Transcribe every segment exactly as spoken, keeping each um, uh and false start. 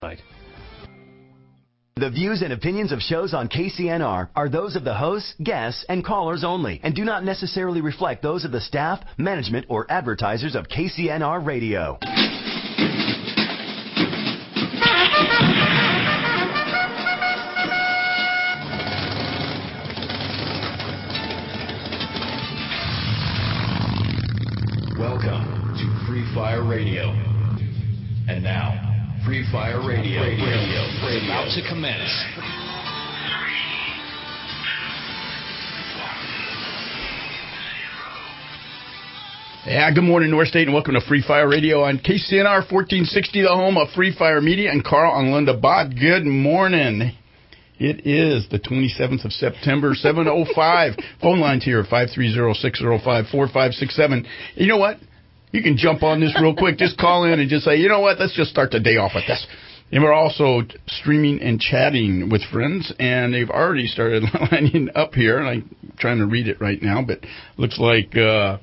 The views and opinions of shows on K C N R are those of the hosts, guests, and callers only, and do not necessarily reflect those of the staff, management, or advertisers of K C N R Radio. Welcome to Free Fire Radio. And now, Free Fire Radio, radio, radio, radio. About to commence. Yeah, good morning, North State, and welcome to Free Fire Radio on K C N R fourteen sixty, the home of Free Fire Media, and Carl and Linda Bott. Good morning. It is the twenty-seventh of September, seven oh five. Phone lines here, five three zero, six zero five, four five six seven. You know what? You can jump on this real quick. Just call in and just say, you know what, let's just start the day off with this. And we're also streaming and chatting with friends, and they've already started lining up here. And I'm trying to read it right now, but looks like uh,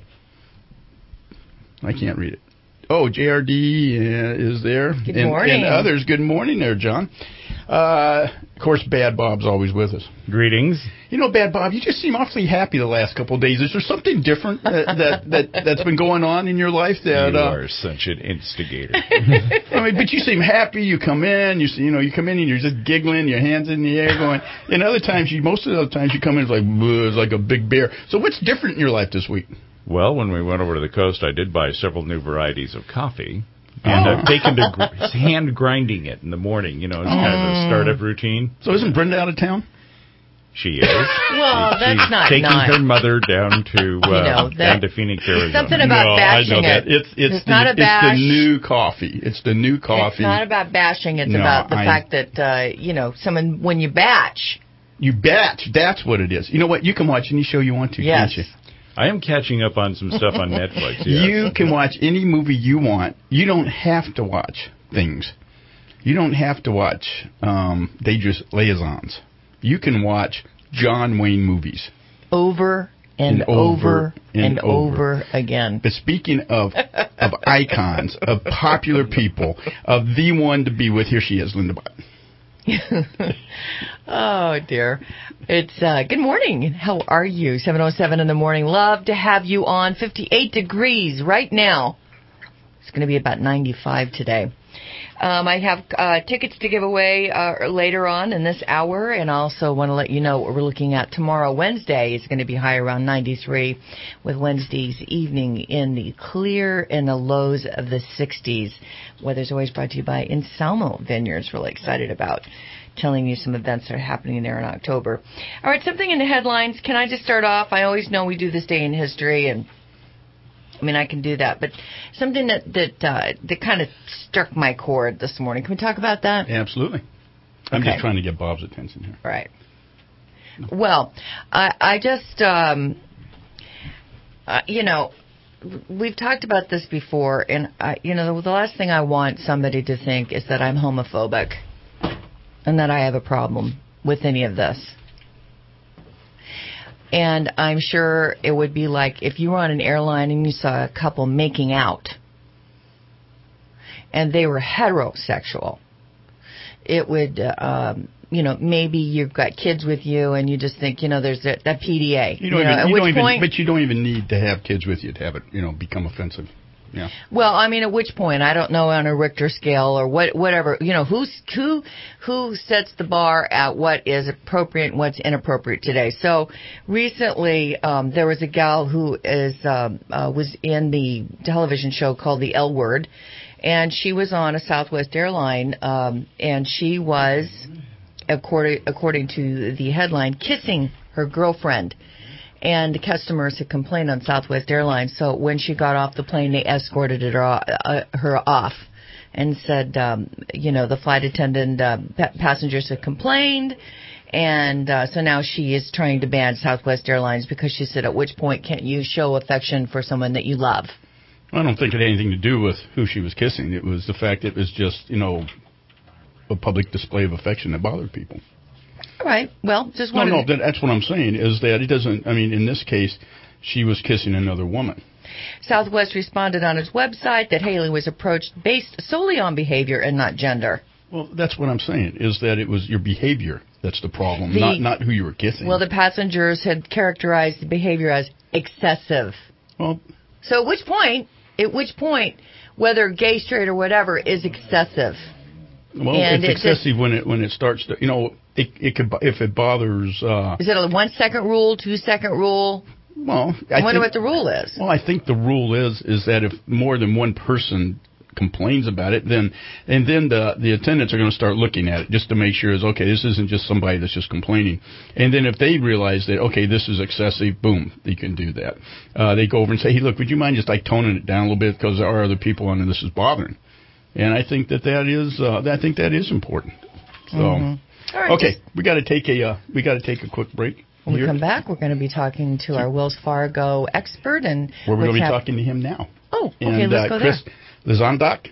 I can't read it. Oh, J R D uh, is there. Good and, morning. And others. Good morning there, John. Uh, of course, Bad Bob's always with us. Greetings. You know, Bad Bob, you just seem awfully happy the last couple of days. Is there something different that, that, that, that's been going on in your life? That you uh, are such an instigator. I mean, but you seem happy. You come in, you see, you know, you come in and you're just giggling, your hands in the air going. And other times, you most of the other times you come in, it's like, it's like a big bear. So what's different in your life this week? Well, when we went over to the coast, I did buy several new varieties of coffee. And I've taken to gr- hand grinding it in the morning, you know, it's kind of a startup routine. So isn't Brenda out of town? She is. Well, she, that's she's not taking nice. her mother down to uh, You know, that- down to Phoenix, Arizona. Something about no, bashing I know it. that. It's, it's, It's the, not a bash. It's the new coffee. It's the new coffee. It's not about bashing. It's No, about the I- fact that, uh, you know, someone, when you batch. You batch. That's what it is. You know what? You can watch any show you want to, Yes. can't you? I am catching up on some stuff on Netflix. Yes. You can watch any movie you want. You don't have to watch things. You don't have to watch um, Dangerous Liaisons. You can watch John Wayne movies. Over and, And over over and, and over. over again. But speaking of of icons, of popular people, of the one to be with, here she is, Linda Bott. Oh, dear. It's uh, good morning. How are you? seven oh seven in the morning. Love to have you on. fifty-eight degrees right now. It's going to be about ninety-five today. Um, I have uh, tickets to give away uh, later on in this hour, and I also want to let you know what we're looking at tomorrow. Wednesday is going to be high around ninety-three, with Wednesday's evening in the clear in the lows of the sixties. Weather's always brought to you by Insalmo Vineyards. Really excited about telling you some events that are happening there in October. All right, something in the headlines. Can I just start off? I always know we do this day in history, and I mean, I can do that, but something that that uh, that kind of struck my chord this morning. Can we talk about that? Absolutely. I'm Okay. just trying to get Bob's attention here. Right. Well, I, I just, um, uh, you know, we've talked about this before, and, I, you know, the, the last thing I want somebody to think is that I'm homophobic and that I have a problem with any of this. And I'm sure it would be like if you were on an airline and you saw a couple making out and they were heterosexual. It would, uh, um, you know, maybe you've got kids with you and you just think, you know, there's that, that P D A. You don't you know, even, at you which don't even, point, but you don't even need to have kids with you to have it, you know, become offensive. Yeah. Well, I mean, at which point? I don't know on a Richter scale or what, whatever. You know, who's who who sets the bar at what is appropriate and what's inappropriate today? So recently, um, there was a gal who is um, uh, was in the television show called The L Word, and she was on a Southwest airline, um, and she was, according according to the headline, kissing her girlfriend. And the customers had complained on Southwest Airlines, so when she got off the plane, they escorted her, uh, her off and said, um, you know, the flight attendant, uh, pa- passengers had complained, and uh, so now she is trying to ban Southwest Airlines because she said, at which point can't you show affection for someone that you love? I don't think it had anything to do with who she was kissing. It was the fact it was just, you know, a public display of affection that bothered people. All right. Well, just No, wanted no, to... that, that's what I'm saying, is that it doesn't, I mean, in this case, she was kissing another woman. Southwest responded on its website that Haley was approached based solely on behavior and not gender. Well, that's what I'm saying, is that it was your behavior that's the problem, The- not not who you were kissing. Well, the passengers had characterized the behavior as excessive. Well, So at which point, at which point, whether gay, straight, or whatever, is excessive? well, And it's it excessive when it when it starts to, you know, it it could if it bothers. Uh, Is it a one-second rule, two-second rule? well, I, I wonder think, what the rule is. Well, I think the rule is is that if more than one person complains about it, then and then the the attendants are going to start looking at it just to make sure is okay. This isn't just somebody that's just complaining. And then if they realize that okay, this is excessive, boom, they can do that. Uh, they go over and say, hey, look, would you mind just like toning it down a little bit because there are other people on and this is bothering. And I think that that is uh, I think that is important. So Mm-hmm. All right, okay, just- we got to take a uh, we got to take a quick break. When we here. come back, we're going to be talking to our Wells Fargo expert, and Where we're going to be hap- talking to him now. Oh, okay, and, let's uh, go Chris there. Lizandak.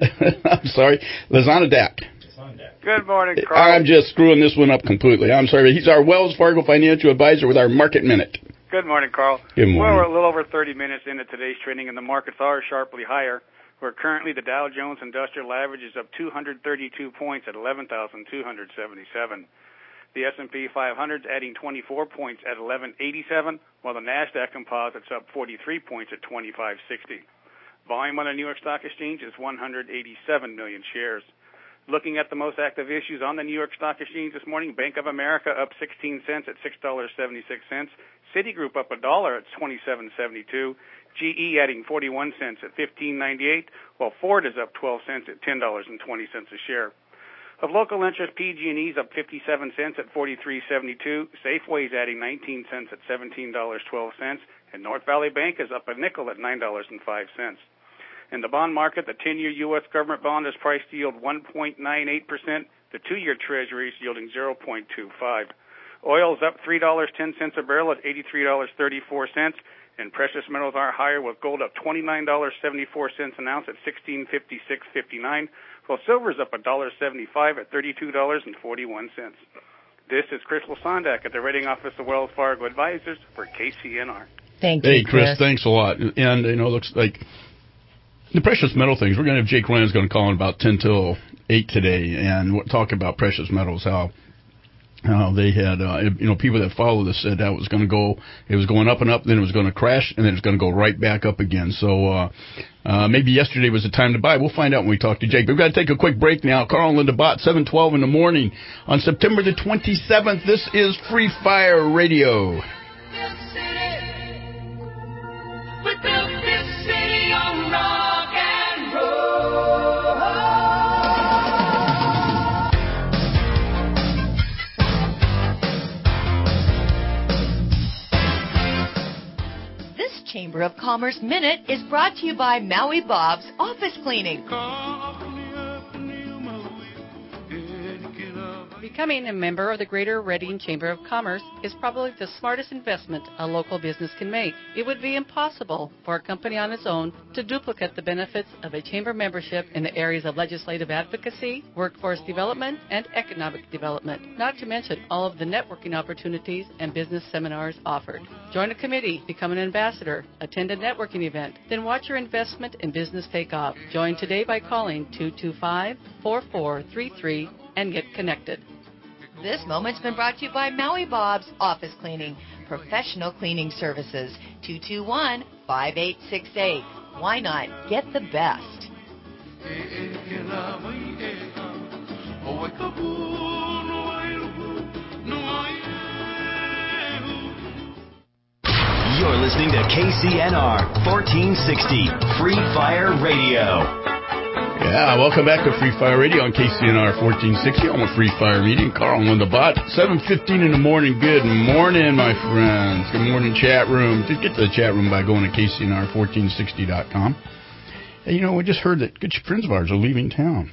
I'm sorry, Lizanadak. Good morning, Carl. I'm just screwing this one up completely. I'm sorry. He's our Wells Fargo financial advisor with our Market Minute. Good morning, Carl. Good morning. Well, we're a little over thirty minutes into today's trading, and the markets are sharply higher. Where currently the Dow Jones Industrial Average is up two hundred thirty-two points at eleven thousand two hundred seventy-seven. The S and P five hundred is adding twenty-four points at eleven eighty-seven, while the NASDAQ Composite's up forty-three points at twenty-five sixty. Volume on the New York Stock Exchange is one hundred eighty-seven million shares. Looking at the most active issues on the New York Stock Exchange this morning, Bank of America up sixteen cents at six dollars and seventy-six cents. Citigroup up a dollar at twenty-seven seventy-two. G E adding forty-one cents at fifteen ninety-eight, while Ford is up twelve cents at ten dollars and twenty cents a share. Of local interest, P G and E's up fifty-seven cents at forty-three seventy-two. Safeway's adding nineteen cents at seventeen dollars and twelve cents, and North Valley Bank is up a nickel at nine dollars and five cents. In the bond market, the ten-year U S government bond is priced to yield one point nine eight percent. The two-year Treasury is yielding zero point two five. Oil is up three dollars and ten cents a barrel at eighty-three dollars and thirty-four cents, and precious metals are higher, with gold up twenty-nine dollars and seventy-four cents an ounce at sixteen fifty-six fifty-nine, while silver is up one dollar and seventy-five cents at thirty-two dollars and forty-one cents. This is Chris Lasandak at the Rating Office of Wells Fargo Advisors for K C N R. Thank Hey, you, Chris, thanks a lot. And, you know, it looks like the precious metal things, we're going to have Jake Ryan's going to call in about ten till eight today and we'll talk about precious metals, how how they had, uh, you know, people that follow this said that it was going to go, it was going up and up, then it was going to crash, and then it's going to go right back up again. So uh, uh, maybe yesterday was the time to buy. We'll find out when we talk to Jake. But we've got to take a quick break now. Carl and Linda Bott, seven twelve in the morning on September the twenty-seventh. This is Free Fire Radio. Chamber of Commerce Minute is brought to you by Maui Bob's Office Cleaning. Becoming a member of the Greater Reading Chamber of Commerce is probably the smartest investment a local business can make. It would be impossible for a company on its own to duplicate the benefits of a chamber membership in the areas of legislative advocacy, workforce development, and economic development, not to mention all of the networking opportunities and business seminars offered. Join a committee, become an ambassador, attend a networking event, then watch your investment in business take off. Join today by calling two two five, four four three three and get connected. This moment's been brought to you by Maui Bob's Office Cleaning, professional cleaning services. two two one, five eight six eight. Why not get the best? You're listening to K C N R fourteen sixty Free Fire Radio. Yeah, welcome back to Free Fire Radio on K C N R fourteen sixty. I'm a Free Fire meeting. Carl and Linda Bott, seven fifteen in the morning. Good morning, my friends. Good morning, chat room. Just get to the chat room by going to K C N R fourteen sixty dot com. Hey, you know, we just heard that good friends of ours are leaving town.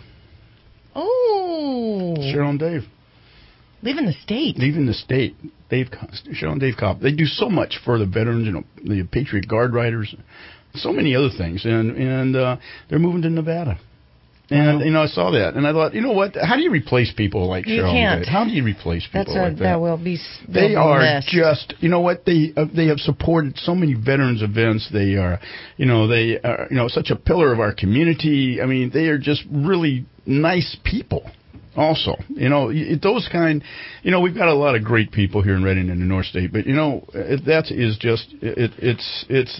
Oh. Cheryl and Dave. Leaving the state. Leaving the state. Dave, Cheryl and Dave Cobb. They do so much for the veterans, you know, the Patriot Guard riders, so many other things. And, and uh, they're moving to Nevada. And, you know, I saw that, and I thought, you know what? How do you replace people like You Cheryl can't. and Dave? How do you replace people That's a, like that? that will be. They be are missed. just, you know what? They uh, they have supported so many veterans events. They are, you know, they are, you know, such a pillar of our community. I mean, they are just really nice people. Also, you know, those kind, you know, we've got a lot of great people here in Reading and the North State, but you know, that is just it, it's it's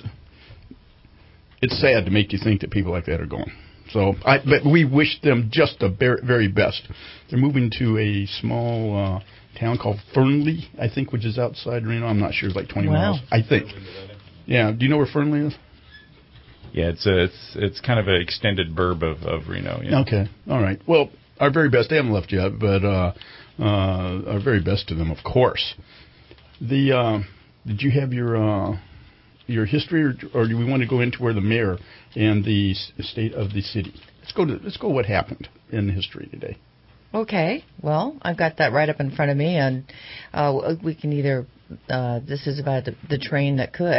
it's sad to make you think that people like that are going. So, I, but we wish them just the very best. They're moving to a small uh, town called Fernley, I think, which is outside Reno. I'm not sure, it's like twenty wow. miles, I think. Yeah, do you know where Fernley is? Yeah, it's a, it's it's kind of an extended burb of, of Reno. Yeah. Okay, all right. Well, our very best. They haven't left yet, but uh, uh, our very best to them, of course. The uh, did you have your uh, your history, or, or do we want to go into where the mayor and the state of the city? Let's go to let's go. What happened in history today? Okay. Well, I've got that right up in front of me, and uh, we can either. Uh, this is about the, the train that could.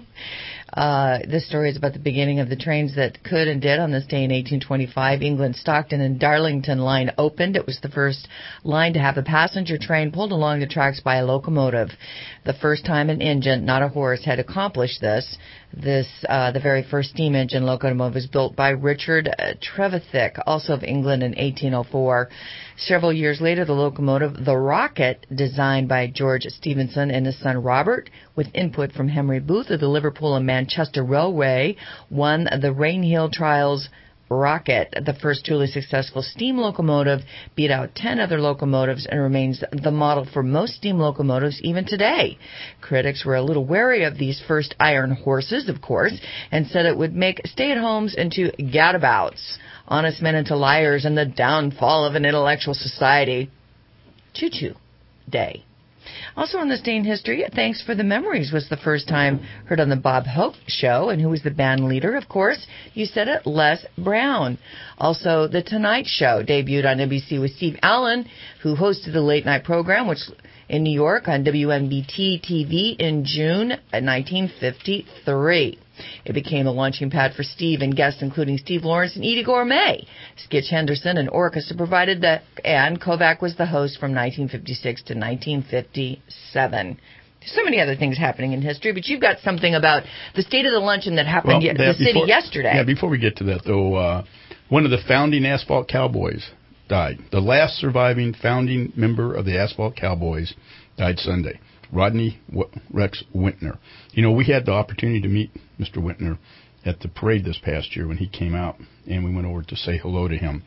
uh, this story is about the beginning of the trains that could and did on this day in eighteen twenty-five. England's Stockton and Darlington line opened. It was the first line to have a passenger train pulled along the tracks by a locomotive. The first time an engine, not a horse, had accomplished this. This, uh, the very first steam engine locomotive was built by Richard uh, Trevithick, also of England, in eighteen oh four. Several years later, the locomotive, the Rocket, designed by George Stephenson and his son Robert, with input from Henry Booth of the Liverpool and Manchester Railway, won the Rainhill Trials Rocket. The first truly successful steam locomotive beat out ten other locomotives and remains the model for most steam locomotives even today. Critics were a little wary of these first iron horses, of course, and said it would make stay-at-homes into gadabouts, honest men into liars, and the downfall of an intellectual society. Choo-choo day. Also on this day in history, Thanks for the Memories was the first time heard on the Bob Hope Show. And who was the band leader? Of course, you said it, Les Brown. Also, The Tonight Show debuted on N B C with Steve Allen, who hosted the late night program, which in New York on W N B T T V in June nineteen fifty-three. It became the launching pad for Steve and guests including Steve Lawrence and Edie Gourmet. Skitch Henderson and orchestra provided the, and Kovac was the host from nineteen fifty-six to nineteen fifty-seven. There's so many other things happening in history, but you've got something about the state of the luncheon that happened well, ye- that, the city before, yesterday. Yeah, before we get to that, though, uh, one of the founding Asphalt Cowboys died. The last surviving founding member of the Asphalt Cowboys died Sunday. Rodney w- Rex Wintner. You know, we had the opportunity to meet Mister Wintner at the parade this past year when he came out, and we went over to say hello to him.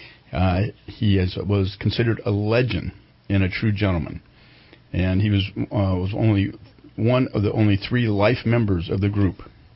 Uh, he is, was considered a legend and a true gentleman, and he was uh, was only one of the only three life members of the group.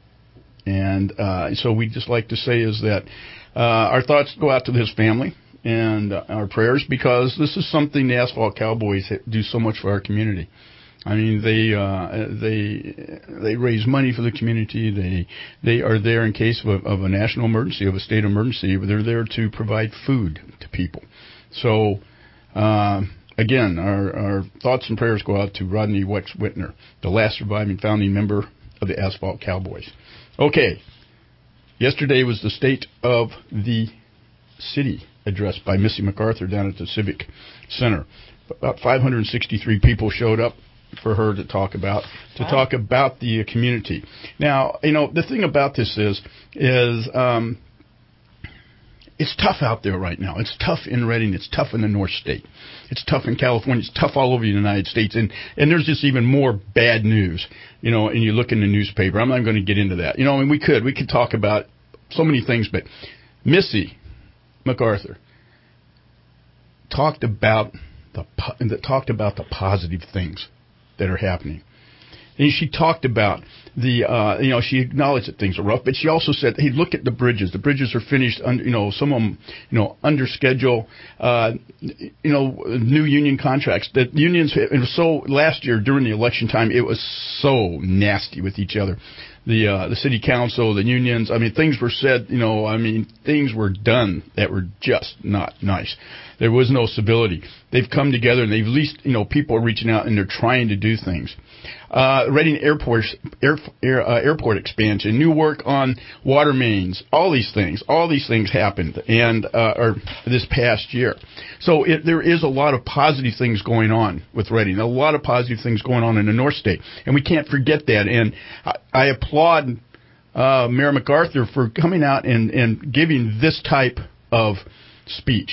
And uh, so we just like to say is that uh, our thoughts go out to his family and uh, our prayers, because this is something the Asphalt Cowboys do so much for our community. I mean, they uh, they they raise money for the community. They they are there in case of a, of a national emergency, of a state emergency. But they're there to provide food to people. So, uh, again, our, our thoughts and prayers go out to Rodney Rex Wintner, the last surviving founding member of the Asphalt Cowboys. Okay, yesterday was the State of the City address by Missy MacArthur down at the Civic Center. About five hundred sixty-three people showed up for her to talk about to wow. talk about the community. Now, you know, the thing about this is is um, it's tough out there right now. It's tough in Reading. It's tough in the North State. It's tough in California. It's tough all over the United States. And and there's just even more bad news. You know, and you look in the newspaper. I'm not going to get into that. You know, I mean, we could we could talk about so many things, but Missy MacArthur talked about the that talked about the positive things that are happening. And she talked about the, uh, you know, she acknowledged that things are rough, but she also said, hey, look at the bridges. The bridges are finished, under, you know, some of them, you know, under schedule, uh, you know, new union contracts. The unions, it was so, last year during the election time, it was so nasty with each other. The, uh, the city council, the unions, I mean, things were said, you know, I mean, things were done that were just not nice. There was no civility. They've come together, and they've at least, you know, people are reaching out, and they're trying to do things. Uh, Reading Airport, air, air, uh, airport expansion, new work on water mains, all these things, all these things happened, and uh, or this past year. So it, there is a lot of positive things going on with Reading, a lot of positive things going on in the North State, and we can't forget that. And I, I applaud uh, Mayor MacArthur for coming out and, and giving this type of speech.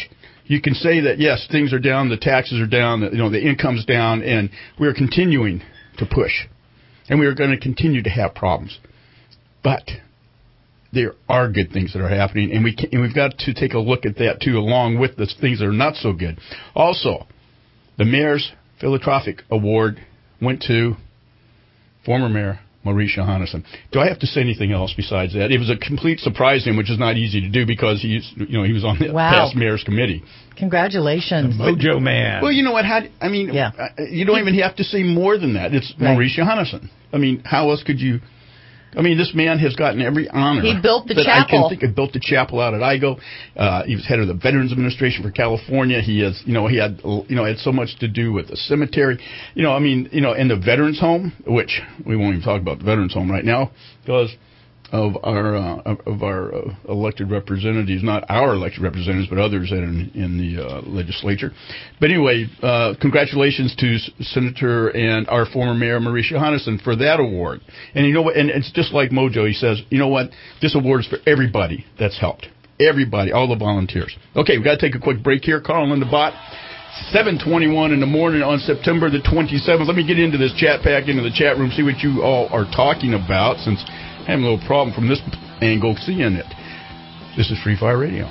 you can say that, yes, things are down, the taxes are down, the, you know, the income's down, and we're continuing to push. And we are going to continue to have problems. But there are good things that are happening, and, we can, and we've got to take a look at that, too, along with the things that are not so good. Also, the Mayor's Philanthropic Award went to former Mayor Maurice Johannesson. Do I have to say anything else besides that? It was a complete surprise to him, which is not easy to do because he's, you know, he was on the wow. past mayor's committee. Congratulations, the Mojo Man. Well, you know what? How, I mean, yeah. you don't even have to say more than that. It's right. Maurice Johannesson. I mean, how else could you? I mean, this man has gotten every honor. He built the that chapel. I can think of. Built the chapel out at I G O. Uh, he was head of the Veterans Administration for California. He is, you know, he had, you know, had so much to do with the cemetery. You know, I mean, you know, and the Veterans Home, which we won't even talk about the Veterans Home right now because of our uh, of our uh, elected representatives, not our elected representatives, but others that are in, in the uh, legislature. But anyway, uh, congratulations to S- Senator and our former Mayor Maurice Johannesson for that award. And you know what? And it's just like Mojo. He says, you know what? This award is for everybody that's helped. Everybody, all the volunteers. Okay, we've got to take a quick break here. Carl and Linda Bott. seven twenty-one in the morning on September the twenty-seventh. Let me get into this chat pack, into the chat room, see what you all are talking about, since I have a little problem from this angle seeing it. This is Free Fire Radio.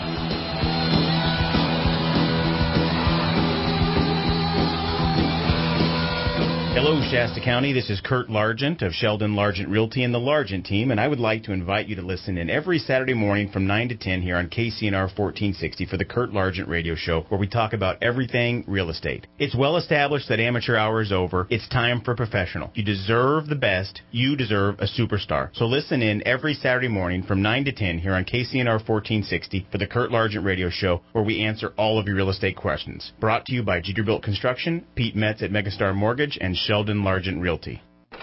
Hello, Shasta County. This is Kurt Largent of Sheldon Largent Realty and the Largent team, and I would like to invite you to listen in every Saturday morning from nine to ten here on K C N R fourteen sixty for the Kurt Largent Radio Show, where we talk about everything real estate. It's well established that amateur hour is over. It's time for professional. You deserve the best. You deserve a superstar. So listen in every Saturday morning from nine to ten here on K C N R fourteen sixty for the Kurt Largent Radio Show, where we answer all of your real estate questions. Brought to you by Jeterbilt Construction, Pete Metz at Megastar Mortgage, and Sheldon Largent Realty.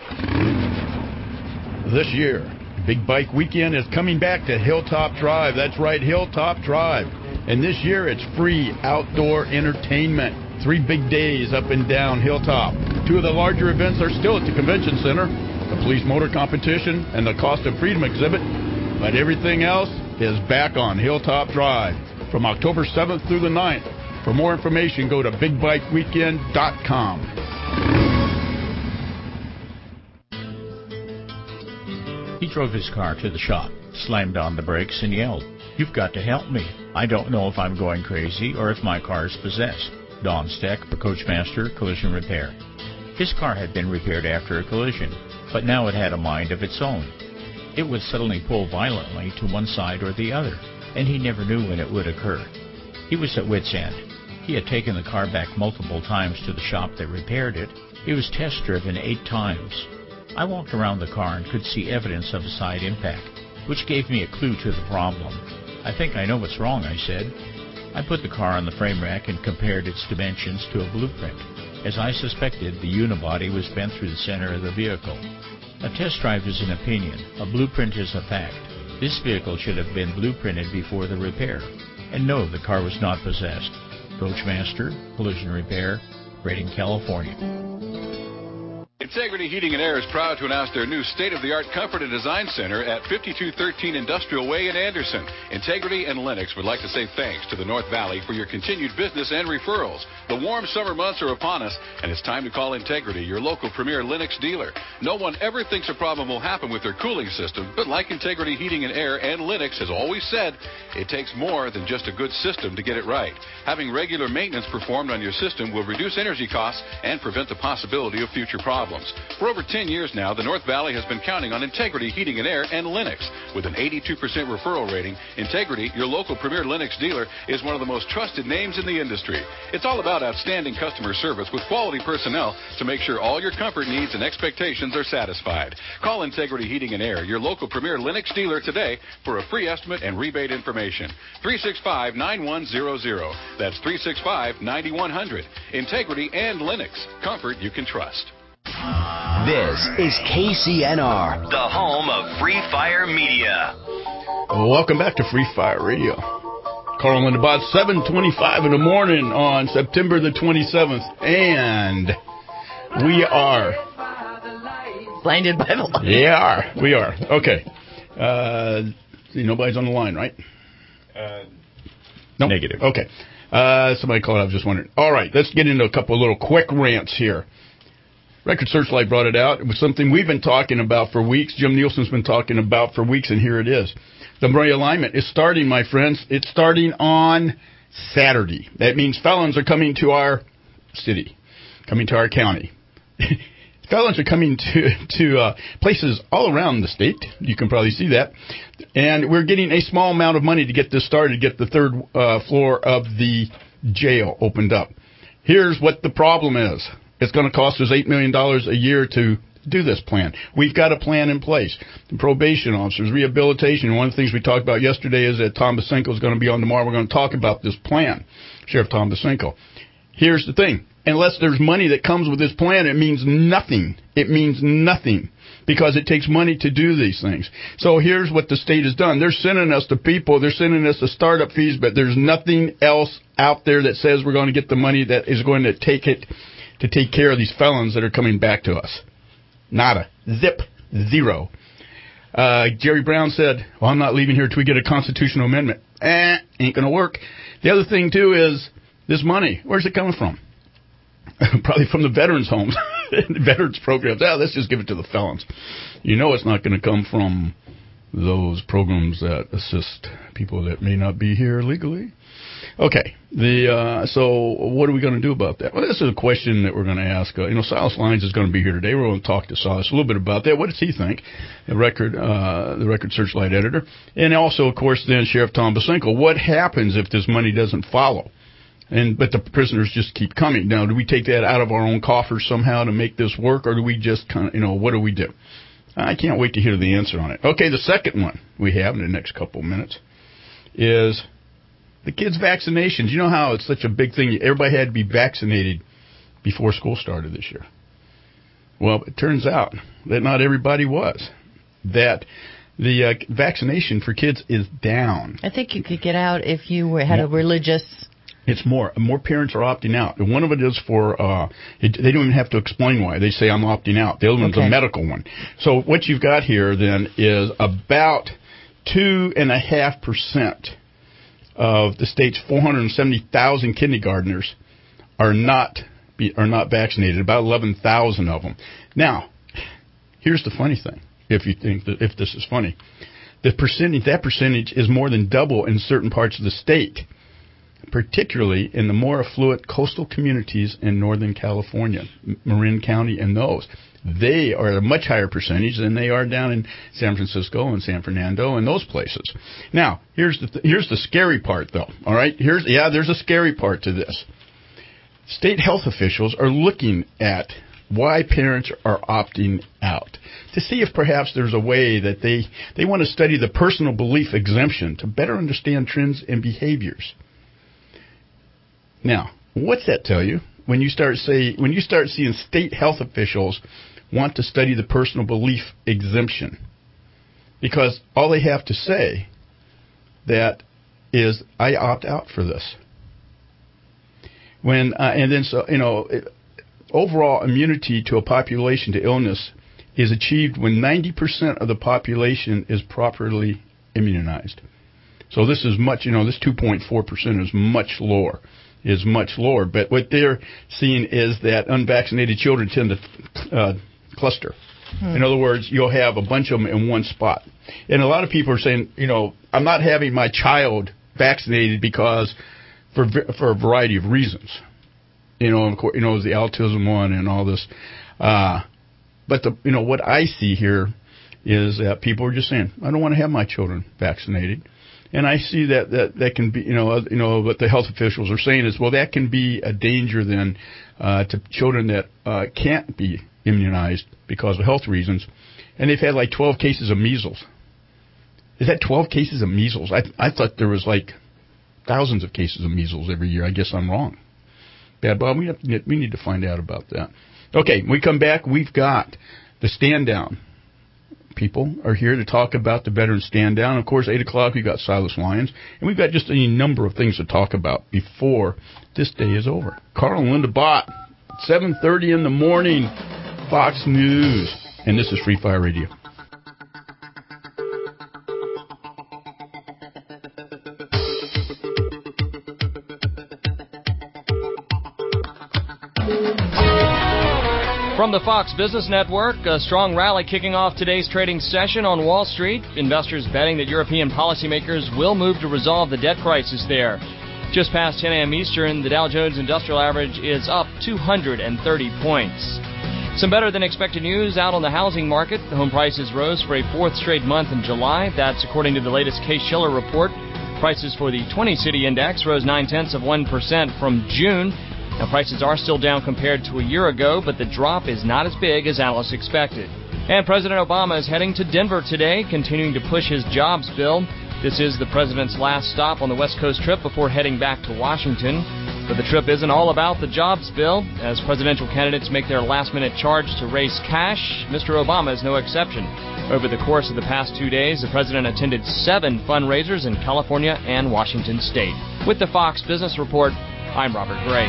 This year, Big Bike Weekend is coming back to Hilltop Drive. That's right, Hilltop Drive. And this year, it's free outdoor entertainment. Three big days up and down Hilltop. Two of the larger events are still at the convention center, the police motor competition and the Cost of Freedom exhibit. But everything else is back on Hilltop Drive from October seventh through the ninth. For more information, go to big bike weekend dot com. He drove his car to the shop, slammed on the brakes, and yelled, "You've got to help me. I don't know if I'm going crazy or if my car is possessed." Don Steck for Coachmaster Collision Repair. His car had been repaired after a collision, but now it had a mind of its own. It would suddenly pull violently to one side or the other, and he never knew when it would occur. He was at wit's end. He had taken the car back multiple times to the shop that repaired it. It was test driven eight times. I walked around the car and could see evidence of a side impact, which gave me a clue to the problem. "I think I know what's wrong," I said. I put the car on the frame rack and compared its dimensions to a blueprint. As I suspected, the unibody was bent through the center of the vehicle. A test drive is an opinion. A blueprint is a fact. This vehicle should have been blueprinted before the repair. And no, the car was not possessed. Coachmaster Collision Repair, Redding, California. Integrity Heating and Air is proud to announce their new state-of-the-art comfort and design center at fifty-two thirteen Industrial Way in Anderson. Integrity and Lennox would like to say thanks to the North Valley for your continued business and referrals. The warm summer months are upon us, and it's time to call Integrity, your local premier Lennox dealer. No one ever thinks a problem will happen with their cooling system, but like Integrity Heating and Air and Lennox has always said, it takes more than just a good system to get it right. Having regular maintenance performed on your system will reduce energy costs and prevent the possibility of future problems. For over ten years now, the North Valley has been counting on Integrity Heating and Air and Lennox. With an eighty-two percent referral rating, Integrity, your local premier Lennox dealer, is one of the most trusted names in the industry. It's all about outstanding customer service with quality personnel to make sure all your comfort needs and expectations are satisfied. Call Integrity Heating and Air, your local premier Lennox dealer today for a free estimate and rebate information. three six five, nine one zero zero. That's three six five, nine one zero zero. Integrity and Lennox. Comfort you can trust. This is K C N R, the home of Free Fire Media. Welcome back to Free Fire Radio. Carl and Linda Bott, seven twenty-five in the morning on September the twenty-seventh, and we are blinded by the light. Yeah, we are. Okay. Uh, see, nobody's on the line, right? Uh, nope. Negative. Okay. Uh, somebody called. I was just wondering. All right, let's get into a couple of little quick rants here. Record Searchlight brought it out. It was something we've been talking about for weeks. Jim Nielsen's been talking about for weeks, and here it is. The realignment is starting, my friends. It's starting on Saturday. That means felons are coming to our city, coming to our county. Felons are coming to to uh, places all around the state. You can probably see that. And we're getting a small amount of money to get this started, get the third uh, floor of the jail opened up. Here's what the problem is. It's going to cost us eight million dollars a year to do this plan. We've got a plan in place. The probation officers, rehabilitation. One of the things we talked about yesterday is that Tom Basenko is going to be on tomorrow. We're going to talk about this plan, Sheriff Tom Basenko. Here's the thing. Unless there's money that comes with this plan, it means nothing. It means nothing because it takes money to do these things. So here's what the state has done. They're sending us the people. They're sending us the startup fees, but there's nothing else out there that says we're going to get the money that is going to take it to take care of these felons that are coming back to us. Nada. Zip. Zero. Uh, Jerry Brown said, well, I'm not leaving here until we get a constitutional amendment. Eh, ain't going to work. The other thing, too, is this money. Where's it coming from? Probably from the veterans' homes, the veterans programs. Ah, let's just give it to the felons. You know it's not going to come from those programs that assist people that may not be here legally. Okay, the uh, so what are we going to do about that? Well, this is a question that we're going to ask. Uh, you know, Silas Lyons is going to be here today. We're going to talk to Silas a little bit about that. What does he think? The record, uh, the Record Searchlight editor, and also, of course, then Sheriff Tom Basenko. What happens if this money doesn't follow? And but the prisoners just keep coming. Now, do we take that out of our own coffers somehow to make this work, or do we just kind of, you know, what do we do? I can't wait to hear the answer on it. Okay, the second one we have in the next couple of minutes is the kids' vaccinations. You know how it's such a big thing. Everybody had to be vaccinated before school started this year. Well, it turns out that not everybody was. That the uh, vaccination for kids is down. I think you could get out if you were, had a religious... It's more. More parents are opting out. And one of it is for, uh, it, they don't even have to explain why. They say, I'm opting out. The other one's okay. A medical one. So what you've got here then is about two and a half percent of the state's four hundred seventy thousand kindergartners are not be, are not vaccinated. About eleven thousand of them. Now, here's the funny thing. If you think that if this is funny, the percentage that percentage is more than double in certain parts of the state, particularly in the more affluent coastal communities in Northern California, Marin County and those. They are a much higher percentage than they are down in San Francisco and San Fernando and those places. Now, here's the th- here's the scary part, though. All right, here's yeah, there's a scary part to this. State health officials are looking at why parents are opting out to see if perhaps there's a way that they they want to study the personal belief exemption to better understand trends and behaviors. Now, what's that tell you when you start say when you start seeing state health officials want to study the personal belief exemption? Because all they have to say that is, I opt out for this. When uh, and then so you know, it, overall immunity to a population to illness is achieved when ninety percent of the population is properly immunized. So this is much, you know, this two point four percent is much lower. is much lower. But what they're seeing is that unvaccinated children tend to uh, cluster. Hmm. In other words, you'll have a bunch of them in one spot. And a lot of people are saying, you know, I'm not having my child vaccinated because for for a variety of reasons. You know, of course, you know, the autism one and all this. Uh, but the you know what I see here is that people are just saying, I don't want to have my children vaccinated. And I see that, that that can be, you know, you know, what the health officials are saying is, well, that can be a danger then uh, to children that uh, can't be immunized because of health reasons. And they've had like twelve cases of measles. Is that twelve cases of measles? I I thought there was like thousands of cases of measles every year. I guess I'm wrong. Bad Bob, we have to get, we need to find out about that. Okay, when we come back, we've got the stand down. People are here to talk about the veteran stand down. Of course, eight o'clock, we've got Silas Lyons. And we've got just a number of things to talk about before this day is over. Carl and Linda Bott, seven thirty in the morning, Fox News. And this is Free Fire Radio. From the Fox Business Network, a strong rally kicking off today's trading session on Wall Street. Investors betting that European policymakers will move to resolve the debt crisis there. Just past ten a.m. Eastern, the Dow Jones Industrial Average is up two hundred thirty points. Some better than expected news out on the housing market. The home prices rose for a fourth straight month in July. That's according to the latest Case-Shiller report. Prices for the twenty-city index rose nine-tenths of one percent from June. Now, prices are still down compared to a year ago, but the drop is not as big as analysts expected. And President Obama is heading to Denver today, continuing to push his jobs bill. This is the president's last stop on the West Coast trip before heading back to Washington. But the trip isn't all about the jobs bill. As presidential candidates make their last-minute charge to raise cash, Mister Obama is no exception. Over the course of the past two days, the president attended seven fundraisers in California and Washington State. With the Fox Business Report, I'm Robert Gray.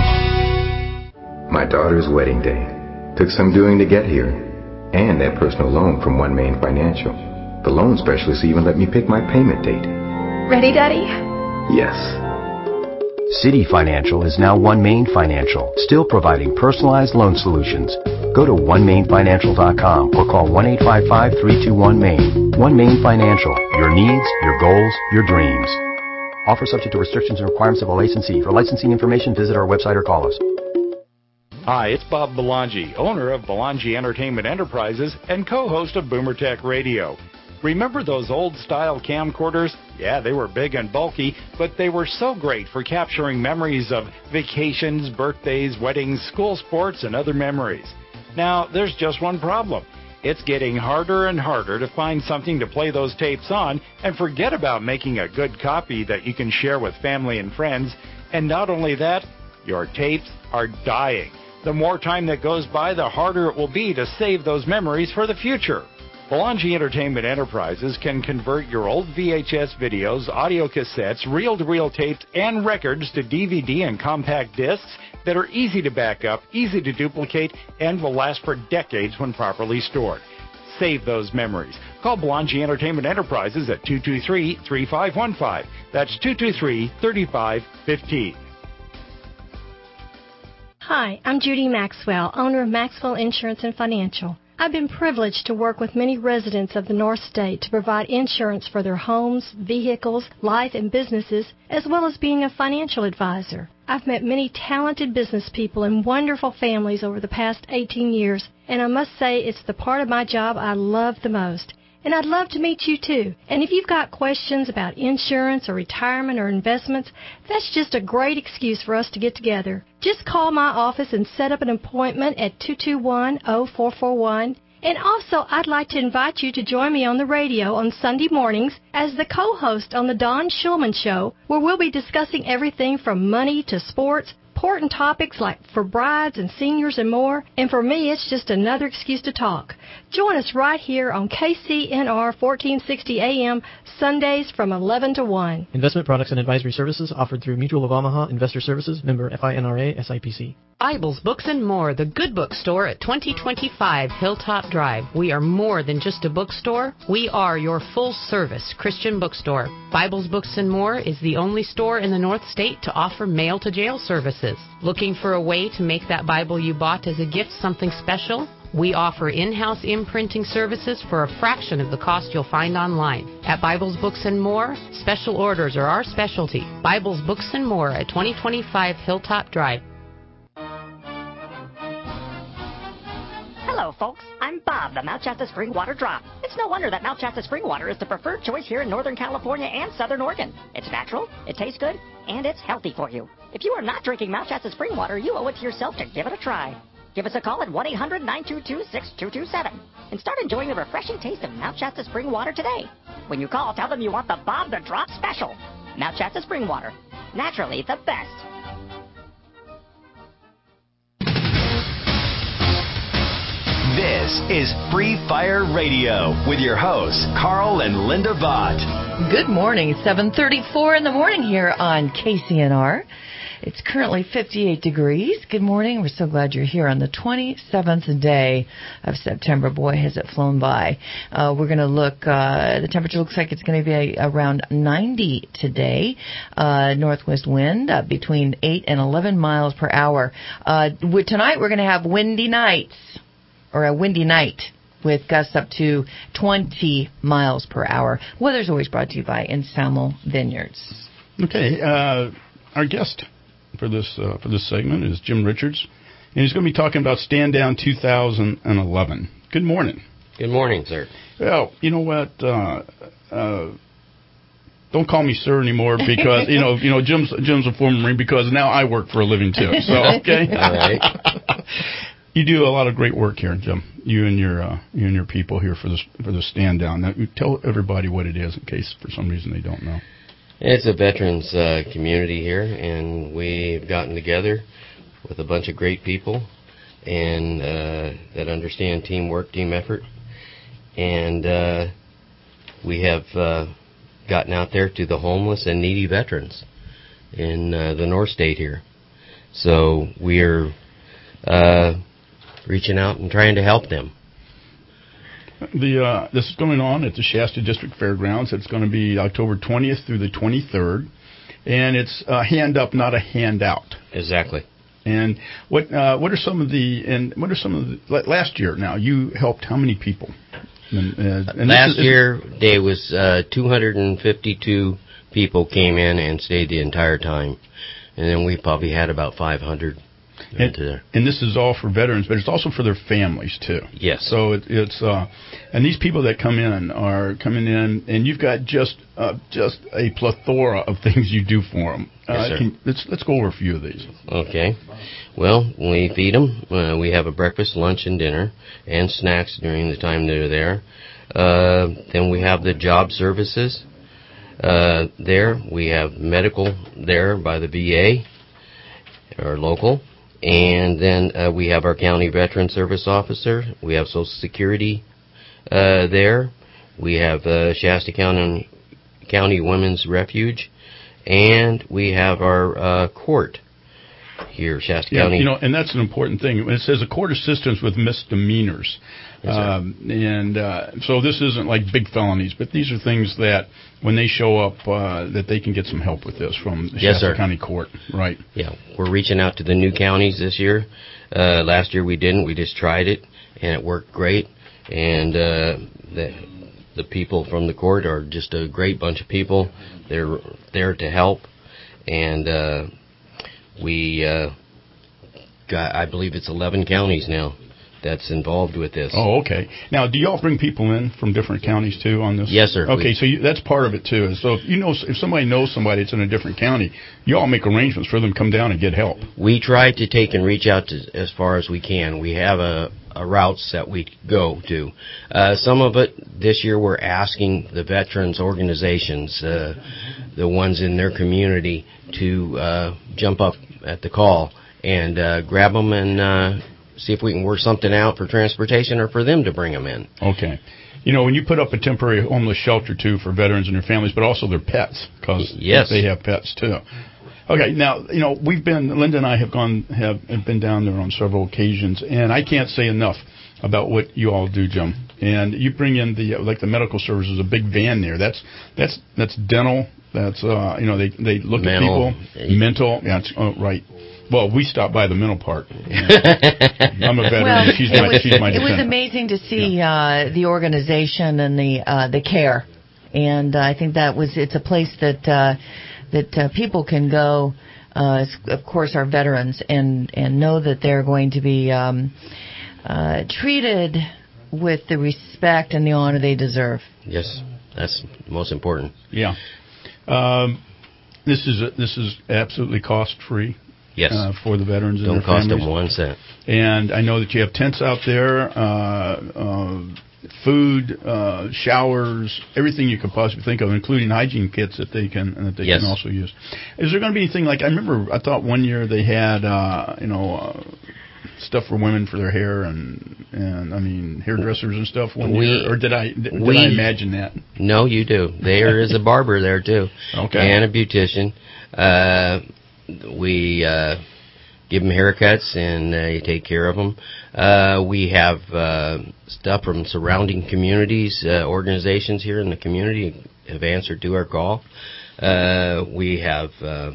My daughter's wedding day. Took some doing to get here. And that personal loan from One Main Financial. The loan specialist even let me pick my payment date. Ready, Daddy? Yes. Citi Financial is now One Main Financial, still providing personalized loan solutions. Go to one main financial dot com or call one eight five five, three two one, MAIN. One Main Financial. Your needs, your goals, your dreams. Offer subject to restrictions and requirements of a licensee. For licensing information, visit our website or call us. Hi, it's Bob Belangi, owner of Belangi Entertainment Enterprises and co-host of Boomer Tech Radio. Remember those old-style camcorders? Yeah, they were big and bulky, but they were so great for capturing memories of vacations, birthdays, weddings, school sports, and other memories. Now, there's just one problem. It's getting harder and harder to find something to play those tapes on, and forget about making a good copy that you can share with family and friends. And not only that, your tapes are dying. The more time that goes by, the harder it will be to save those memories for the future. Belangi Entertainment Enterprises can convert your old V H S videos, audio cassettes, reel-to-reel tapes, and records to D V D and compact discs that are easy to back up, easy to duplicate, and will last for decades when properly stored. Save those memories. Call Belangi Entertainment Enterprises at two two three, three five one five. That's two two three, three five one five. Hi, I'm Judy Maxwell, owner of Maxwell Insurance and Financial. I've been privileged to work with many residents of the North State to provide insurance for their homes, vehicles, life, and businesses, as well as being a financial advisor. I've met many talented business people and wonderful families over the past eighteen years, and I must say it's the part of my job I love the most. And I'd love to meet you too. And if you've got questions about insurance or retirement or investments, that's just a great excuse for us to get together. Just call my office and set up an appointment at two two one, oh four four one. And also, I'd like to invite you to join me on the radio on Sunday mornings as the co-host on the Don Shulman Show, where we'll be discussing everything from money to sports, important topics like for brides and seniors and more. And for me, it's just another excuse to talk. Join us right here on K C N R fourteen sixty A M Sundays from eleven to one. Investment products and advisory services offered through Mutual of Omaha Investor Services, member FINRA S I P C. Bibles, Books, and More, the Good Book Store at twenty twenty-five Hilltop Drive. We are more than just a bookstore. We are your full-service Christian bookstore. Bibles, Books, and More is the only store in the North State to offer mail-to-jail services. Looking for a way to make that Bible you bought as a gift something special? We offer in-house imprinting services for a fraction of the cost you'll find online. At Bibles, Books, and More, special orders are our specialty. Bibles, Books, and More at twenty twenty-five Hilltop Drive. Hello, folks. I'm Bob, the Mount Shasta Spring Water Drop. It's no wonder that Mount Shasta Spring Water is the preferred choice here in Northern California and Southern Oregon. It's natural, it tastes good, and it's healthy for you. If you are not drinking Mount Shasta Spring Water, you owe it to yourself to give it a try. Give us a call at one eight hundred, nine two two, six two two seven and start enjoying the refreshing taste of Mount Shasta Spring Water today. When you call, tell them you want the Bob the Drop Special. Mount Shasta Spring Water. Naturally the best. This is Free Fire Radio with your hosts, Carl and Linda Vaught. Good morning. seven thirty-four in the morning here on K C N R. It's currently fifty-eight degrees. Good morning. We're so glad you're here on the twenty-seventh day of September. Boy, has it flown by. Uh, we're going to look, uh, the temperature looks like it's going to be around ninety today. Uh, northwest wind uh, between eight and eleven miles per hour. Uh, with, tonight we're going to have windy nights, or a windy night, with gusts up to twenty miles per hour. Weather's always brought to you by Ensamel Vineyards. Okay, uh, our guest for this uh, for this segment is Jim Richards, and he's going to be talking about Stand Down two thousand eleven. Good morning. Good morning, sir. Well, you know what? Uh, uh, don't call me sir anymore because you know you know Jim's Jim's a former Marine, because now I work for a living too. So okay, all right. You do a lot of great work here, Jim. You and your uh, you and your people here for this for the Stand Down. Now, you tell everybody what it is in case for some reason they don't know. It's a veterans uh, community here, and we've gotten together with a bunch of great people and uh, that understand teamwork, team effort, and uh, we have uh, gotten out there to the homeless and needy veterans in uh, the North State here. So we're uh, reaching out and trying to help them. The uh, this is going on at the Shasta District Fairgrounds. It's going to be October twentieth through the twenty-third, and it's a hand up, not a handout. Exactly. And what uh, what are some of the and what are some of the last year? Now you helped how many people? And, uh, and last this is, year there was uh, two hundred fifty-two people came in and stayed the entire time, and then we probably had about five hundred. And, and this is all for veterans, but it's also for their families too. Yes. So it, it's uh, and these people that come in are coming in, and you've got just uh, just a plethora of things you do for them. Uh, Yes, sir. Can, let's let's go over a few of these. Okay. Well, we feed them. Uh, we have a breakfast, lunch, and dinner, and snacks during the time they're there. Uh, then we have the job services uh, there. We have medical there by the V A, or local. And then uh, we have our county veteran service officer. We have Social Security uh, there. We have uh, Shasta County County Women's Refuge, and we have our uh, court here, Shasta Yeah, County. you know, and that's an important thing. It says a court assistance with misdemeanors. Yes, sir. um, and uh, so this isn't like big felonies, but these are things that when they show up, uh, that they can get some help with this from the Yes, Shasta sir. County Court. Right. Yeah, we're reaching out to the new counties this year. Uh, last year we didn't. We just tried it, and it worked great. And uh, the the people from the court are just a great bunch of people. They're there to help, and uh, we uh, got, I believe it's eleven counties now that's involved with this. Oh, okay. Now, do y'all bring people in from different counties too on this? Yes, sir. Okay, We- so you, that's part of it too. So if you know, if somebody knows somebody that's in a different county, you all make arrangements for them to come down and get help. We try to take and reach out to as far as we can. We have a, a routes that we go to. Uh, some of it this year we're asking the veterans organizations, uh, the ones in their community, to uh, jump up at the call and uh, grab them and uh, see if we can work something out for transportation or for them to bring them in. Okay. You know, when you put up a temporary homeless shelter, too, for veterans and their families, but also their pets, because Yes. they have pets, too. Okay, now, you know, we've been, Linda and I have gone, have, have been down there on several occasions, and I can't say enough about what you all do, Jim. And you bring in the, like the medical services, a big van there. That's, that's, that's dental. That's, uh, you know, they, they look Mental. at people. Mental. Yeah, it's, oh, right. Well, we stopped by the mental part. I'm a veteran. Well, she's it my, was, she's my it was dependent. amazing to see uh, the organization and the uh, the care, and uh, I think that was it's a place that uh, that uh, people can go. Uh, of course, our veterans and and know that they're going to be um, uh, treated with the respect and the honor they deserve. Yes, that's most important. Yeah. Um, this is a, this is absolutely cost free. Yes. Uh, for the veterans and Don't their cost families. them one cent. And I know that you have tents out there, uh, uh, food, uh, showers, everything you could possibly think of, including hygiene kits that they can that they Yes. can also use. Is there going to be anything like I remember? I thought one year they had uh, you know. Uh, stuff for women for their hair and and I mean hairdressers and stuff one We- year, or did I did, did we- I imagine that? No, you do. There is a barber there too, Okay. and a beautician. Uh, we uh, give them haircuts and uh, you take care of them. Uh, we have uh, stuff from surrounding communities, uh, organizations here in the community have answered to our call. Uh, we have uh,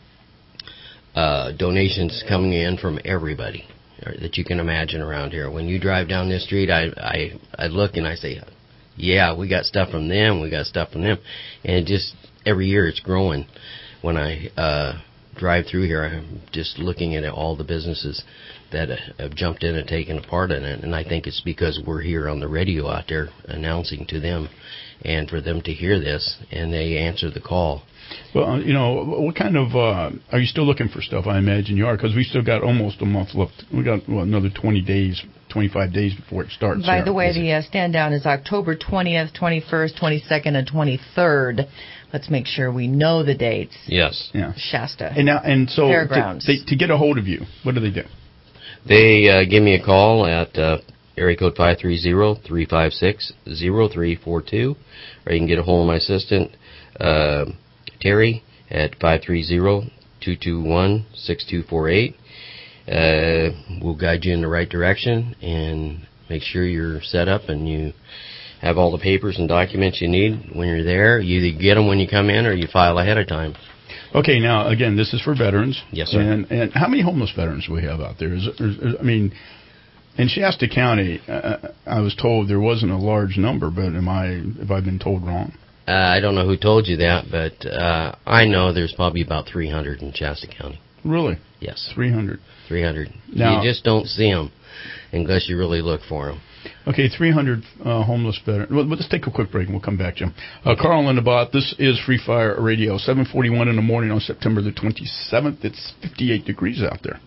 uh, donations coming in from everybody that you can imagine around here. When you drive down this street, I, I, I look and I say, yeah, we got stuff from them, we got stuff from them. And it just every year it's growing. When I uh, drive through here, I'm just looking at all the businesses that have jumped in and taken a part in it. And I think it's because we're here on the radio out there announcing to them and for them to hear this, and they answer the call. Well, you know, what kind of, uh, are you still looking for stuff? I imagine you are, because we still got almost a month left. We got well, another twenty days, twenty-five days before it starts. By here. the way, the uh, stand down is October twentieth, twenty-first, twenty-second, and twenty-third. Let's make sure we know the dates. Yes. Yeah. Shasta. And now, and so Fairgrounds. To, they, to get a hold of you, what do they do? They uh, give me a call at uh, area code five three zero, three five six, zero three four two, or you can get a hold of my assistant, uh, Terry, at five three zero, two two one, six two four eight. Uh, we'll guide you in the right direction and make sure you're set up and you have all the papers and documents you need when you're there. You either get them when you come in or you file ahead of time. Okay, now, again, this is for veterans. Yes, sir. And, and how many homeless veterans do we have out there? Is, is, is, I mean, in Shasta County, uh, I was told there wasn't a large number, but am I, have I been told wrong? Uh, I don't know who told you that, but uh, I know there's probably about three hundred in Shasta County. Really? Yes. three hundred. three hundred. Now, you just don't see them unless you really look for them. Okay, three hundred uh, homeless veterans. Well, let's take a quick break and we'll come back, Jim. Uh, Carl and Linda Bott, this is Free Fire Radio, seven forty-one in the morning on September the twenty-seventh. It's fifty-eight degrees out there.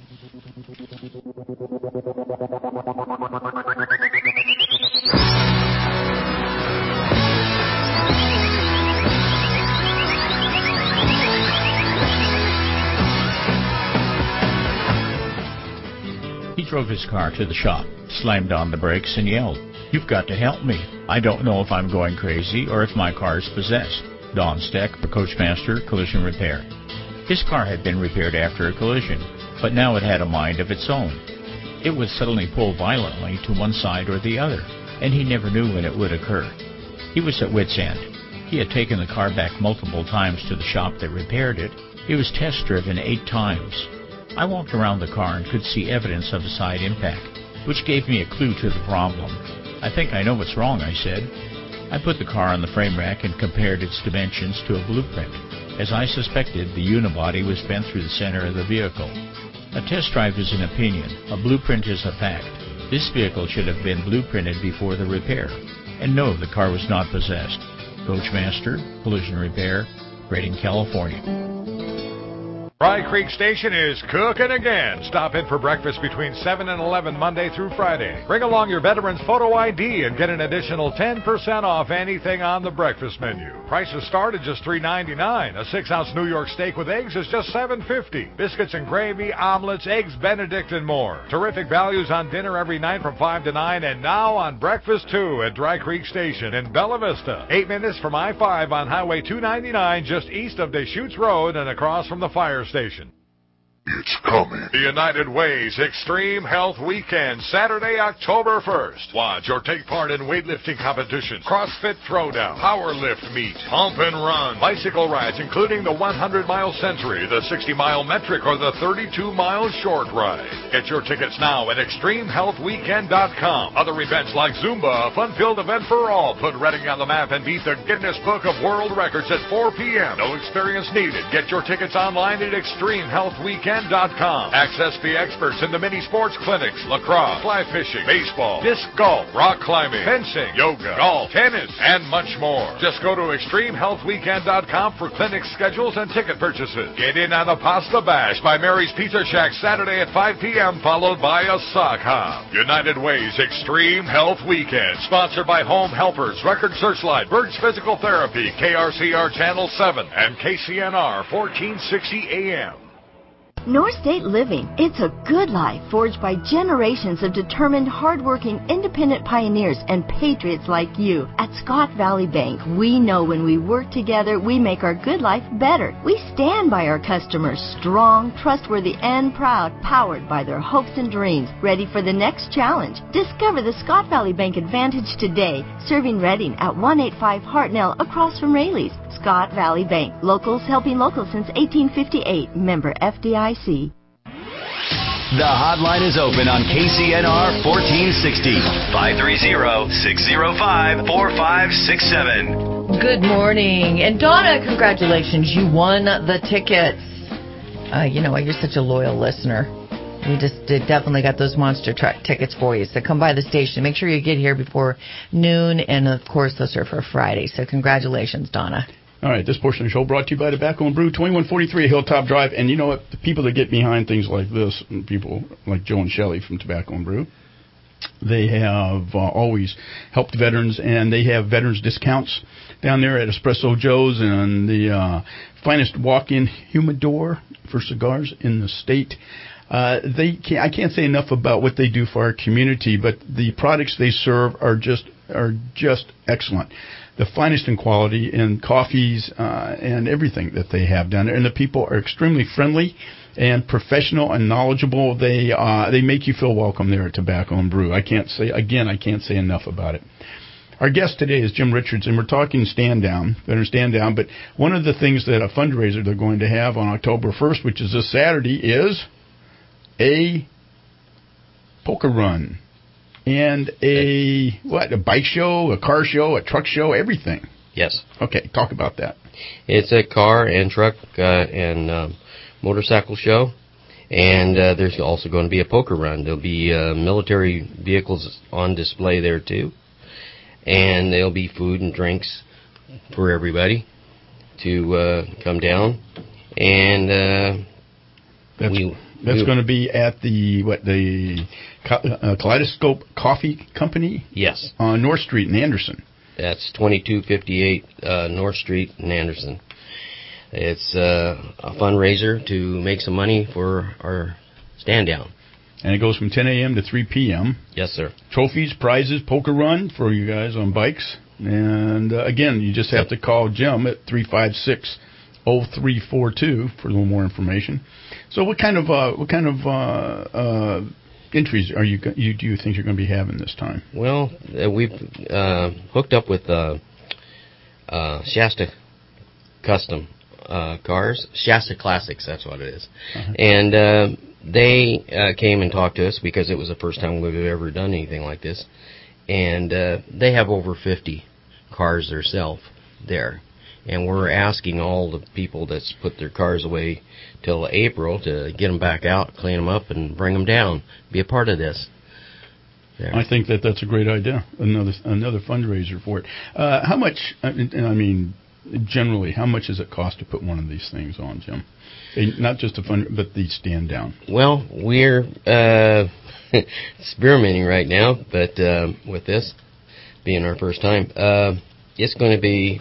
He drove his car to the shop, slammed on the brakes, and yelled, "You've got to help me. I don't know if I'm going crazy or if my car's possessed." Don Steck, the Coachmaster, Collision Repair. His car had been repaired after a collision, but now it had a mind of its own. It would suddenly pull violently to one side or the other, and he never knew when it would occur. He was at wit's end. He had taken the car back multiple times to the shop that repaired it. It was test driven eight times. I walked around the car and could see evidence of a side impact, which gave me a clue to the problem. "I think I know what's wrong," I said. I put the car on the frame rack and compared its dimensions to a blueprint. As I suspected, the unibody was bent through the center of the vehicle. A test drive is an opinion. A blueprint is a fact. This vehicle should have been blueprinted before the repair. And no, the car was not possessed. Coachmaster, Collision Repair, Redding, California. Dry Creek Station is cooking again. Stop in for breakfast between seven and eleven Monday through Friday. Bring along your veteran's photo I D and get an additional ten percent off anything on the breakfast menu. Prices start at just three ninety-nine. A six-ounce New York steak with eggs is just seven fifty. Biscuits and gravy, omelets, eggs Benedict, and more. Terrific values on dinner every night from five to nine, and now on breakfast too at Dry Creek Station in Bella Vista. Eight minutes from I five on Highway two ninety-nine, just east of Deschutes Road and across from the fire station. It's coming. The United Way's Extreme Health Weekend, Saturday, October first. Watch or take part in weightlifting competitions, CrossFit Throwdown, Power Lift Meet, Pump and Run, bicycle rides, including the hundred mile Century, the sixty mile Metric, or the thirty-two mile Short Ride. Get your tickets now at extreme health weekend dot com. Other events like Zumba, a fun-filled event for all. Put Redding on the map and beat the Guinness Book of World Records at four p.m. No experience needed. Get your tickets online at extreme health weekend dot com. Access the experts in the mini sports clinics, lacrosse, fly fishing, baseball, disc golf, rock climbing, fencing, yoga, golf, tennis, and much more. Just go to extreme health weekend dot com for clinic schedules and ticket purchases. Get in on the Pasta Bash by Mary's Pizza Shack Saturday at five p.m. followed by a sock hop. United Way's Extreme Health Weekend, sponsored by Home Helpers, Record Searchlight, Birds Physical Therapy, K R C R Channel seven, and K C N R fourteen sixty A M. North State Living. It's a good life forged by generations of determined, hardworking, independent pioneers and patriots like you. At Scott Valley Bank, we know when we work together, we make our good life better. We stand by our customers, strong, trustworthy, and proud, powered by their hopes and dreams, ready for the next challenge. Discover the Scott Valley Bank Advantage today, serving Reading at one eighty-five Hartnell across from Rayleigh's. Scott Valley Bank, locals helping locals since eighteen fifty-eight, member F D I C. The hotline is open on K C N R fourteen sixty, five three zero, six zero five, four five six seven. Good morning. And Donna, congratulations. You won the tickets. Uh, you know what? You're such a loyal listener. We just did, definitely got those monster truck tickets for you. So come by the station. Make sure you get here before noon. And, of course, those are for Friday. So congratulations, Donna. All right, this portion of the show brought to you by Tobacco and Brew, twenty-one forty-three Hilltop Drive. And you know what? The people that get behind things like this, people like Joe and Shelley from Tobacco and Brew, they have uh, always helped veterans, and they have veterans discounts down there at Espresso Joe's and the uh, finest walk-in humidor for cigars in the state. Uh, they can't, I can't say enough about what they do for our community, but the products they serve are just are just excellent. The finest in quality in coffees uh, and everything that they have down there. And the people are extremely friendly and professional and knowledgeable. They uh, they make you feel welcome there at Tobacco and Brew. I can't say, again, I can't say enough about it. Our guest today is Jim Richards, and we're talking stand down, veteran stand down. But one of the things that a fundraiser they're going to have on October first, which is this Saturday, is a poker run. And a, what, a bike show, a car show, a truck show, everything. Yes. Okay, talk about that. It's a car and truck uh, and um, motorcycle show. And uh, there's also going to be a poker run. There'll be uh, military vehicles on display there, too. And there'll be food and drinks for everybody to uh, come down. And uh, That's, we... That's we, going to be at the, what, the uh, Kaleidoscope Coffee Company? Yes. On North Street in Anderson. That's twenty-two fifty-eight uh, North Street in Anderson. It's uh, a fundraiser to make some money for our stand down. And it goes from ten a.m. to three p.m. Yes, sir. Trophies, prizes, poker run for you guys on bikes. And, uh, again, you just have to call Jim at three five six, oh three four two for a little more information. So what kind of uh, what kind of uh, uh, entries are you you do you think you're going to be having this time? Well, uh, we've uh, hooked up with uh, uh, Shasta Custom uh, Cars, Shasta Classics. That's what it is. Uh-huh. And uh, they uh, came and talked to us because it was the first time we've ever done anything like this. And uh, they have over fifty cars themselves there. And we're asking all the people that's put their cars away till April to get them back out, clean them up, and bring them down. Be a part of this. There. I think that that's a great idea. Another another fundraiser for it. Uh, how much? I mean, generally, how much does it cost to put one of these things on, Jim? Not just a fund, but the stand down. Well, we're uh, experimenting right now, but uh, with this being our first time, uh, it's going to be.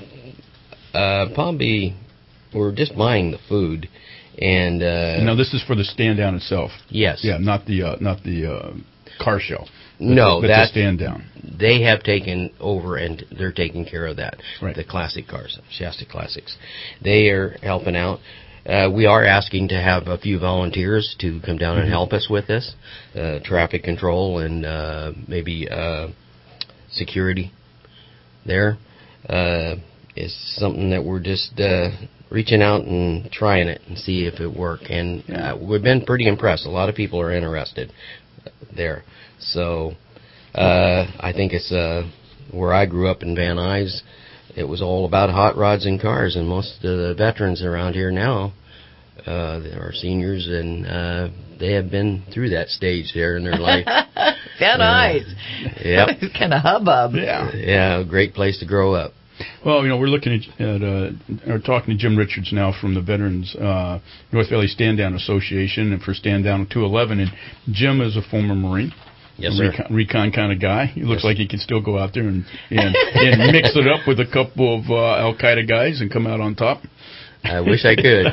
Uh, probably, we're just buying the food, and uh, no, this is for the stand down itself. Yes, yeah, not the uh, not the uh, car show. But no, the, that's the stand down. They have taken over, and they're taking care of that. Right. The classic cars, Shasta Classics, they are helping out. Uh, we are asking to have a few volunteers to come down mm-hmm. and help us with this, uh, traffic control and uh, maybe uh, security there. Uh, It's something that we're just uh, reaching out and trying it and see if it works. And uh, we've been pretty impressed. A lot of people are interested there. So uh, I think it's uh, where I grew up in Van Nuys. It was all about hot rods and cars. And most of the veterans around here now uh, are seniors, and uh, they have been through that stage there in their life. Van Nuys. Uh, yep. It's kind of hubbub. Yeah. Yeah, a great place to grow up. Well, you know, we're looking at, at uh, or talking to Jim Richards now from the Veterans uh, North Valley Stand Down Association, and for Stand Down two eleven. And Jim is a former Marine. Yes, sir. Recon, recon kind of guy. He looks yes. like he can still go out there and, and, and mix it up with a couple of uh, Al Qaeda guys and come out on top. I wish I could.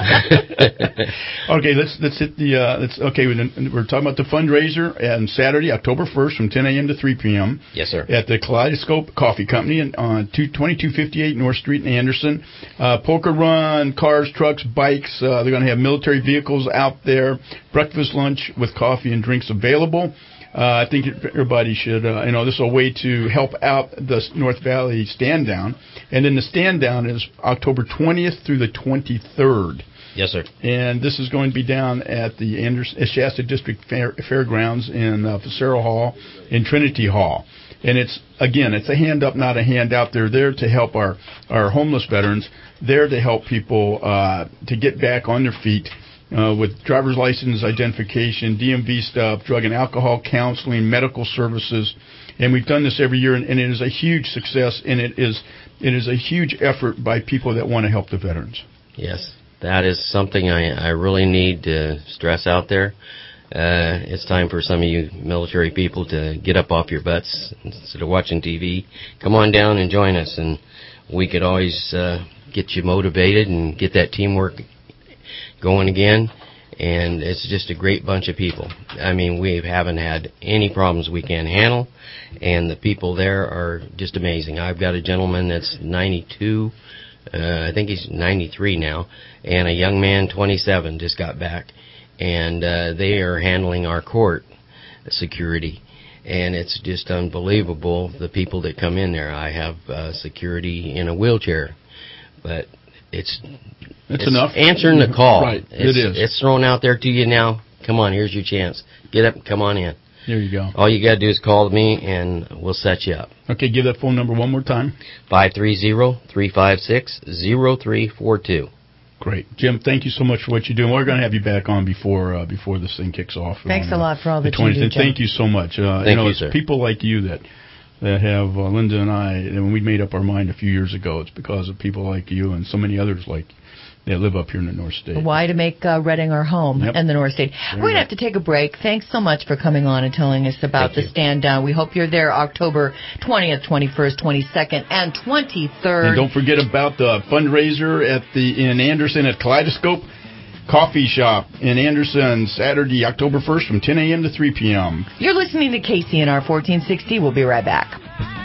Okay, let's let's hit the uh, let's okay. We're talking about the fundraiser on Saturday, October first, from ten a.m. to three p.m. Yes, sir. At the Kaleidoscope Coffee Company on twenty-two fifty-eight North Street in Anderson. Uh, poker run, cars, trucks, bikes. Uh, they're going to have military vehicles out there. Breakfast, lunch with coffee and drinks available. Uh, I think everybody should, uh, you know, this is a way to help out the North Valley stand down. And then the stand down is October twentieth through the twenty-third. Yes, sir. And this is going to be down at the Anderson, Shasta District Fair, Fairgrounds in uh, Facero Hall and Trinity Hall. And it's, again, it's a hand up, not a handout. They're there to help our, our homeless veterans, there to help people uh, to get back on their feet. Uh, with driver's license identification, D M V stuff, drug and alcohol counseling, medical services, and we've done this every year, and, and it is a huge success, and it is it is a huge effort by people that want to help the veterans. Yes, that is something I, I really need to stress out there. Uh, it's time for some of you military people to get up off your butts instead of watching T V. Come on down and join us, and we could always uh, get you motivated and get that teamwork going again, and it's just a great bunch of people. I mean, we haven't had any problems we can't handle, and the people there are just amazing. I've got a gentleman that's ninety-two, uh, I think he's ninety-three now, and a young man, twenty-seven, just got back, and uh, they are handling our court security, and it's just unbelievable, the people that come in there. I have uh, security in a wheelchair, but it's It's, it's enough. answering the call. Right, it's, it is. It's thrown out there to you now. Come on, here's your chance. Get up and come on in. There you go. All you got to do is call me, and we'll set you up. Okay, give that phone number one more time. five three zero, three five six, zero three four two. Great. Jim, thank you so much for what you're doing. We're going to have you back on before uh, before this thing kicks off. Thanks on, a uh, lot for all the that you do, Jim. Thank you so much. Uh, Thank you know, you, it's sir. people like you that that have uh, Linda and I, and when we made up our mind a few years ago, it's because of people like you and so many others like that live up here in the North State. Why to make uh, Reading our home Yep. in the North State. There We're you going to have to take a break. Thanks so much for coming on and telling us about Thank the you. stand down. We hope you're there October twentieth, twenty-first, twenty-second, and twenty-third. And don't forget about the fundraiser at the in Anderson at Kaleidoscope Coffee Shop in Anderson, Saturday, October first, from ten a.m. to three p.m. You're listening to K C N R fourteen sixty. We'll be right back.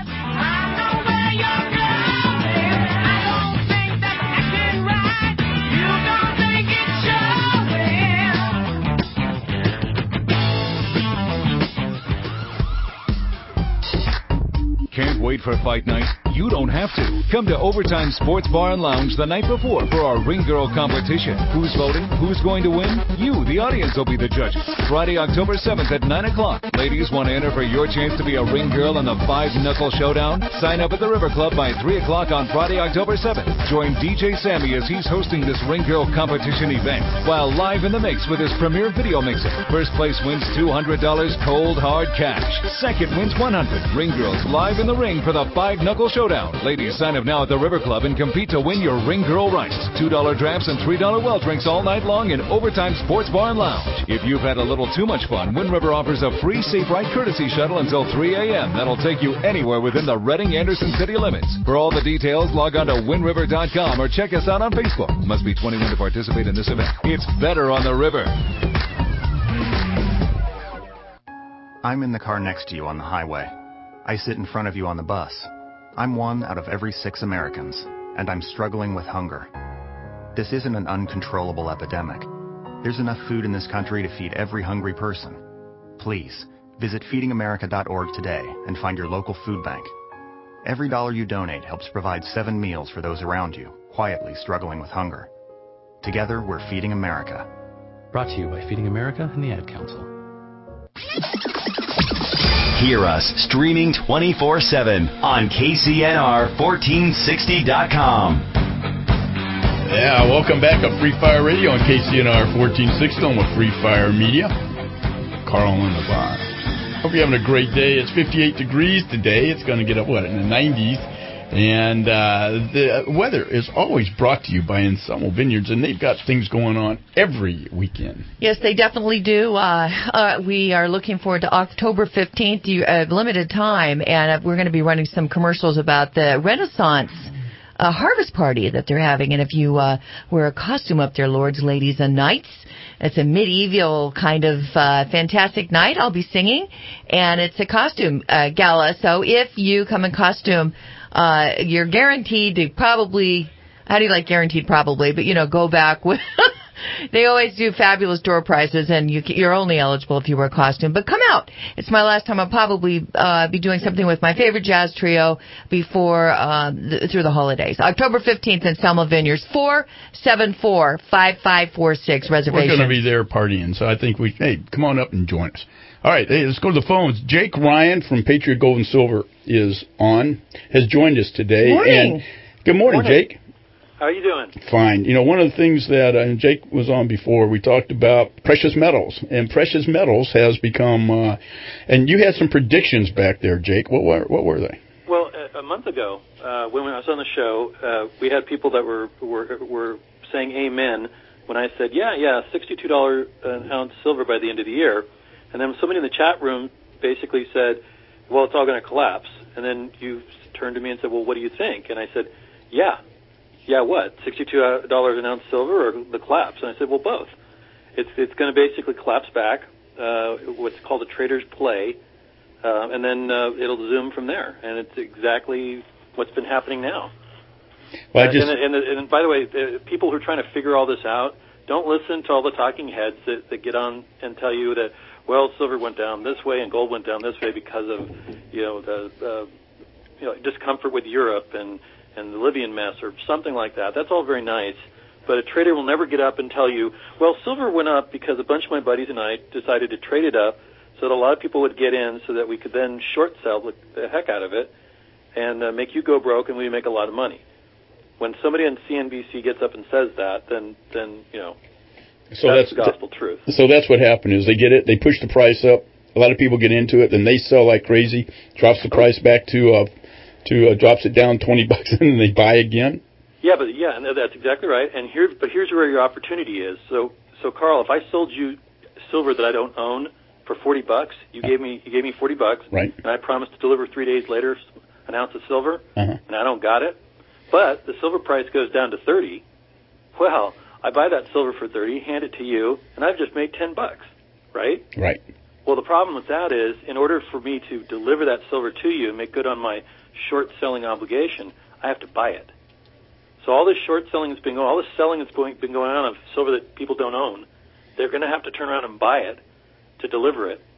Can't wait for fight night? You don't have to. Come to Overtime Sports Bar and Lounge the night before for our Ring Girl competition. Who's voting? Who's going to win? You, the audience, will be the judges. Friday, October seventh at nine o'clock. Ladies, want to enter for your chance to be a ring girl in the Five Knuckle Showdown? Sign up at the River Club by three o'clock on Friday, October seventh. Join D J Sammy as he's hosting this Ring Girl competition event while live in the mix with his premier video mixer. First place wins two hundred dollars cold hard cash. Second wins one hundred dollars. Ring Girls live in the ring for the Five Knuckle Showdown. Ladies, sign up now at the River Club and compete to win your Ring Girl rights. two dollar drafts and three dollar well drinks all night long in Overtime Sports Bar and Lounge. If you've had a little too much fun, Wind River offers a free Safe Ride courtesy shuttle until three a.m. That'll take you anywhere within the Reading-Anderson city limits. For all the details, log on to wind river dot com or check us out on Facebook. Must be twenty-one to participate in this event. It's better on the river. I'm in the car next to you on the highway. I sit in front of you on the bus. I'm one out of every six Americans, and I'm struggling with hunger. This isn't an uncontrollable epidemic. There's enough food in this country to feed every hungry person. Please, visit feeding america dot org today and find your local food bank. Every dollar you donate helps provide seven meals for those around you, quietly struggling with hunger. Together, we're Feeding America. Brought to you by Feeding America and the Ad Council. Hear us streaming twenty-four seven on K C N R fourteen sixty dot com. Yeah, welcome back to Free Fire Radio on K C N R fourteen sixty on with Free Fire Media. Carl and the bar. Hope you're having a great day. It's fifty-eight degrees today. It's going to get up, what, in the nineties. And uh, the weather is always brought to you by Ensemble Vineyards, and they've got things going on every weekend. Yes, they definitely do. Uh, uh, we are looking forward to October fifteenth, you, uh, limited time, and uh, we're going to be running some commercials about the Renaissance a harvest party that they're having. And if you uh, wear a costume up there, lords, ladies, and knights, it's a medieval kind of uh, fantastic night. I'll be singing, and it's a costume uh, gala. So if you come in costume, uh, you're guaranteed to probably, how do you like guaranteed probably, but, you know, go back with... They always do fabulous door prizes, and you, you're only eligible if you wear a costume. But come out. It's my last time. I'll probably uh, be doing something with my favorite jazz trio before uh, th- through the holidays. October fifteenth in Selma Vineyards, four seven four, five five four six reservation. We're going to be there partying, so I think we, hey, come on up and join us. All right, hey, let's go to the phones. Jake Ryan from Patriot Gold and Silver is on, has joined us today. Morning. And good morning, morning. Jake. How are you doing? Fine. You know, one of the things that uh, Jake was on before, we talked about precious metals, and precious metals has become. Uh, and you had some predictions back there, Jake. What were what were they? Well, a, a month ago, uh, when I was on the show, uh, we had people that were were were saying amen when I said, yeah, yeah, sixty-two dollars an ounce silver by the end of the year, and then somebody in the chat room basically said, well, it's all going to collapse, and then you turned to me and said, well, what do you think? And I said, yeah. Yeah, what? sixty-two dollars an ounce silver or the collapse? And I said, well, both. It's it's going to basically collapse back, uh, what's called a trader's play, uh, and then uh, it'll zoom from there. And it's exactly what's been happening now. Well, I uh, just... and, and, and by the way, uh, people who are trying to figure all this out, don't listen to all the talking heads that, that get on and tell you that, well, silver went down this way and gold went down this way because of, you know, the uh, you know discomfort with Europe and and the Libyan mess or something like that. That's all very nice, but a trader will never get up and tell you, well, silver went up because a bunch of my buddies and I decided to trade it up so that a lot of people would get in so that we could then short sell the, the heck out of it and uh, make you go broke and we make a lot of money. When somebody on C N B C gets up and says that, then, then you know, so that's, that's the gospel truth. So that's what happened is they get it, they push the price up, a lot of people get into it, then they sell like crazy, drops the price back to... Uh, to uh, drops it down twenty bucks and then they buy again? Yeah, but yeah, no, that's exactly right. And here, but here's where your opportunity is. So, so Carl, if I sold you silver that I don't own for forty bucks, you gave me you gave me forty bucks, right? And I promised to deliver three days later an ounce of silver, uh-huh. and I don't got it. But the silver price goes down to thirty. Well, I buy that silver for thirty, hand it to you, and I've just made ten bucks, right? Right. Well, the problem with that is, in order for me to deliver that silver to you and make good on my short selling obligation, I have to buy it. So all this short selling has been going, all this selling that's been going on of silver that people don't own, they're going to have to turn around and buy it to deliver it.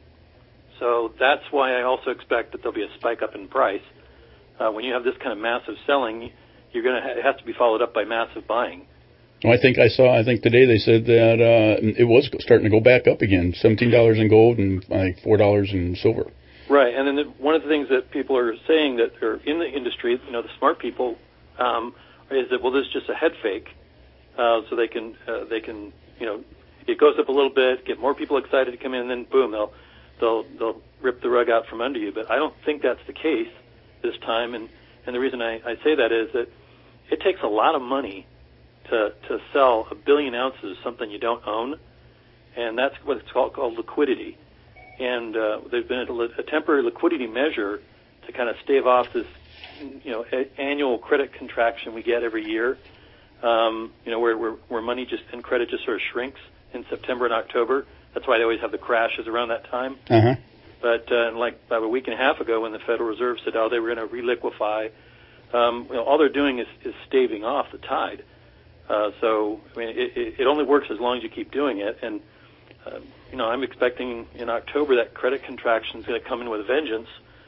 So that's why I also expect that there'll be a spike up in price. Uh, when you have this kind of massive selling, you're going to ha- it has to be followed up by massive buying. Well, I think I saw. I think today they said that uh, it was starting to go back up again. Seventeen dollars in gold and like four dollars in silver. Right, and then the, one of the things that people are saying that are in the industry, you know, the smart people, um, is that well, this is just a head fake, uh, so they can uh, they can you know, it goes up a little bit, get more people excited to come in, and then boom, they'll they'll they'll rip the rug out from under you. But I don't think that's the case this time, and and the reason I, I say that is that it takes a lot of money to to sell a billion ounces of something you don't own, and that's what it's called, called liquidity. And uh, there's been a, a temporary liquidity measure to kind of stave off this, you know, a, annual credit contraction we get every year. Um, you know, where, where where money just and credit just sort of shrinks in September and October. That's why they always have the crashes around that time. Uh-huh. But uh, like about a week and a half ago, when the Federal Reserve said, "Oh, they were going to reliquify," um, you know, all they're doing is, is staving off the tide. Uh, so I mean, it, it, it only works as long as you keep doing it. And uh, you know, I'm expecting in October that credit contraction is going to come in with a vengeance,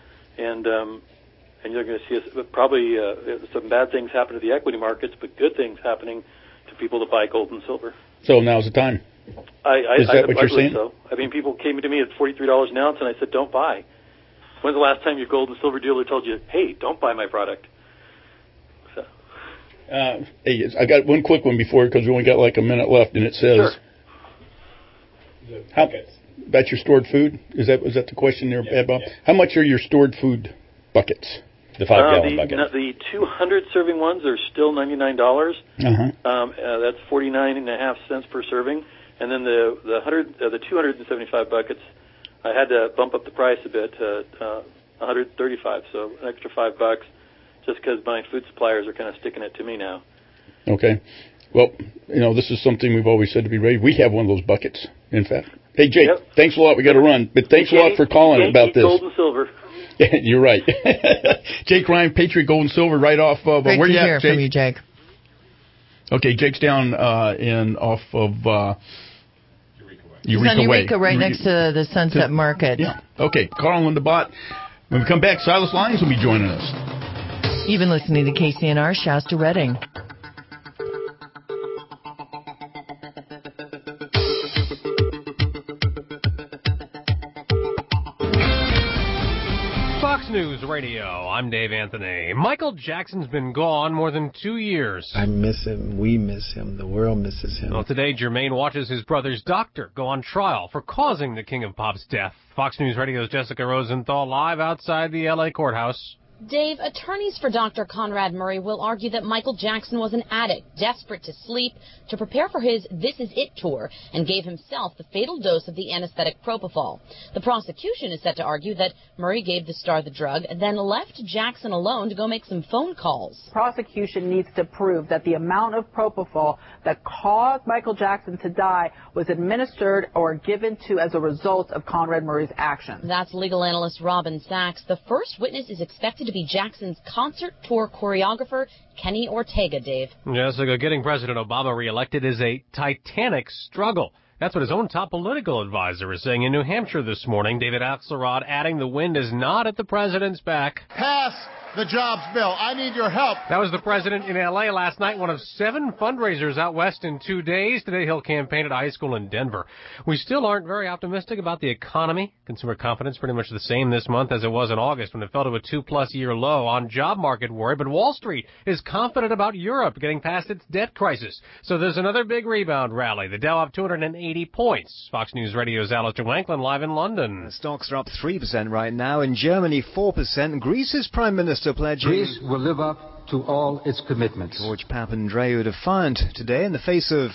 and um, and you're going to see us, probably uh, some bad things happen to the equity markets, but good things happening to people that buy gold and silver. So now's the time. I, I, Is that I, what I you're saying? So. I mean, people came to me at forty-three dollars an ounce, and I said, "Don't buy." When's the last time your gold and silver dealer told you, "Hey, don't buy my product"? So. Uh, hey, I got one quick one before because we only got like a minute left, and it says. Sure. How, about your stored food? Is that was that the question there, yeah, Bob? Yeah. How much are your stored food buckets? The five uh, gallon the, bucket. No, the two hundred serving ones are still ninety-nine dollars. Uh-huh. Um, uh, that's forty-nine and a half cents per serving. And then the the hundred uh, the two hundred seventy-five buckets, I had to bump up the price a bit to uh, one hundred thirty-five, so an extra five bucks. just because my food suppliers are kind of sticking it to me now. Okay. Well, you know, this is something we've always said to be ready. We have one of those buckets, in fact. Hey, Jake, yep. thanks a lot. We got to run. But thanks a lot for calling Yankee about this. Gold and silver. You're right. Jake Ryan, Patriot Gold and Silver, right off of... Uh, Great where to you hear at, Jake? from you, Jake. Okay, Jake's down uh, in off of... Uh, He's Eureka on Eureka, Way. right Eureka. next to the Sunset to, Market. Yeah. Okay, Carl and Linda Bott. When we come back, Silas Lyons will be joining us. You've been listening to K C N R Shasta Redding. Fox News Radio, I'm Dave Anthony. Michael Jackson's been gone more than two years. I miss him. We miss him. The world misses him. Well, today, Jermaine watches his brother's doctor go on trial for causing the King of Pop's death. Fox News Radio's Jessica Rosenthal live outside the L A courthouse. Dave, attorneys for Doctor Conrad Murray will argue that Michael Jackson was an addict, desperate to sleep, to prepare for his This Is It tour, and gave himself the fatal dose of the anesthetic propofol. The prosecution is set to argue that Murray gave the star the drug and then left Jackson alone to go make some phone calls. Prosecution needs to prove that the amount of propofol that caused Michael Jackson to die was administered or given to as a result of Conrad Murray's actions. That's legal analyst Robin Sachs. The first witness is expected to be Jackson's concert tour choreographer, Kenny Ortega, Dave. Jessica, getting President Obama reelected is a titanic struggle. That's what his own top political advisor is saying in New Hampshire this morning. David Axelrod adding the wind is not at the president's back. Pass the jobs bill. I need your help. That was the president in L A last night, one of seven fundraisers out west in two days. Today he'll campaign at a high school in Denver. We still aren't very optimistic about the economy. Consumer confidence pretty much the same this month as it was in August when it fell to a two-plus year low on job market worry. But Wall Street is confident about Europe getting past its debt crisis. So there's another big rebound rally. The Dow up two hundred eighty points. Fox News Radio's Alistair Wanklin live in London. The stocks are up three percent right now. In Germany, four percent. Greece's Prime Minister pledging... Greece will live up to all its commitments. George Papandreou defiant today in the face of...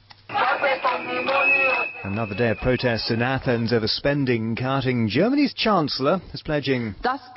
Another day of protests in Athens over spending cutting. Germany's Chancellor is pledging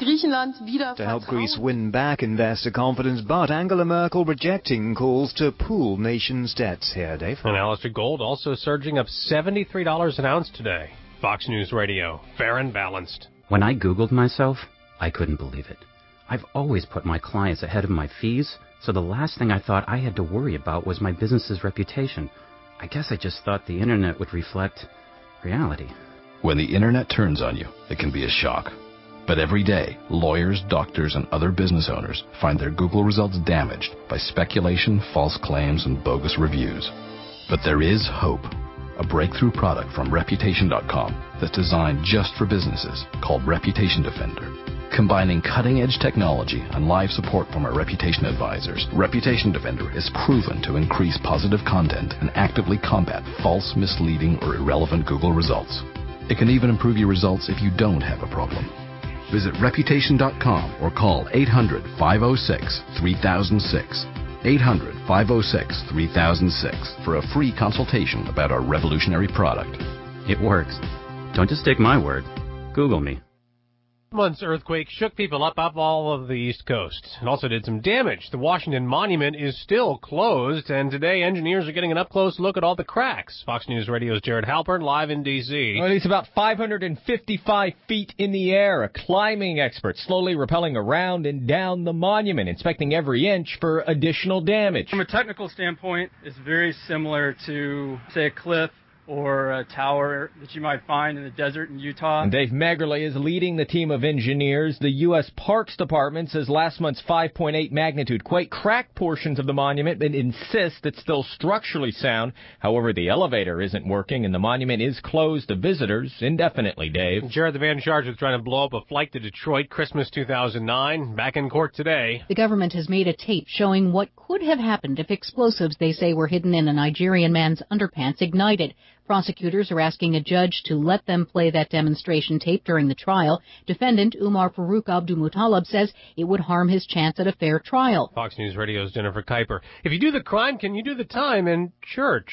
to help Greece win back investor confidence, but Angela Merkel rejecting calls to pool nations' debts. Here, Dave. And Alistair Gold also surging up seventy-three dollars an ounce today. Fox News Radio, fair and balanced. When I Googled myself, I couldn't believe it. I've always put my clients ahead of my fees, so the last thing I thought I had to worry about was my business's reputation. I guess I just thought the internet would reflect reality. When the internet turns on you, it can be a shock. But every day, lawyers, doctors, and other business owners find their Google results damaged by speculation, false claims, and bogus reviews. But there is hope. A breakthrough product from Reputation dot com that's designed just for businesses called Reputation Defender. Combining cutting-edge technology and live support from our reputation advisors, Reputation Defender is proven to increase positive content and actively combat false, misleading, or irrelevant Google results. It can even improve your results if you don't have a problem. Visit Reputation dot com or call eight hundred, five oh six, three thousand six, eight hundred, five oh six, three thousand six for a free consultation about our revolutionary product. It works. Don't just take my word. Google me. Month's earthquake shook people up up all of the East Coast. It also did some damage. The Washington Monument is still closed, and today engineers are getting an up-close look at all the cracks. Fox News Radio's Jared Halpern live in D C Well, it's about five hundred fifty-five feet in the air. A climbing expert slowly rappelling around and down the monument, inspecting every inch for additional damage. From a technical standpoint, it's very similar to, say, a cliff or a tower that you might find in the desert in Utah. And Dave Meggerly is leading the team of engineers. The U S Parks Department says last month's five point eight magnitude quake cracked portions of the monument but insists it's still structurally sound. However, the elevator isn't working and the monument is closed to visitors indefinitely, Dave. Jared, the man charged with trying to blow up a flight to Detroit Christmas two thousand nine, back in court today. The government has made a tape showing what could have happened if explosives they say were hidden in a Nigerian man's underpants ignited. Prosecutors are asking a judge to let them play that demonstration tape during the trial. Defendant Umar Farouk Abdulmutalab says it would harm his chance at a fair trial. Fox News Radio's Jennifer Kuiper. If you do the crime, can you do the time in church?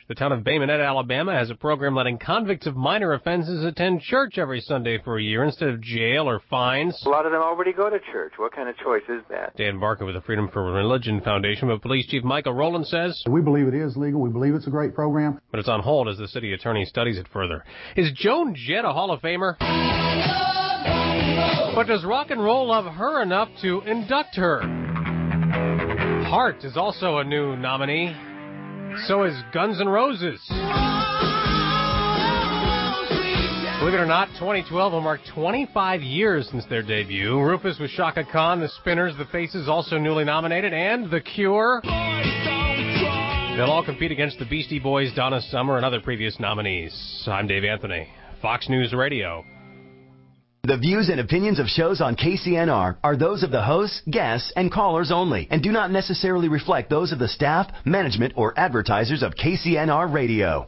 The town of Bay Minette, Alabama has a program letting convicts of minor offenses attend church every Sunday for a year instead of jail or fines. A lot of them already go to church. What kind of choice is that? Dan Barker with the Freedom for Religion Foundation, but Police Chief Michael Rowland says, We believe it is legal. We believe it's a great program. But it's on hold as the city attorney studies it further. Is Joan Jett a Hall of Famer? But does rock and roll love her enough to induct her? Heart is also a new nominee. So is Guns N' Roses. Believe it or not, twenty twelve will mark twenty-five years since their debut. Rufus with Chaka Khan, the Spinners, the Faces, also newly nominated, and The Cure. They'll all compete against the Beastie Boys, Donna Summer, and other previous nominees. I'm Dave Anthony, Fox News Radio. The views and opinions of shows on K C N R are those of the hosts, guests, and callers only, and do not necessarily reflect those of the staff, management, or advertisers of K C N R Radio.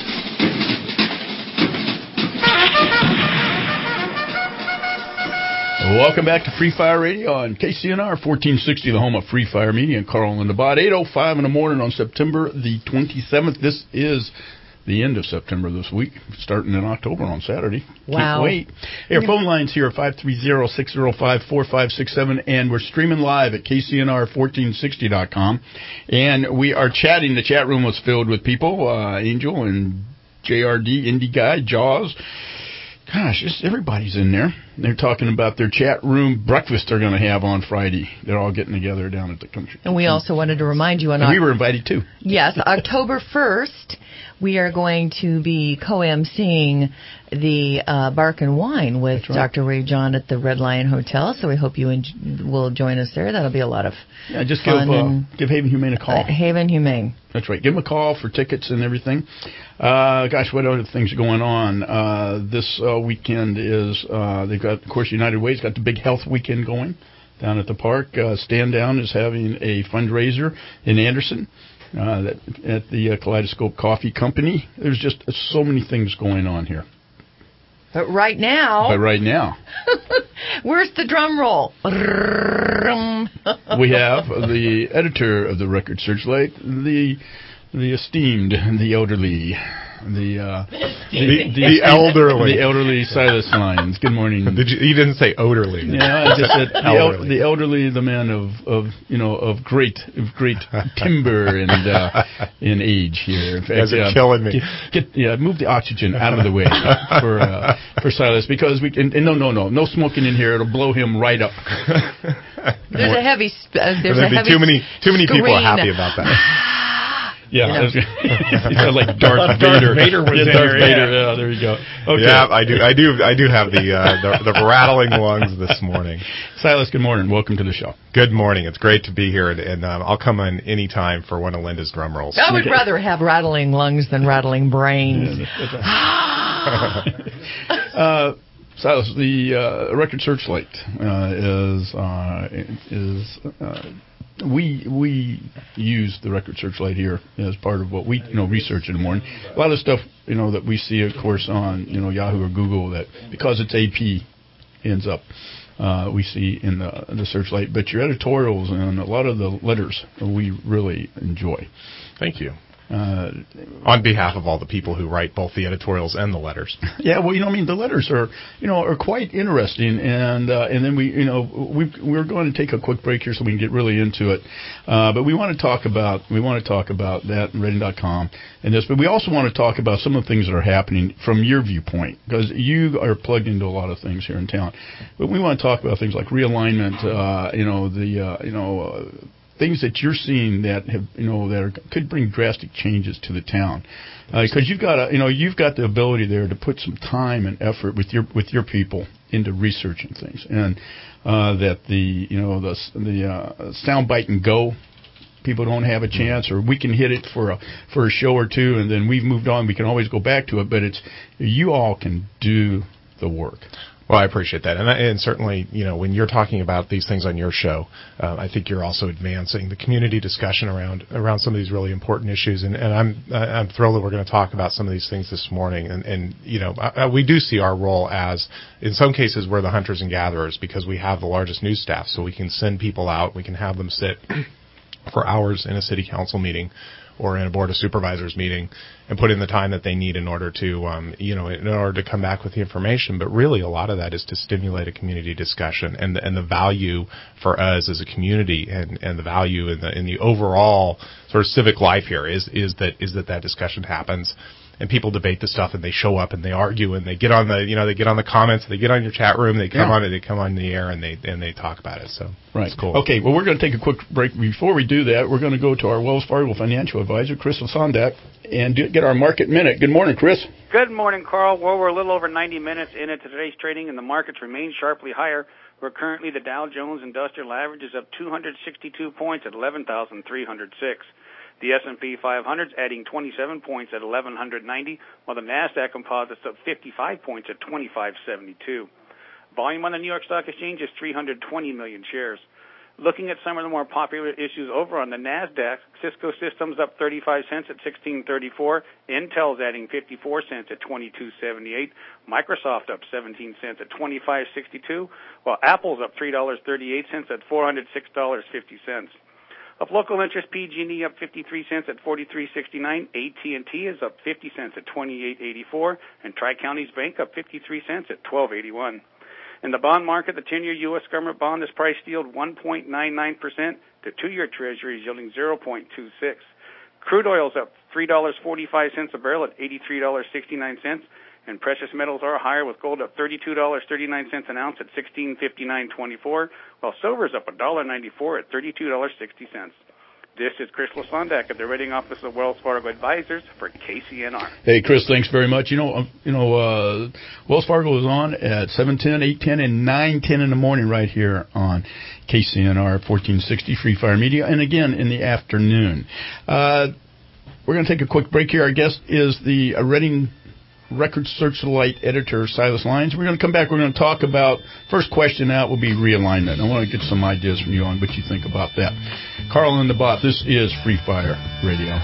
Welcome back to Free Fire Radio on K C N R fourteen sixty, the home of Free Fire Media, and Carl and Linda. eight oh five in the morning on September the twenty-seventh. This is the end of September this week, starting in October on Saturday. Wow. Can't wait. Hey, our phone lines here are five three zero, six zero five, four five six seven, and we're streaming live at K C N R fourteen sixty dot com. And we are chatting. The chat room was filled with people, uh, Angel and J R D, Indie Guy, Jaws. Gosh, just everybody's in there. They're talking about their chat room breakfast they're going to have on Friday. They're all getting together down at the country. And we also wanted to remind you on and we were invited too. Yes, October first, we are going to be co-emceeing the uh, Bark and Wine with right. Doctor Ray John at the Red Lion Hotel. So we hope you en- will join us there. That'll be a lot of yeah. Just fun give uh, give Haven Humane a call. Uh, Haven Humane. That's right. Give them a call for tickets and everything. Uh, gosh, what other things are going on? Uh, this uh, weekend is, uh, they've got, of course, United Way's got the big health weekend going down at the park. Uh, Stand Down is having a fundraiser in Anderson uh, that, at the uh, Kaleidoscope Coffee Company. There's just so many things going on here. But right now... But right now... Where's the drum roll? We have the editor of the Record Searchlight, the the esteemed, the elderly, the uh, the, the, the elderly, the elderly Silas Lyons. Good morning. Did you? You didn't say odorly. Yeah, I just said the elderly. the elderly, the man of, of you know of great of great timber and uh, in age here. In fact, you guys are uh, killing me. Get, get yeah, move the oxygen out of the way for uh, for Silas because we and, and no no no no smoking in here. It'll blow him right up. There's a heavy. Uh, there's a heavy too many too many screen. people are happy about that. Yeah, you know. Like Darth Vader. Darth Vader was yeah, Darth there, Vader. Yeah. yeah, there you go. Okay. Yeah, I do. I do. I do have the, uh, the the rattling lungs this morning. Silas, good morning. Welcome to the show. Good morning. It's great to be here, and, and um, I'll come in any time for one of Linda's drum rolls. I would okay. rather have rattling lungs than rattling brains. Yeah, that's, that's uh, Silas, the uh, Record Searchlight uh, is uh, is. Uh, We we use the Record Searchlight here as part of what we you know research in the morning. A lot of stuff you know that we see, of course, on you know Yahoo or Google that because it's A P ends up uh, we see in the the Searchlight. But your editorials and a lot of the letters we really enjoy. Thank you. Uh, on behalf of all the people who write both the editorials and the letters. Yeah, well, you know, I mean, the letters are, you know, are quite interesting, and uh, and then we, you know, we we're going to take a quick break here so we can get really into it. Uh, but we want to talk about we want to talk about that and Reading dot com and this, but we also want to talk about some of the things that are happening from your viewpoint because you are plugged into a lot of things here in town. But we want to talk about things like realignment, uh, you know, the uh, you know. Uh, things that you're seeing that have, you know, that are, could bring drastic changes to the town, because uh, you've got a, you know, you've got the ability there to put some time and effort with your with your people into researching things, and uh, that the, you know, the the uh, sound bite and go. People don't have a chance, or we can hit it for a for a show or two, and then we've moved on. We can always go back to it, but it's you all can do the work. Well, I appreciate that, and, and certainly, you know, when you're talking about these things on your show, uh, I think you're also advancing the community discussion around around some of these really important issues, and, and I'm I'm thrilled that we're going to talk about some of these things this morning, and, and you know, I, we do see our role as, in some cases, we're the hunters and gatherers because we have the largest news staff, so we can send people out, we can have them sit for hours in a city council meeting or in a board of supervisors meeting and put in the time that they need in order to, um, you know, in order to come back with the information. But really, a lot of that is to stimulate a community discussion, and the, and the value for us as a community, and, and the value in the in the overall sort of civic life here is is that is that that discussion happens. And people debate the stuff, and they show up, and they argue, and they get on the, you know, they get on the comments, they get on your chat room, they come yeah. on, they come on the air, and they and they talk about it. So right, it's cool. Okay, well, we're going to take a quick break. Before we do that, we're going to go to our Wells Fargo financial advisor, Chris Lesondak, and do, get our market minute. Good morning, Chris. Good morning, Carl. Well, we're a little over ninety minutes into today's trading, and the markets remain sharply higher. Where currently the Dow Jones Industrial Average is up two hundred sixty-two points at eleven thousand three hundred six. The S and P five hundred is adding twenty-seven points at eleven ninety, while the NASDAQ Composite's up fifty-five points at twenty-five seventy-two. Volume on the New York Stock Exchange is three hundred twenty million shares. Looking at some of the more popular issues over on the NASDAQ, Cisco Systems up thirty-five cents at sixteen thirty-four, Intel's adding fifty-four cents at twenty-two seventy-eight, Microsoft up seventeen cents at twenty-five sixty-two, while Apple's up three dollars and thirty-eight cents at four hundred six dollars and fifty cents. Of local interest, P G and E up fifty-three cents at forty-three sixty-nine, A T and T is up fifty cents at twenty-eight eighty-four, and Tri-Counties Bank up fifty-three cents at twelve eighty-one. In the bond market, the ten-year U S government bond is priced yield one point nine nine percent, to two-year Treasuries yielding zero point two six. Crude oil is up three dollars and forty-five cents a barrel at eighty-three dollars and sixty-nine cents, and precious metals are higher, with gold up thirty-two dollars and thirty-nine cents an ounce at sixteen fifty-nine twenty-four, while silver is up one dollar and ninety-four cents at thirty-two dollars and sixty cents. This is Chris Lesondak at the Rating Office of Wells Fargo Advisors for K C N R. Hey, Chris, thanks very much. You know, um, you know, uh, Wells Fargo is on at seven ten, eight ten, and nine ten in the morning right here on K C N R fourteen sixty Free Fire Media, and again in the afternoon. Uh, we're going to take a quick break here. Our guest is the uh, Reading Record Searchlight editor, Silas Lyons. We're going to come back. We're going to talk about, first question out will be realignment. I want to get some ideas from you on what you think about that. Carl and the Bot, this is Free Fire Radio.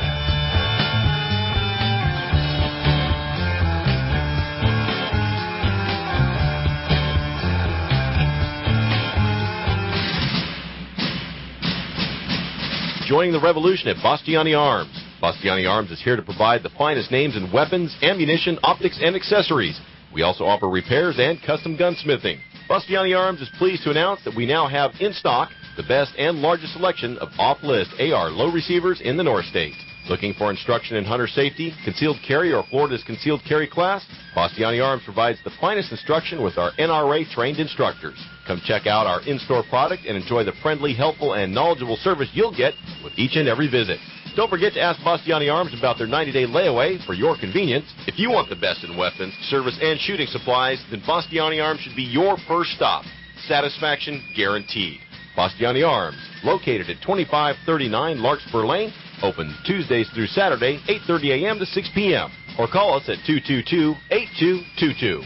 Joining the revolution at Bastiani Arms. Bastiani Arms is here to provide the finest names in weapons, ammunition, optics, and accessories. We also offer repairs and custom gunsmithing. Bastiani Arms is pleased to announce that we now have in stock the best and largest selection of off-list A R low receivers in the North State. Looking for instruction in hunter safety, concealed carry, or Florida's concealed carry class? Bastiani Arms provides the finest instruction with our N R A-trained instructors. Come check out our in-store product and enjoy the friendly, helpful, and knowledgeable service you'll get with each and every visit. Don't forget to ask Bastiani Arms about their ninety-day layaway for your convenience. If you want the best in weapons, service, and shooting supplies, then Bastiani Arms should be your first stop. Satisfaction guaranteed. Bastiani Arms, located at twenty-five thirty-nine Larkspur Lane, open Tuesdays through Saturday, eight thirty a.m. to six p.m. Or call us at two two two, eight two two two.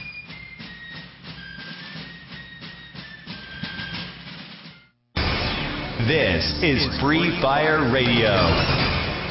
This is Free Fire Radio.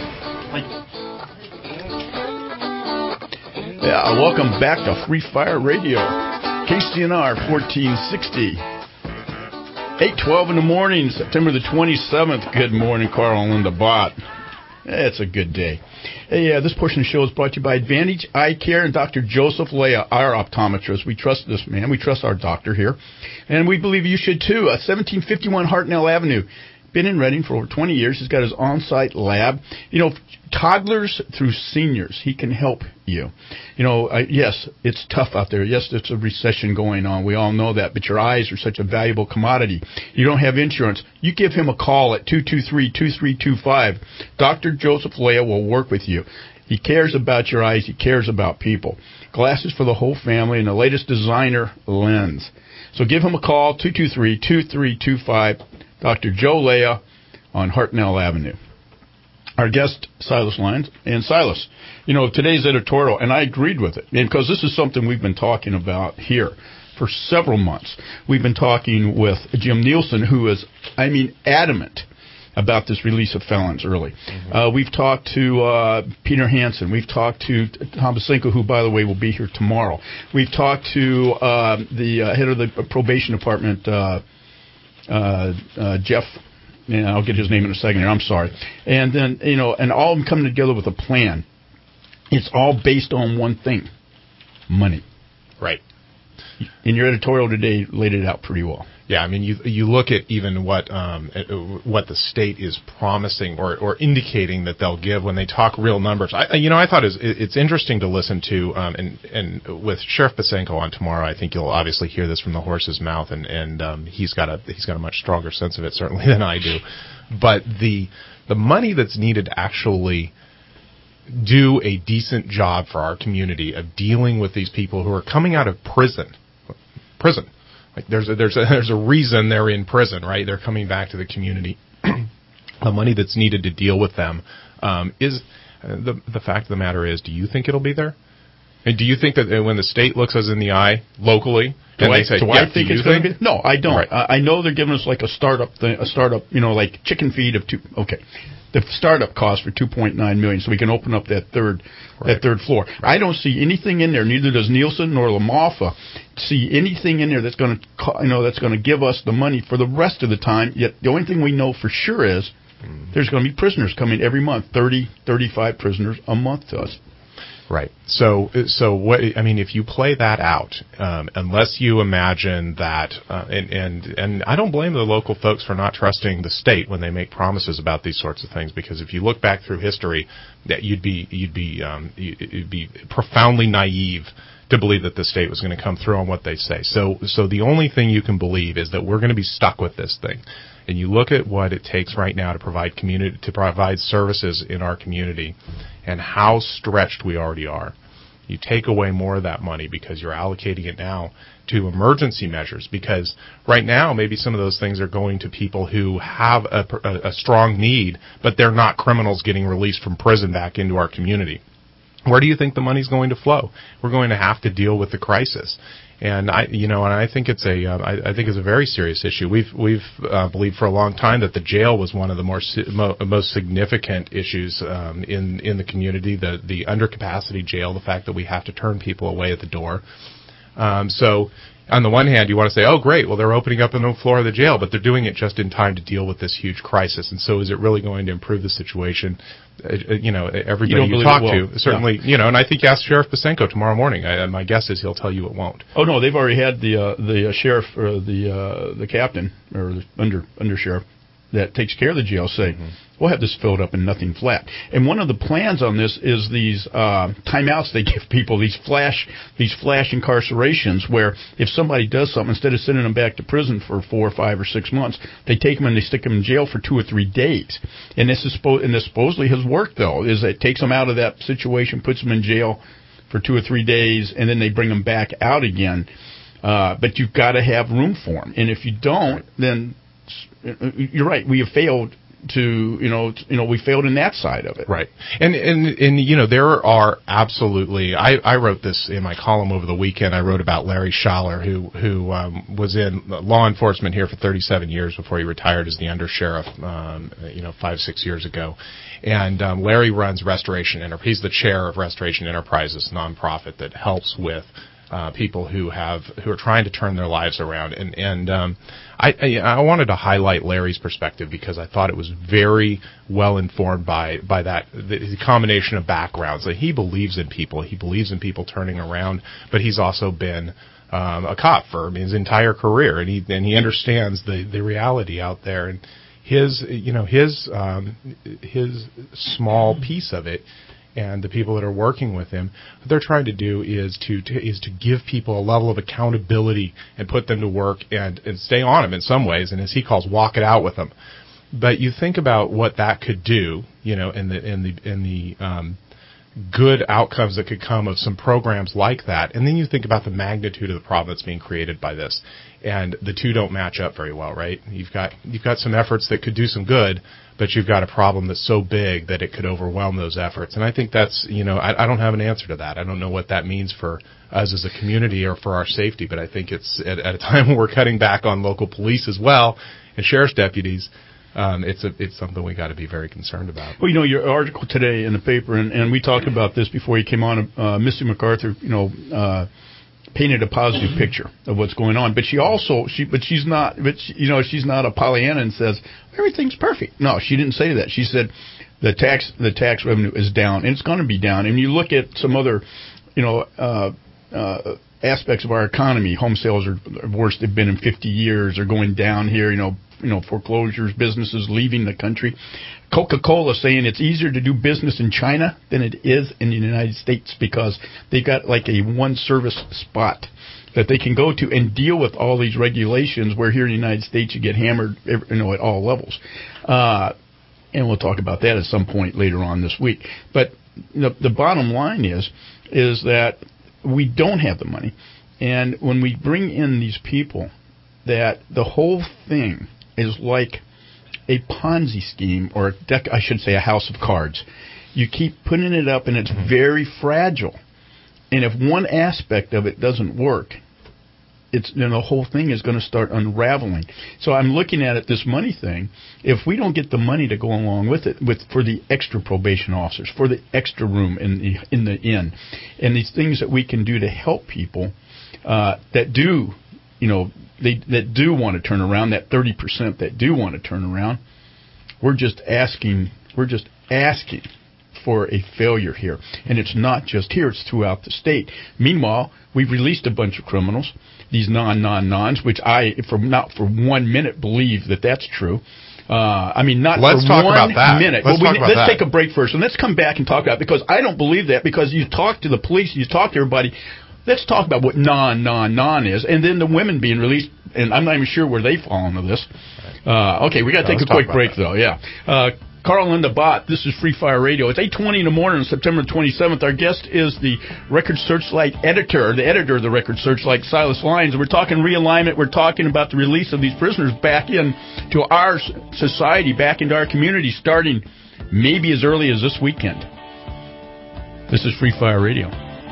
Yeah, welcome back to Free Fire Radio, K C N R fourteen sixty, eight twelve in the morning, September the twenty-seventh. Good morning, Carl and Linda Bott. It's a good day. Hey, uh, this portion of the show is brought to you by Advantage Eye Care and Doctor Joseph Leah, our optometrist. We trust this man. We trust our doctor here. And we believe you should, too. Uh, seventeen fifty-one Hartnell Avenue. Been in Reading for over twenty years. He's got his on-site lab. You know, toddlers through seniors, he can help you. You know, uh, yes, it's tough out there. Yes, there's a recession going on. We all know that. But your eyes are such a valuable commodity. You don't have insurance. You give him a call at two two three, two three two five. Doctor Joseph Leah will work with you. He cares about your eyes. He cares about people. Glasses for the whole family and the latest designer lens. So give him a call, two two three, two three two five. Doctor Joe Leah on Hartnell Avenue. Our guest, Silas Lyons. And Silas, you know, today's editorial, and I agreed with it, because this is something we've been talking about here for several months. We've been talking with Jim Nielsen, who is, I mean, adamant about this release of felons early. Mm-hmm. Uh, we've talked to uh, Peter Hansen. We've talked to Tom Basenko, who, by the way, will be here tomorrow. We've talked to uh, the uh, head of the probation department, uh, Uh, uh, Jeff and I'll get his name in a second here. I'm sorry. And then, you know, and all of them coming together with a plan. It's all based on one thing: money. Right. In your editorial today, laid it out pretty well. Yeah, I mean, you you look at even what um, what the state is promising or, or indicating that they'll give when they talk real numbers. I, you know, I thought it was, it's interesting to listen to, um, and and with Sheriff Basenko on tomorrow, I think you'll obviously hear this from the horse's mouth, and and um, he's got a he's got a much stronger sense of it certainly than I do. But the the money that's needed to actually do a decent job for our community of dealing with these people who are coming out of prison, prison. Like there's a, there's a, there's a reason they're in prison, right? They're coming back to the community. The money that's needed to deal with them um, is uh, the the fact of the matter is, do you think it'll be there? And do you think that when the state looks us in the eye locally, do and I, they say, do yeah, I think do it's you going think? to be? No, I don't. Right. I, I know they're giving us like a startup thing, a startup, you know, like chicken feed of two. Okay, the startup cost for two point nine million, so we can open up that third right. that third floor. Right. I don't see anything in there. Neither does Nielsen nor LaMalfa see anything in there that's going to, you know, that's going to give us the money for the rest of the time. Yet the only thing we know for sure is mm. there's going to be prisoners coming every month, thirty, thirty-five prisoners a month to us. Right. So, so what? I mean, if you play that out, um, unless you imagine that, uh, and and and I don't blame the local folks for not trusting the state when they make promises about these sorts of things, because if you look back through history, that you'd be you'd be um, you'd be profoundly naive to believe that the state was going to come through on what they say. So, so the only thing you can believe is that we're going to be stuck with this thing. And you look at what it takes right now to provide community to provide services in our community, and how stretched we already are. You take away more of that money because you're allocating it now to emergency measures. Because right now, maybe some of those things are going to people who have a, a, a strong need, but they're not criminals getting released from prison back into our community. Where do you think the money's going to flow? We're going to have to deal with the crisis. And I, you know, and I think it's a, uh, I, I think it's a very serious issue. We've, we've uh, believed for a long time that the jail was one of the more mo- most significant issues um, in in the community. The the undercapacity jail, the fact that we have to turn people away at the door. Um, so, on the one hand, you want to say, oh, great, well, they're opening up the new floor of the jail, but they're doing it just in time to deal with this huge crisis. And so, is it really going to improve the situation? Uh, you know, everybody you, you talk to, certainly, yeah. you know, and I think ask Sheriff Basenko tomorrow morning. I, my guess is he'll tell you it won't. Oh no, they've already had the uh, the uh, sheriff or the uh, the captain or the under under sheriff that takes care of the jail say, mm-hmm. we'll have this filled up and nothing flat. And one of the plans on this is these uh, timeouts they give people, these flash these flash incarcerations, where if somebody does something, instead of sending them back to prison for four or five or six months, they take them and they stick them in jail for two or three days. And this is spo- and this supposedly has worked, though, is it takes them out of that situation, puts them in jail for two or three days, and then they bring them back out again. Uh, but you've got to have room for them. And if you don't, then you're right. We have failed to, you know, you know, we failed in that side of it. Right. And, and, and, you know, there are absolutely, I, I wrote this in my column over the weekend. I wrote about Larry Schaller, who, who, um, was in law enforcement here for thirty-seven years before he retired as the undersheriff, um, you know, five, six years ago. And, um, Larry runs Restoration Enterprise. He's the chair of Restoration Enterprises, nonprofit that helps with Uh, people who have who are trying to turn their lives around, and and um, I, I I wanted to highlight Larry's perspective because I thought it was very well informed by by that the, the combination of backgrounds. That he believes in people, he believes in people turning around, but he's also been um, a cop for his entire career, and he and he understands the the reality out there, and his you know his um, his small piece of it. And the people that are working with him, what they're trying to do is to, to is to give people a level of accountability and put them to work and, and stay on them in some ways, and as he calls, walk it out with them. But you think about what that could do, you know, in the in the in the um, good outcomes that could come of some programs like that, and then you think about the magnitude of the problem that's being created by this, and the two don't match up very well, right? You've got you've got some efforts that could do some good, but you've got a problem that's so big that it could overwhelm those efforts. And I think that's, you know, I, I don't have an answer to that. I don't know what that means for us as a community or for our safety, but I think it's at, at a time when we're cutting back on local police as well and sheriff's deputies. Um, it's a, it's something we got to be very concerned about. Well, you know, your article today in the paper, and, and we talked about this before you came on, uh, Misty MacArthur, you know, uh, painted a positive picture of what's going on. But she also, she, but she's not, but she, you know, she's not a Pollyanna and says everything's perfect. No, she didn't say that. She said the tax, the tax revenue is down, and it's going to be down. And you look at some other, you know, uh, uh, aspects of our economy. Home sales are the worst they've been in fifty years. They're going down here. You know, you know, foreclosures, businesses leaving the country. Coca-Cola saying it's easier to do business in China than it is in the United States because they've got like a one service spot that they can go to and deal with all these regulations, where here in the United States you get hammered, you know, at all levels. Uh, and we'll talk about that at some point later on this week. But the, the bottom line is, is that we don't have the money. And when we bring in these people, that the whole thing is like a Ponzi scheme, or a deck, I should say a house of cards. You keep putting it up, and it's very fragile. And if one aspect of it doesn't work, it's then the whole thing is going to start unraveling. So I'm looking at it, this money thing. If we don't get the money to go along with it, with for the extra probation officers, for the extra room in the in the inn, and these things that we can do to help people uh, that do, you know, they that do want to turn around, that thirty percent that do want to turn around, we're just asking, we're just asking for a failure here. And it's not just here, it's throughout the state. Meanwhile, we've released a bunch of criminals, these non-non-nons, which I, for not for one minute, believe that that's true. Uh, I mean, not let's for talk one about that. minute. Let's, well, talk we, about let's that. take a break first, and let's come back and talk about it, because I don't believe that, because you talk to the police, you talk to everybody. Let's talk about what non-non-non is, and then the women being released, and I'm not even sure where they fall into this. Uh, okay, we got to take a quick break, that. though, yeah. Uh, Carl and Linda Bott, this is Free Fire Radio. It's eight twenty in the morning on September twenty-seventh. Our guest is the Record Searchlight editor, the editor of the Record Searchlight, Silas Lyons. We're talking realignment. We're talking about the release of these prisoners back into our society, back into our community, starting maybe as early as this weekend. This is Free Fire Radio.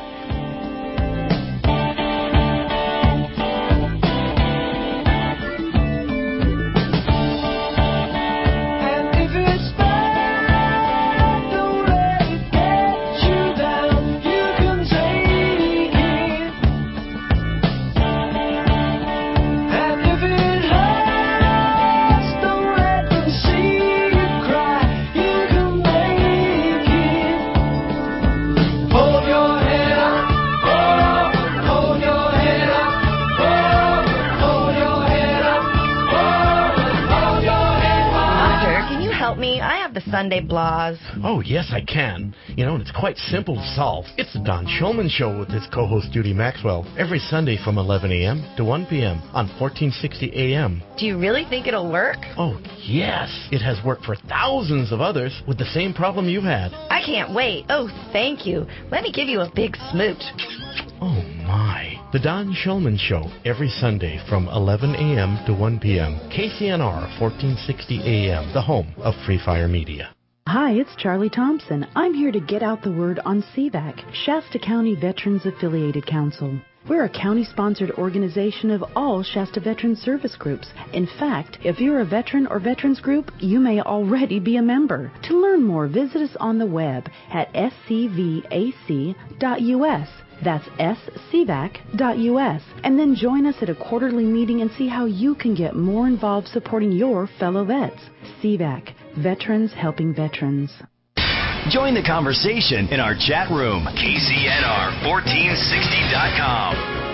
Sunday Blas. Oh, yes, I can. You know, and it's quite simple to solve. It's the Don Shulman Show with its co-host Judy Maxwell every Sunday from eleven a.m. to one p.m. on fourteen sixty A M. Do you really think it'll work? Oh, yes. It has worked for thousands of others with the same problem you had. I can't wait. Oh, thank you. Let me give you a big smooch. Oh, my. The Don Shulman Show every Sunday from eleven a.m. to one p.m. K C N R fourteen sixty A M, the home of Free Fire Media. Hi, it's Charlie Thompson. I'm here to get out the word on C V A C, Shasta County Veterans Affiliated Council. We're a county-sponsored organization of all Shasta Veteran Service Groups. In fact, if you're a veteran or veterans group, you may already be a member. To learn more, visit us on the web at s c v a c dot u s. That's s c v a c dot u s. And then join us at a quarterly meeting and see how you can get more involved supporting your fellow vets. C V A C, Veterans Helping Veterans. Join the conversation in our chat room, K C N R fourteen sixty dot com.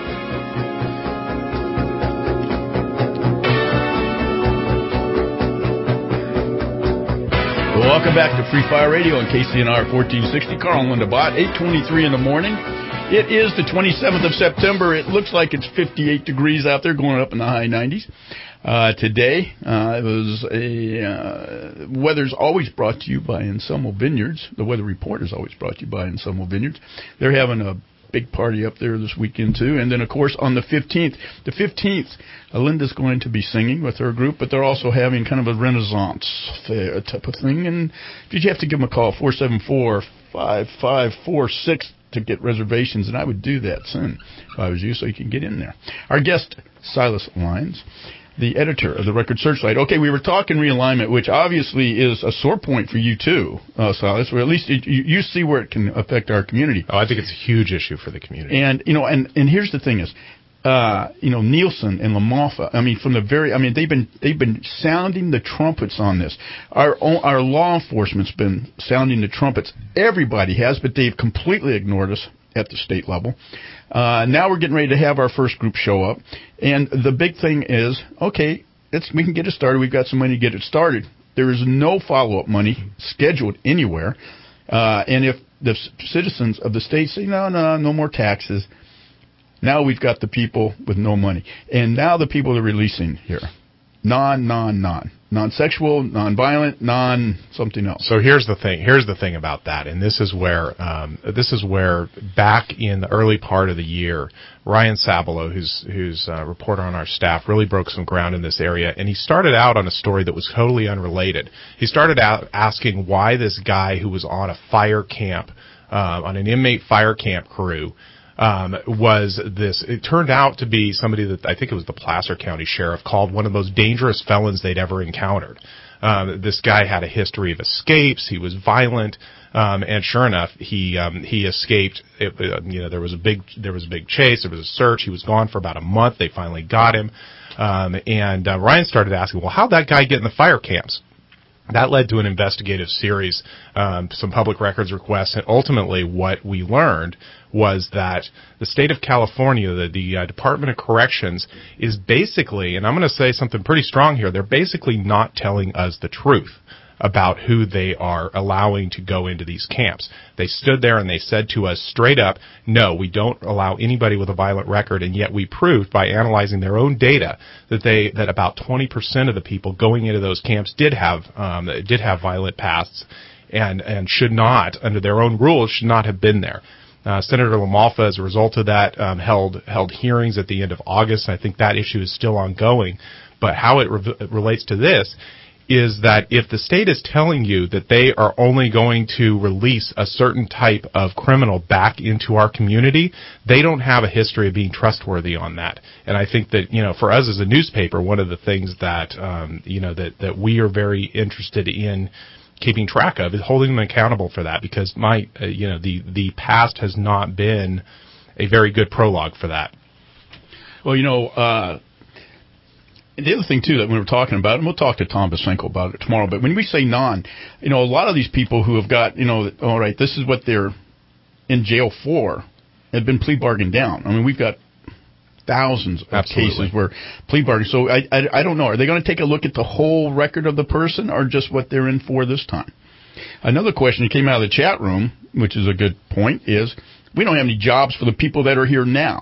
Welcome back to Free Fire Radio on K C N R fourteen sixty. Carl and Linda Bott, eight twenty-three in the morning. It is the twenty-seventh of September. It looks like it's fifty-eight degrees out there, going up in the high nineties. Uh, today, uh, it was a, uh, weather's always brought to you by Anselmo Vineyards. The weather report is always brought to you by Anselmo Vineyards. They're having a big party up there this weekend, too. And then, of course, on the fifteenth, the fifteenth, uh, Linda's going to be singing with her group, but they're also having kind of a Renaissance fair type of thing. And if you have to give them a call, four seven four, five five four six to get reservations, and I would do that soon if I was you, so you can get in there. Our guest, Silas Lyons. the editor of the Record Searchlight. Okay, we were talking realignment, which obviously is a sore point for you too, uh, Silas. Or at least you, you see where it can affect our community. Oh, I think it's a huge issue for the community. And you know, and, and here's the thing is, uh, you know, Nielsen and LaMalfa. I mean, from the very, I mean, they've been they've been sounding the trumpets on this. Our own, our law enforcement's been sounding the trumpets. Everybody has, but they've completely ignored us at the state level. Uh, now we're getting ready to have our first group show up. And the big thing is, okay, it's, we can get it started. We've got some money to get it started. There is no follow-up money scheduled anywhere. Uh, and if the citizens of the state say, no, no, no more taxes, now we've got the people with no money. And now the people are releasing here. Non, non, non. Non-sexual, non-violent, non-something else. So here's the thing. Here's the thing about that, and this is where um, this is where back in the early part of the year, Ryan Sabalo, who's who's a reporter on our staff, really broke some ground in this area, and he started out on a story that was totally unrelated. He started out asking why this guy who was on a fire camp, uh, on an inmate fire camp crew, Um, was this, it turned out to be somebody that I think it was the Placer County Sheriff called one of the most dangerous felons they'd ever encountered. Um, this guy had a history of escapes. He was violent. Um, and sure enough, he, um, he escaped. It, uh, you know, there was a big, there was a big chase. There was a search. He was gone for about a month. They finally got him. Um, and, uh, Ryan started asking, well, how'd that guy get in the fire camps? That led to an investigative series, um, some public records requests, and ultimately what we learned was that the state of California, the, the uh, Department of Corrections, is basically, and I'm going to say something pretty strong here, they're basically not telling us the truth about who they are allowing to go into these camps. They stood there and they said to us straight up, no, we don't allow anybody with a violent record, and yet we proved by analyzing their own data that they that about twenty percent of the people going into those camps did have um, did have violent pasts and and should not, under their own rules, should not have been there. Uh, Senator LaMalfa, as a result of that, um, held held hearings at the end of August. I think that issue is still ongoing. But how it re- relates to this is that if the state is telling you that they are only going to release a certain type of criminal back into our community, they don't have a history of being trustworthy on that. And I think that, you know, for us as a newspaper, one of the things that, um, you know, that, that we are very interested in keeping track of is holding them accountable for that, because my, uh, you know, the, the past has not been a very good prologue for that. Well, you know, uh, the other thing, too, that we were talking about, and we'll talk to Tom Basenko about it tomorrow, but when we say non, you know, a lot of these people who have got, you know, all right, this is what they're in jail for, have been plea bargained down. I mean, we've got thousands of Absolutely. cases where plea bargain. So I, I, I don't know. Are they going to take a look at the whole record of the person or just what they're in for this time? Another question that came out of the chat room, which is a good point, is we don't have any jobs for the people that are here now.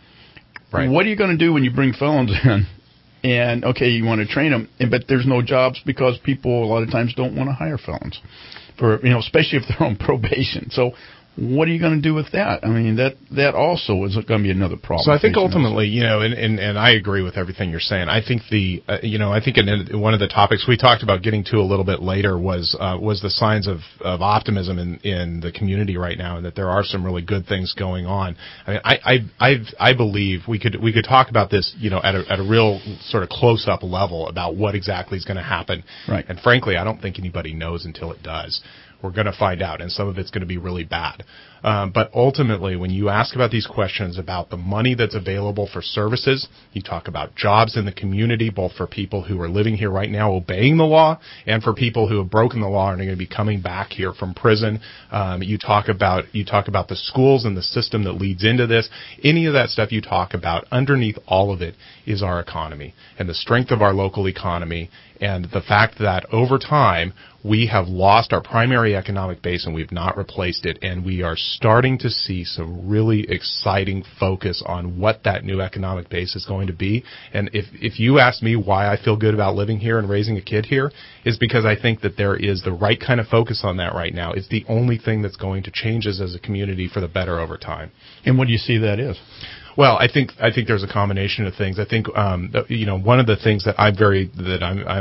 Right. What are you going to do when you bring felons in? And, okay, you want to train them, but there's no jobs because people a lot of times don't want to hire felons, for you know, especially if they're on probation. So what are you going to do with that? I mean, that that also is going to be another problem. So I think ultimately, you know, and, and, and I agree with everything you're saying. I think the, uh, you know, I think in one of the topics we talked about getting to a little bit later was uh, was the signs of, of optimism in, in the community right now, and that there are some really good things going on. I mean, I I I, I believe we could we could talk about this, you know, at a at a real sort of close up level about what exactly is going to happen. Right. And frankly, I don't think anybody knows until it does. We're going to find out, and some of it's going to be really bad. Um, but ultimately, when you ask about these questions about the money that's available for services, you talk about jobs in the community, both for people who are living here right now obeying the law and for people who have broken the law and are going to be coming back here from prison. Um, you talk about you talk about the schools and the system that leads into this. Any of that stuff you talk about, underneath all of it is our economy and the strength of our local economy, and the fact that over time we have lost our primary economic base and we've not replaced it, and we are starting to see some really exciting focus on what that new economic base is going to be. And if if you ask me why I feel good about living here and raising a kid here, is because I think that there is the right kind of focus on that right now. It's the only thing that's going to change us as a community for the better over time. And what do you see that is? Well, I think I think there's a combination of things. I think um, you know, one of the things that I'm very that I'm I'm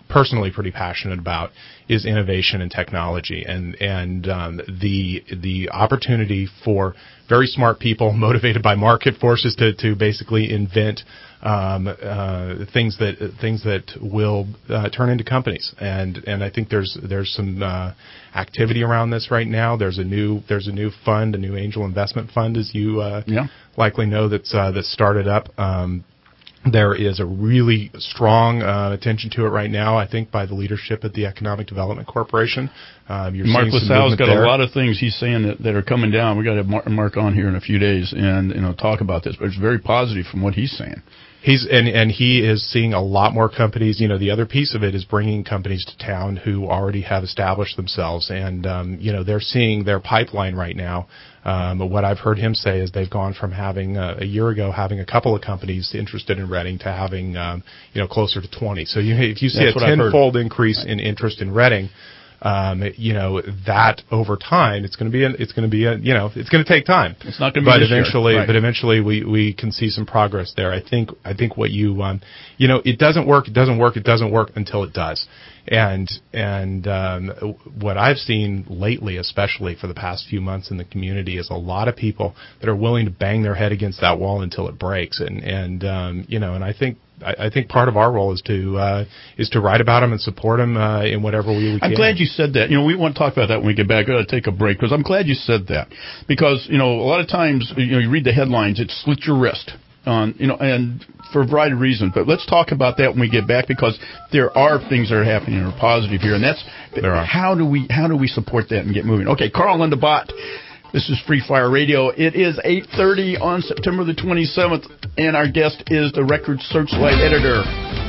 personally pretty passionate about is innovation and technology, and and um, the the opportunity for very smart people motivated by market forces to to basically invent um, uh, things that things that will uh, turn into companies. And and I think there's there's some uh, activity around this right now. There's a new there's a new fund, a new angel investment fund, as you uh, yeah. likely know, that's uh, that's started up. Um, There is a really strong uh, attention to it right now, I think, by the leadership at the Economic Development Corporation. Um, you're Mark seeing some LaSalle's got there. a lot of things he's saying that, that are coming down. We've got to have Mark on here in a few days and you know talk about this, but it's very positive from what he's saying. He's and and he is seeing a lot more companies. You know, the other piece of it is bringing companies to town who already have established themselves, and um, you know they're seeing their pipeline right now. Um, but what I've heard him say is they've gone from having uh, a year ago having a couple of companies interested in Reading to having um, you know closer to twenty. So you, if you see That's a tenfold increase in interest in Reading, um, you know that over time it's going to be a, it's going to be a, you know it's going to take time. It's not going to be but this eventually, year. Right. but eventually we, we can see some progress there. I think I think what you um, you know it doesn't work, it doesn't work, it doesn't work until it does. And and um, what I've seen lately, especially for the past few months in the community, is a lot of people that are willing to bang their head against that wall until it breaks. And and um, you know, and I think I, I think part of our role is to uh, is to write about them and support them uh, in whatever way we can. I'm glad you said that. You know, we want to talk about that when we get back. We've got to take a break because I'm glad you said that because you know a lot of times you know you read the headlines, it slit your wrist. On you know, and for a variety of reasons, but let's talk about that when we get back because there are things that are happening that are positive here, and that's there are. how do we how do we support that and get moving? Okay, Carl and Linda Bott, this is Free Fire Radio. It is eight thirty on September the twenty-seventh, and our guest is the Record Searchlight editor,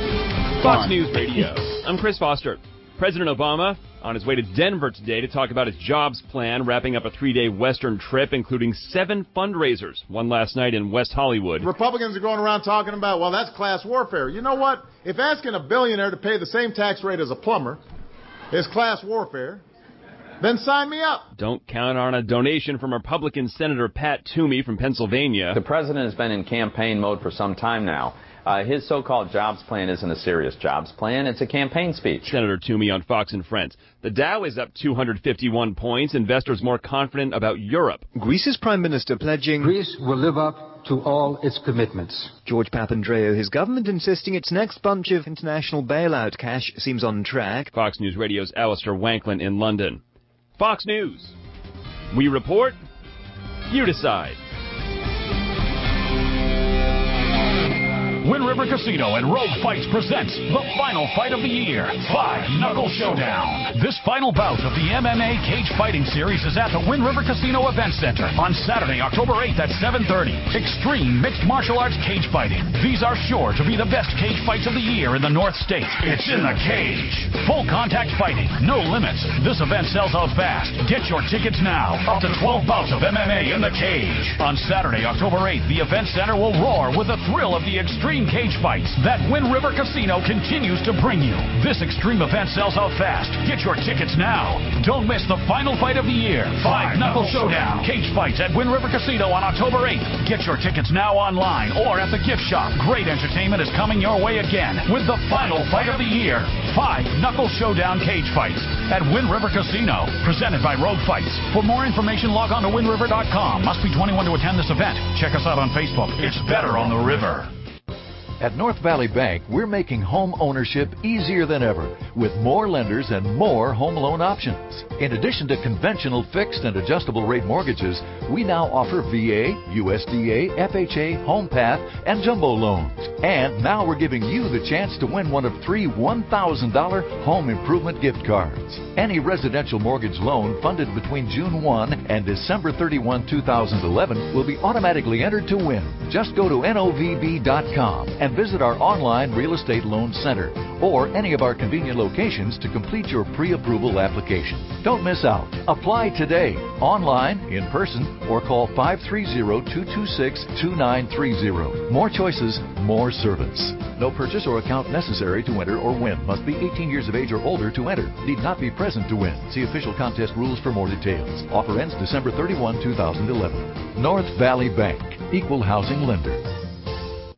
Fox News Radio. I'm Chris Foster. President Obama on his way to Denver today to talk about his jobs plan, wrapping up a three-day Western trip, including seven fundraisers, one last night in West Hollywood. Republicans are going around talking about, well, that's class warfare. You know what? If asking a billionaire to pay the same tax rate as a plumber is class warfare, then sign me up. Don't count on a donation from Republican Senator Pat Toomey from Pennsylvania. The president has been in campaign mode for some time now. Uh, his so-called jobs plan isn't a serious jobs plan. It's a campaign speech. Senator Toomey on Fox and Friends. The Dow is up two hundred fifty-one points. Investors more confident about Europe. Greece's Prime Minister pledging Greece will live up to all its commitments. George Papandreou, his government insisting its next bunch of international bailout cash seems on track. Fox News Radio's Alistair Wanklin in London. Fox News. We report, you decide. Wind River Casino and Rogue Fights presents the final fight of the year, Five Knuckle Showdown. This final bout of the M M A Cage Fighting Series is at the Wind River Casino Event Center on Saturday, October eighth at seven thirty. Extreme mixed martial arts cage fighting. These are sure to be the best cage fights of the year in the North State. It's in the cage. Full contact fighting, no limits. This event sells out fast. Get your tickets now. Up to twelve bouts of M M A in the cage. On Saturday, October eighth, the Event Center will roar with the thrill of the extreme cage fights that Wind River Casino continues to bring you. This extreme event sells out fast. Get your tickets now. Don't miss the final fight of the year, Five Knuckle Showdown. Cage fights at Wind River Casino on October eighth. Get your tickets now online or at the gift shop. Great entertainment is coming your way again with the final fight of the year, Five Knuckle Showdown Cage Fights at Wind River Casino. Presented by Rogue Fights. For more information, log on to wind river dot com. Must be twenty-one to attend this event. Check us out on Facebook. It's better on the river. At North Valley Bank, we're making home ownership easier than ever with more lenders and more home loan options. In addition to conventional fixed and adjustable rate mortgages, we now offer V A, U S D A, F H A, HomePath, and jumbo loans. And now we're giving you the chance to win one of three one thousand dollars home improvement gift cards. Any residential mortgage loan funded between June first and December thirty-first, two thousand eleven will be automatically entered to win. Just go to N O V B dot com and visit our online real estate loan center or any of our convenient locations to complete your pre-approval application. Don't miss out. Apply today, online, in person, or call five three zero, two two six, two nine three zero. More choices, more service. No purchase or account necessary to enter or win. Must be eighteen years of age or older to enter. Need not be present to win. See official contest rules for more details. Offer ends December thirty-first, two thousand eleven. North Valley Bank, Equal Housing Lender.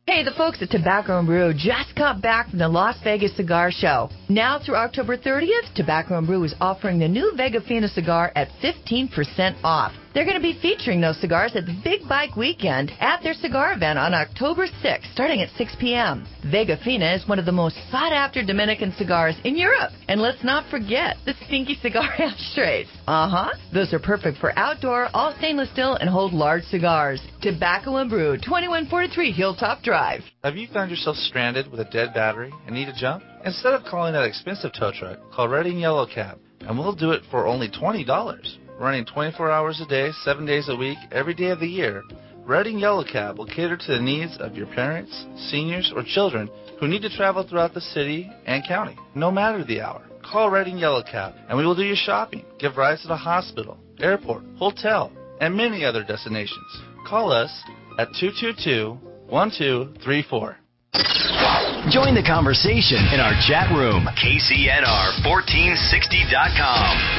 Hey, the folks at Tobacco and Brew just got back from the Las Vegas Cigar Show. Now through October thirtieth, Tobacco and Brew is offering the new Vega Fina cigar at fifteen percent off. They're going to be featuring those cigars at the Big Bike Weekend at their cigar event on October sixth, starting at six p.m. Vega Fina is one of the most sought-after Dominican cigars in Europe. And let's not forget the stinky cigar ashtrays. Uh-huh. Those are perfect for outdoor, all stainless steel, and hold large cigars. Tobacco and Brew, twenty-one forty-three Hilltop Drive. Have you found yourself stranded with a dead battery and need a jump? Instead of calling that expensive tow truck, call Redding Yellow Cab, and we'll do it for only twenty dollars. Running twenty-four hours a day, seven days a week, every day of the year, Redding Yellow Cab will cater to the needs of your parents, seniors, or children who need to travel throughout the city and county, no matter the hour. Call Redding Yellow Cab, and we will do your shopping, give rides to the hospital, airport, hotel, and many other destinations. Call us at two two two, one two three four. Join the conversation in our chat room, K C N R fourteen sixty dot com.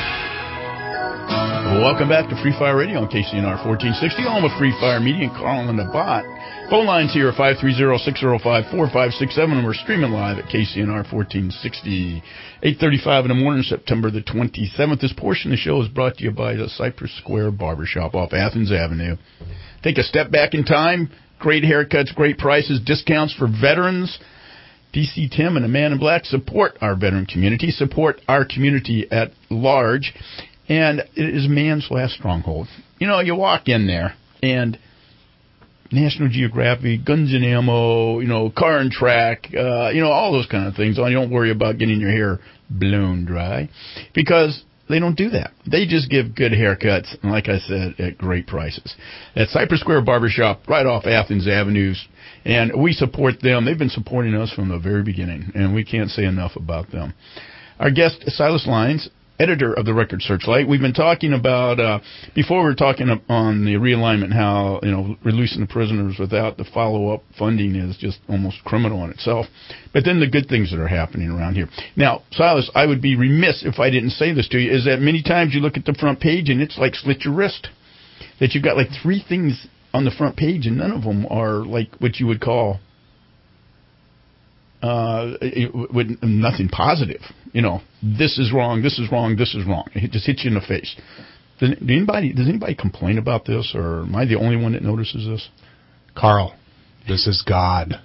Welcome back to Free Fire Radio on K C N R fourteen sixty, home of Free Fire Media and Carl and the Bot. Phone lines here are five three zero, six zero five, four five six seven, and we're streaming live at K C N R fourteen sixty. eight thirty-five in the morning, September the twenty-seventh. This portion of the show is brought to you by the Cypress Square Barbershop off Athens Avenue. Take a step back in time. Great haircuts, great prices, discounts for veterans. D C Tim and the Man in Black support our veteran community, support our community at large. And it is man's last stronghold. You know, you walk in there, and National Geographic, Guns and Ammo, you know, Car and Track, uh, you know, all those kind of things. You don't worry about getting your hair blown dry, because they don't do that. They just give good haircuts, and like I said, at great prices. At Cypress Square Barbershop, right off Athens Avenue, and we support them. They've been supporting us from the very beginning, and we can't say enough about them. Our guest, Silas Lines, editor of the Record Searchlight. We've been talking about, uh, before we were talking on the realignment, how, you know, releasing the prisoners without the follow-up funding is just almost criminal in itself. But then the good things that are happening around here. Now, Silas, I would be remiss if I didn't say this to you, is that many times you look at the front page and it's like slit your wrist. That you've got like three things on the front page and none of them are like what you would call Uh, it, with nothing positive. You know, this is wrong, this is wrong, this is wrong. It just hits you in the face. Does anybody, does anybody complain about this, or am I the only one that notices this? Carl, this is God.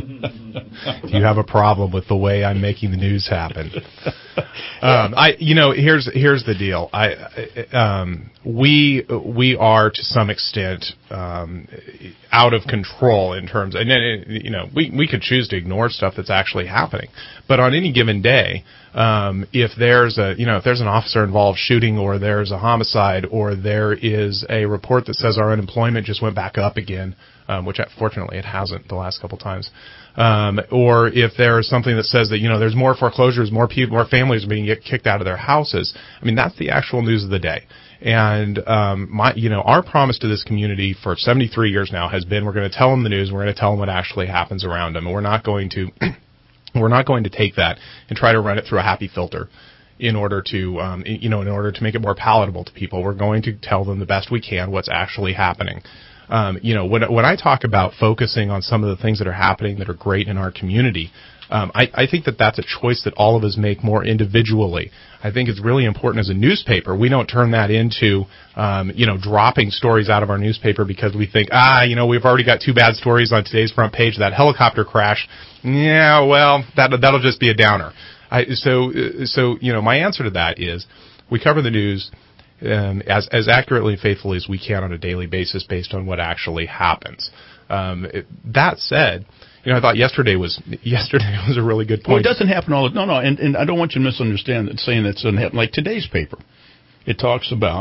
You have a problem with the way I'm making the news happen. Um, I, you know, here's here's the deal. I, um, we we are to some extent um, out of control in terms, and you know, we we could choose to ignore stuff that's actually happening, but on any given day, um, if there's a you know if there's an officer involved shooting, or there's a homicide, or there is a report that says our unemployment just went back up again, um, which fortunately it hasn't the last couple times. Um, or if there is something that says that, you know, there's more foreclosures, more people, more families are being get kicked out of their houses. I mean, that's the actual news of the day. And, um, my, you know, our promise to this community for seventy-three years now has been, we're going to tell them the news, we're going to tell them what actually happens around them. And we're not going to, we're not going to take that and try to run it through a happy filter in order to, um, you know, in order to make it more palatable to people. We're going to tell them the best we can what's actually happening. Um, you know, when when I talk about focusing on some of the things that are happening that are great in our community, um, I, I think that that's a choice that all of us make more individually. I think it's really important as a newspaper. We don't turn that into, um, you know, dropping stories out of our newspaper because we think, ah, you know, we've already got two bad stories on today's front page. That helicopter crash, yeah, well, that that'll just be a downer. I, so, so you know, my answer to that is we cover the news Um, as as accurately and faithfully as we can on a daily basis based on what actually happens. Um, it, that said, you know, I thought yesterday was yesterday was a really good point. Well, it doesn't happen all the no, no, and, and I don't want you to misunderstand that saying that doesn't happen. Like today's paper, it talks about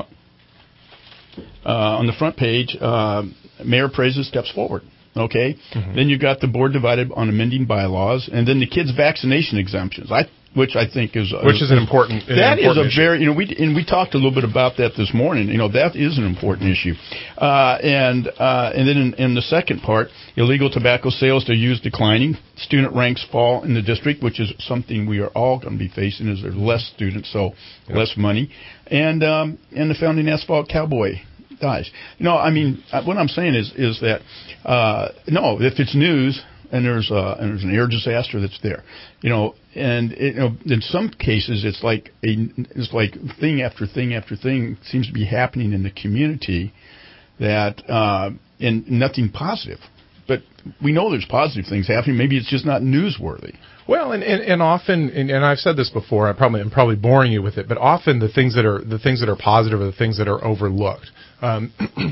uh, on the front page, uh, mayor praises steps forward. Okay, mm-hmm. Then you got the board divided on amending bylaws, and then the kids' vaccination exemptions. I. Which I think is uh, which is an important. An that important is a issue. very you know we and we talked a little bit about that this morning. You know that is an important issue, uh, and uh, and then in, in the second part, illegal tobacco sales to youth declining, student ranks fall in the district, which is something we are all going to be facing. Is there's less students, so yep. less money, and um, and the founding asphalt cowboy dies. No, I mean, what I'm saying is is that uh, no, if it's news and there's uh, and there's an air disaster that's there, you know, and it, you know, in some cases it's like a it's like thing after thing after thing seems to be happening in the community that uh, and nothing positive. But we know there's positive things happening. Maybe it's just not newsworthy. Well, and, and, and often, and, and I've said this before, I probably, I'm probably boring you with it, but often the things that are the things that are positive are the things that are overlooked. Um,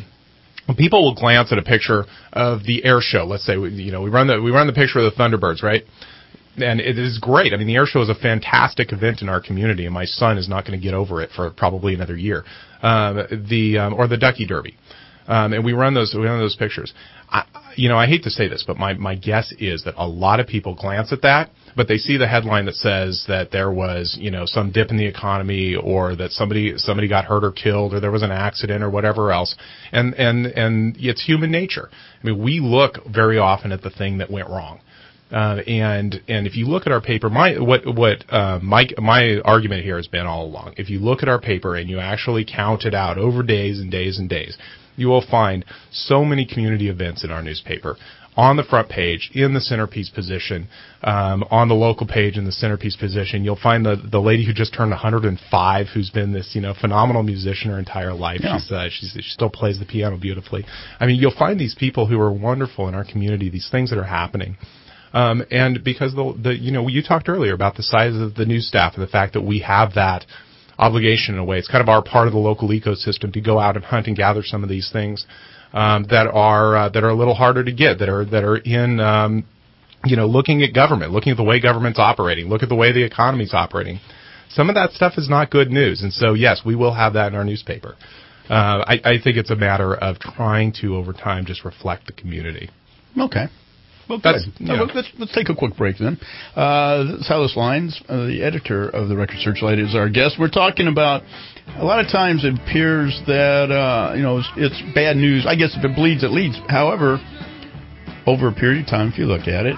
people will glance at a picture of the air show. Let's say, we, you know, we run the we run the picture of the Thunderbirds, right? And it is great. I mean, the air show is a fantastic event in our community, and my son is not going to get over it for probably another year. Um, the um, or the Ducky Derby. Um, and we run those, we run those pictures. I, you know, I hate to say this, but my, my guess is that a lot of people glance at that, but they see the headline that says that there was, you know, some dip in the economy, or that somebody, somebody got hurt or killed, or there was an accident or whatever else. And, and, and it's human nature. I mean, we look very often at the thing that went wrong. Uh, and, and if you look at our paper, my, what, what, uh, my, my argument here has been all along, if you look at our paper and you actually count it out over days and days and days, you will find so many community events in our newspaper on the front page, in the centerpiece position, um, on the local page in the centerpiece position. You'll find the the lady who just turned one hundred five, who's been this, you know, phenomenal musician her entire life. Yeah. She's, uh, she's, she still plays the piano beautifully. I mean, you'll find these people who are wonderful in our community, these things that are happening. Um, and because the, the, you know, you talked earlier about the size of the news staff and the fact that we have that obligation in a way. It's kind of our part of the local ecosystem to go out and hunt and gather some of these things um, that are uh, that are a little harder to get, that are that are in um, you know, looking at government, looking at the way government's operating, look at the way the economy's operating. Some of that stuff is not good news, and so yes, we will have that in our newspaper. Uh, I, I think it's a matter of trying to over time just reflect the community. Okay. Well, good. Yeah. No, let's, let's take a quick break then. Uh, Silas Lyons, uh, the editor of the Record Searchlight, is our guest. We're talking about, a lot of times it appears that, uh, you know, it's, it's bad news. I guess if it bleeds, it leads. However, over a period of time, if you look at it,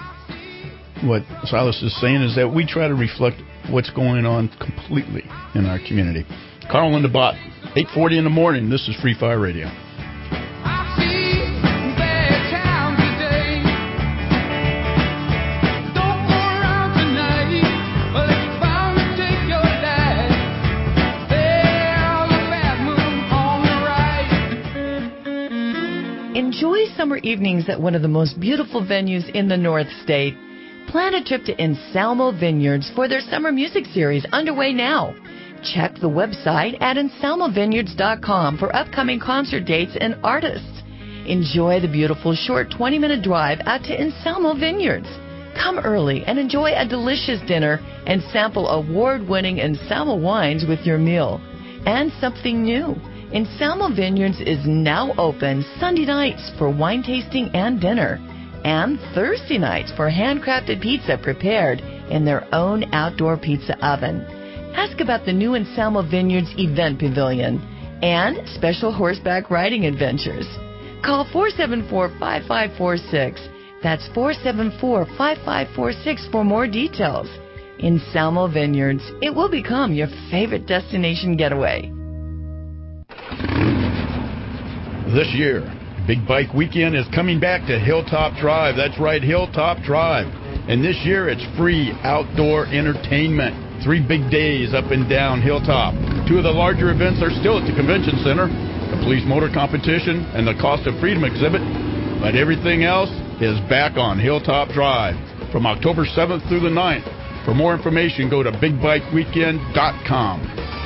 what Silas is saying is that we try to reflect what's going on completely in our community. Carl and Linda Bott, eight forty in the morning. This is Free Fire Radio. Enjoy summer evenings at one of the most beautiful venues in the North State. Plan a trip to Anselmo Vineyards for their summer music series underway now. Check the website at anselmo vineyards dot com for upcoming concert dates and artists. Enjoy the beautiful short twenty-minute drive out to Anselmo Vineyards. Come early and enjoy a delicious dinner and sample award-winning Anselmo wines with your meal. And something new. Anselmo Vineyards is now open Sunday nights for wine tasting and dinner, and Thursday nights for handcrafted pizza prepared in their own outdoor pizza oven. Ask about the new Anselmo Vineyards Event Pavilion and special horseback riding adventures. Call four seven four, five five four six. That's four seven four, five five four six for more details. Anselmo Vineyards, it will become your favorite destination getaway. This year, Big Bike Weekend is coming back to Hilltop Drive. That's right, Hilltop Drive. And this year, it's free outdoor entertainment. Three big days up and down Hilltop. Two of the larger events are still at the Convention Center, the Police Motor Competition and the Cost of Freedom exhibit. But everything else is back on Hilltop Drive from October seventh through the ninth. For more information, go to big bike weekend dot com.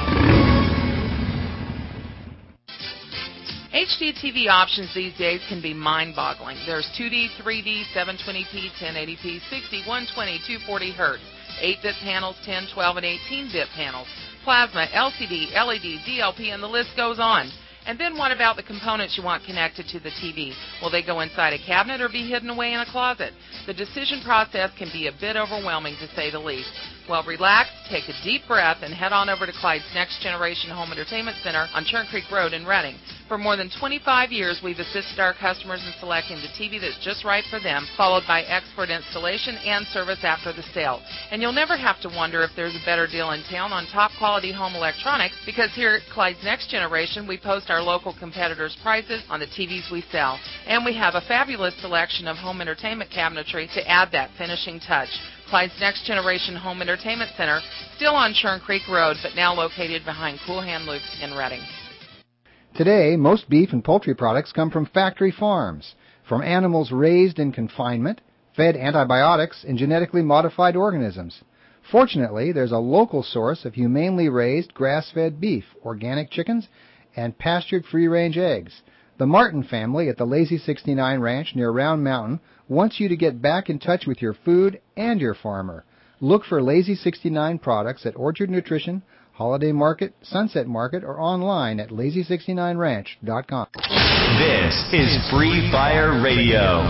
H D T V options these days can be mind-boggling. There's two D, three D, seven twenty p, ten eighty p, sixty, one twenty, two forty hertz, eight bit panels, ten, twelve, and eighteen bit panels, plasma, L C D, L E D, D L P, and the list goes on. And then what about the components you want connected to the T V? Will they go inside a cabinet or be hidden away in a closet? The decision process can be a bit overwhelming, to say the least. Well, relax, take a deep breath, and head on over to Clyde's Next Generation Home Entertainment Center on Churn Creek Road in Reading. For more than twenty-five years, we've assisted our customers in selecting the T V that's just right for them, followed by expert installation and service after the sale. And you'll never have to wonder if there's a better deal in town on top-quality home electronics, because here at Clyde's Next Generation, we post our local competitors' prices on the T Vs we sell. And we have a fabulous selection of home entertainment cabinetry to add that finishing touch. Clyde's Next Generation Home Entertainment Center, still on Churn Creek Road, but now located behind Cool Hand Luke's in Reading. Today, most beef and poultry products come from factory farms, from animals raised in confinement, fed antibiotics, and genetically modified organisms. Fortunately, there's a local source of humanely raised grass-fed beef, organic chickens, and pastured free-range eggs. The Martin family at the Lazy sixty-nine Ranch near Round Mountain wants you to get back in touch with your food and your farmer. Look for Lazy sixty-nine products at Orchard Nutrition, Holiday Market, Sunset Market, or online at lazy sixty-nine ranch dot com. This is Free Fire Radio.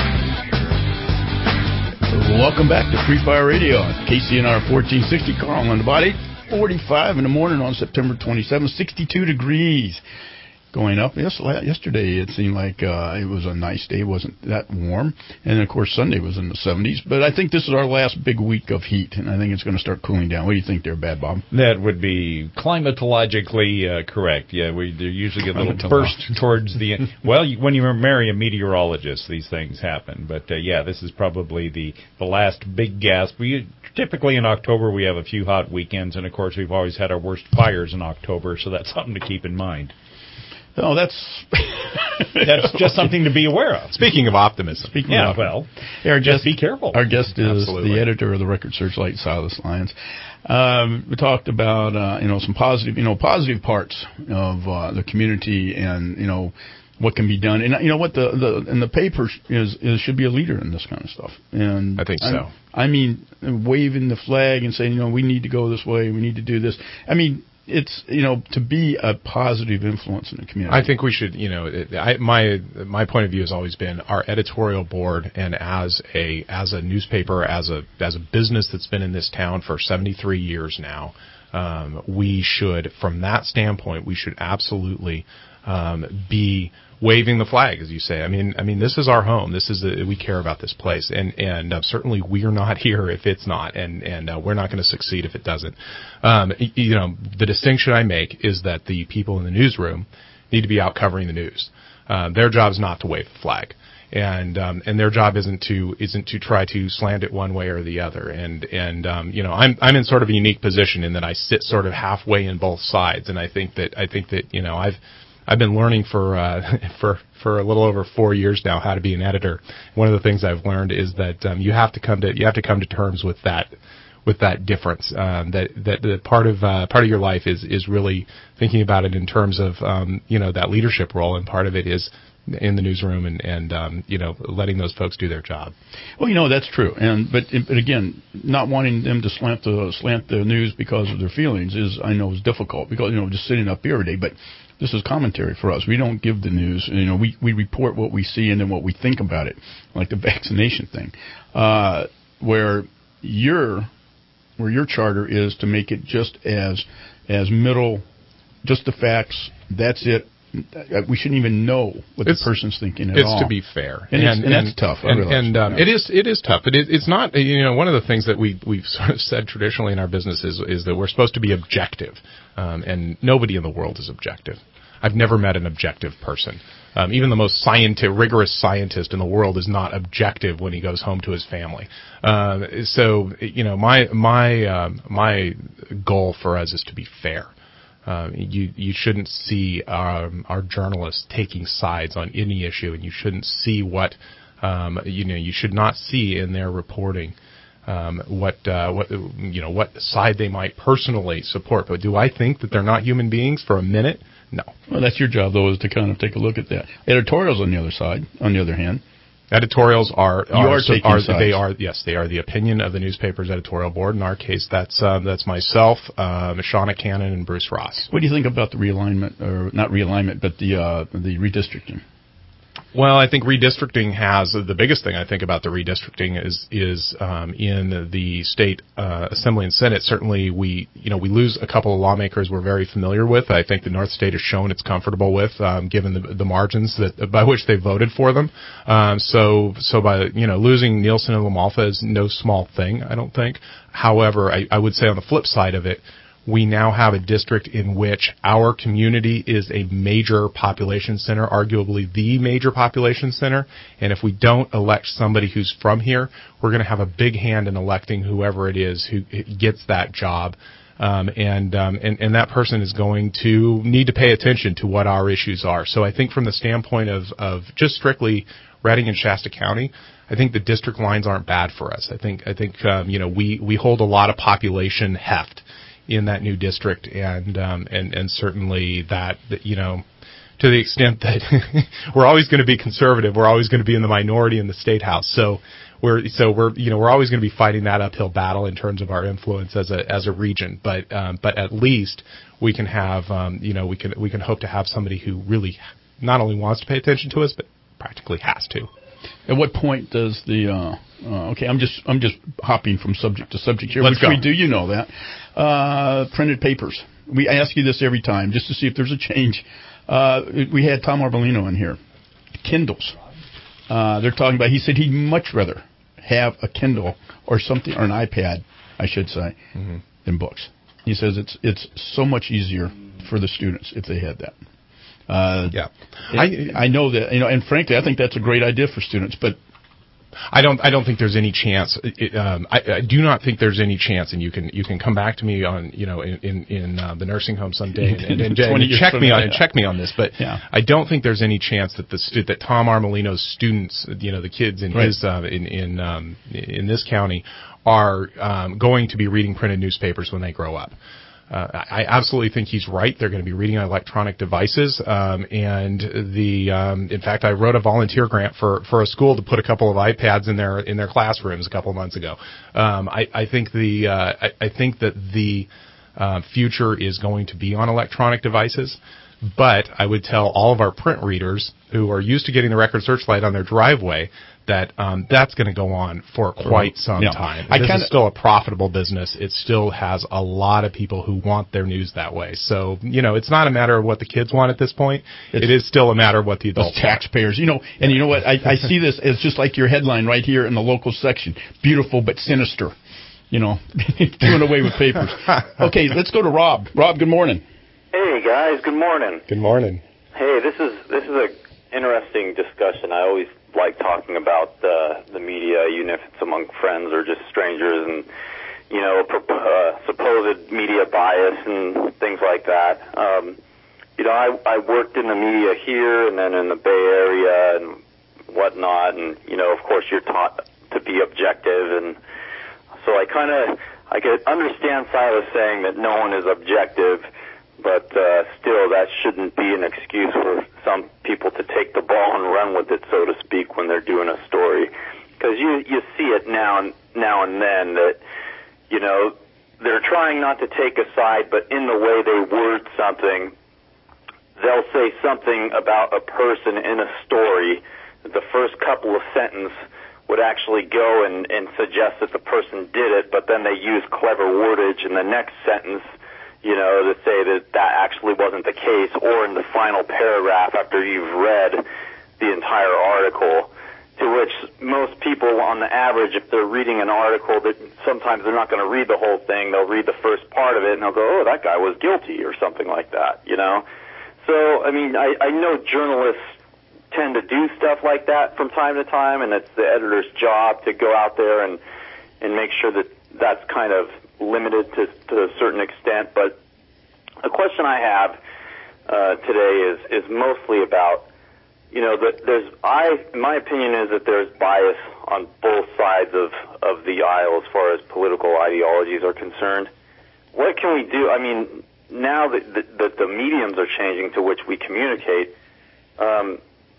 Welcome back to Free Fire Radio on K C N R fourteen sixty. Carl on the body. forty-five in the morning on September twenty-seventh, sixty-two degrees. Going up. Yes, yesterday it seemed like uh, it was a nice day. It wasn't that warm. And, of course, Sunday was in the seventies. But I think this is our last big week of heat, and I think it's going to start cooling down. What do you think there, Bad Bob? That would be climatologically uh, correct. Yeah, we they usually get a little burst towards the end. Well, you, when you marry a meteorologist, these things happen. But, uh, yeah, this is probably the, the last big gasp. We typically in October we have a few hot weekends, and, of course, we've always had our worst fires in October, so that's something to keep in mind. Oh, that's that's just something to be aware of. Speaking of optimism, Speaking yeah, of well, our just guest, be careful. Our guest is Absolutely. the editor of the Record Searchlight, Silas Lyons. Um, we talked about uh, you know some positive, you know, positive parts of uh, the community, and you know what can be done. And you know what the the and the paper is, is should be a leader in this kind of stuff. And I think so. I, I mean, waving the flag and saying, you know, we need to go this way, we need to do this. I mean. It's, you know, to be a positive influence in the community. I think we should, you know, it, I, my my point of view has always been our editorial board, and as a as a newspaper, as a as a business that's been in this town for seventy-three years now, um, we should, from that standpoint, we should absolutely um, be waving the flag, as you say. I mean, I mean, this is our home. This is a, we care about this place, and and uh, certainly we're not here if it's not, and and uh, we're not going to succeed if it doesn't. Um, you know, the distinction I make is that the people in the newsroom need to be out covering the news. Uh, their job is not to wave the flag, and um, and their job isn't to isn't to try to slant it one way or the other. And and um, you know, I'm I'm in sort of a unique position in that I sit sort of halfway in both sides, and I think that I think that you know I've. I've been learning for uh, for for a little over four years now how to be an editor. One of the things I've learned is that um, you have to come to you have to come to terms with that with that difference. Um, that that, that part of uh, part of your life is is really thinking about it in terms of um, you know that leadership role, and part of it is in the newsroom and and um, you know letting those folks do their job. Well, you know that's true, and but but again, not wanting them to slant the slant the news because of their feelings is I know is difficult because you know just sitting up here every day, but. This is commentary for us. We don't give the news. You know, we, we report what we see and then what we think about it, like the vaccination thing, uh, where your where your charter is to make it just as as middle, just the facts. That's it. We shouldn't even know what it's, the person's thinking at it's all. It's to be fair, and, and, it's, and, and that's tough. And, and um, yeah. it is it is tough. But it, it's not. You know, one of the things that we we've sort of said traditionally in our business is is that we're supposed to be objective, um, and nobody in the world is objective. I've never met an objective person. Um, even the most scientific, rigorous scientist in the world is not objective when he goes home to his family. Uh, so, you know, my my um, my goal for us is to be fair. Um, you you shouldn't see um, our journalists taking sides on any issue, and you shouldn't see what um, you know. You should not see in their reporting um, what uh, what you know what side they might personally support. But do I think that they're not human beings for a minute? No. Well, that's your job, though, is to kind of take a look at that. Editorials, on the other side, on the other hand. Editorials are, you are, are, taking are sides. They are, yes, they are the opinion of the newspaper's editorial board. In our case, that's uh, that's myself, uh, Shauna Cannon, and Bruce Ross. What do you think about the realignment, or not realignment, but the uh, the redistricting? Well, I think redistricting has the biggest thing I think about the redistricting is is um, in the state uh, assembly and senate. Certainly, we you know we lose a couple of lawmakers we're very familiar with. I think the North State has shown it's comfortable with, um, given the, the margins that by which they voted for them. Um, so so by you know losing Nielsen and LaMalfa is no small thing, I don't think. However, I, I would say on the flip side of it, we now have a district in which our community is a major population center, arguably the major population center. And if we don't elect somebody who's from here, we're going to have a big hand in electing whoever it is who gets that job. Um, and, um, and, and that person is going to need to pay attention to what our issues are. So I think from the standpoint of, of just strictly Reading and Shasta County, I think the district lines aren't bad for us. I think, I think, um, you know, we, we hold a lot of population heft in that new district, and um, and and certainly that, that you know, to the extent that we're always going to be conservative, we're always going to be in the minority in the state house. So we're so we're you know we're always going to be fighting that uphill battle in terms of our influence as a as a region. But um, but at least we can have um, you know we can we can hope to have somebody who really not only wants to pay attention to us, but practically has to. At what point does the uh, uh, okay? I'm just I'm just hopping from subject to subject here, Let's which go. we do. You know that uh, printed papers. We ask you this every time just to see if there's a change. Uh, we had Tom Arbolino in here. Kindles. Uh, they're talking about. He said he'd much rather have a Kindle or something or an iPad, I should say, mm-hmm. than books. He says it's it's so much easier for the students if they had that. Uh, yeah, I I know that, you know, and frankly, I think that's a great idea for students, but I don't I don't think there's any chance. It, um, I, I do not think there's any chance, and you can you can come back to me on you know in in, in uh, the nursing home someday and, and, and, and check me on and check me on this, but yeah. I don't think there's any chance that the stu- that Tom Armolino's students, you know, the kids in right. his uh, in in um, in this county are um, going to be reading printed newspapers when they grow up. Uh, I absolutely think he's right. They're going to be reading on electronic devices, um, and the um, in fact, I wrote a volunteer grant for, for a school to put a couple of iPads in their in their classrooms a couple of months ago. Um, I, I think the uh, I, I think that the uh, future is going to be on electronic devices. But I would tell all of our print readers who are used to getting the Record Searchlight on their driveway that um, that's going to go on for quite some yeah. time. I this kinda, is still a profitable business. It still has a lot of people who want their news that way. So, you know, it's not a matter of what the kids want at this point. It is still a matter of what the adults taxpayers. You know, and you know what? I, I see this as just like your headline right here in the local section. Beautiful but sinister. You know, doing away with papers. Okay, let's go to Rob. Rob, good morning. Hey guys, good morning. Good morning. Hey, this is this is a interesting discussion. I always like talking about uh, the media, even if it's among friends or just strangers, and you know, uh, supposed media bias and things like that. Um, you know, I, I worked in the media here and then in the Bay Area and whatnot, and you know, of course, you're taught to be objective, and so I kind of I could understand Silas saying that no one is objective. But uh, still, that shouldn't be an excuse for some people to take the ball and run with it, so to speak, when they're doing a story. Because you you see it now and now and then that, you know, they're trying not to take a side, but in the way they word something, they'll say something about a person in a story. The first couple of sentences would actually go and, and suggest that the person did it, but then they use clever wordage in the next sentence, you know, to say that that actually wasn't the case, or in the final paragraph after you've read the entire article, to which most people on the average, if they're reading an article, that sometimes they're not going to read the whole thing, they'll read the first part of it, and they'll go, oh, that guy was guilty, or something like that, you know? So, I mean, I, I know journalists tend to do stuff like that from time to time, and it's the editor's job to go out there and, and make sure that that's kind of limited to, to a certain extent. But a question I have uh, today is is mostly about, you know, that there's I my opinion is that there's bias on both sides of of the aisle as far as political ideologies are concerned. What can we do? I mean, now that the, that the mediums are changing to which we communicate, um,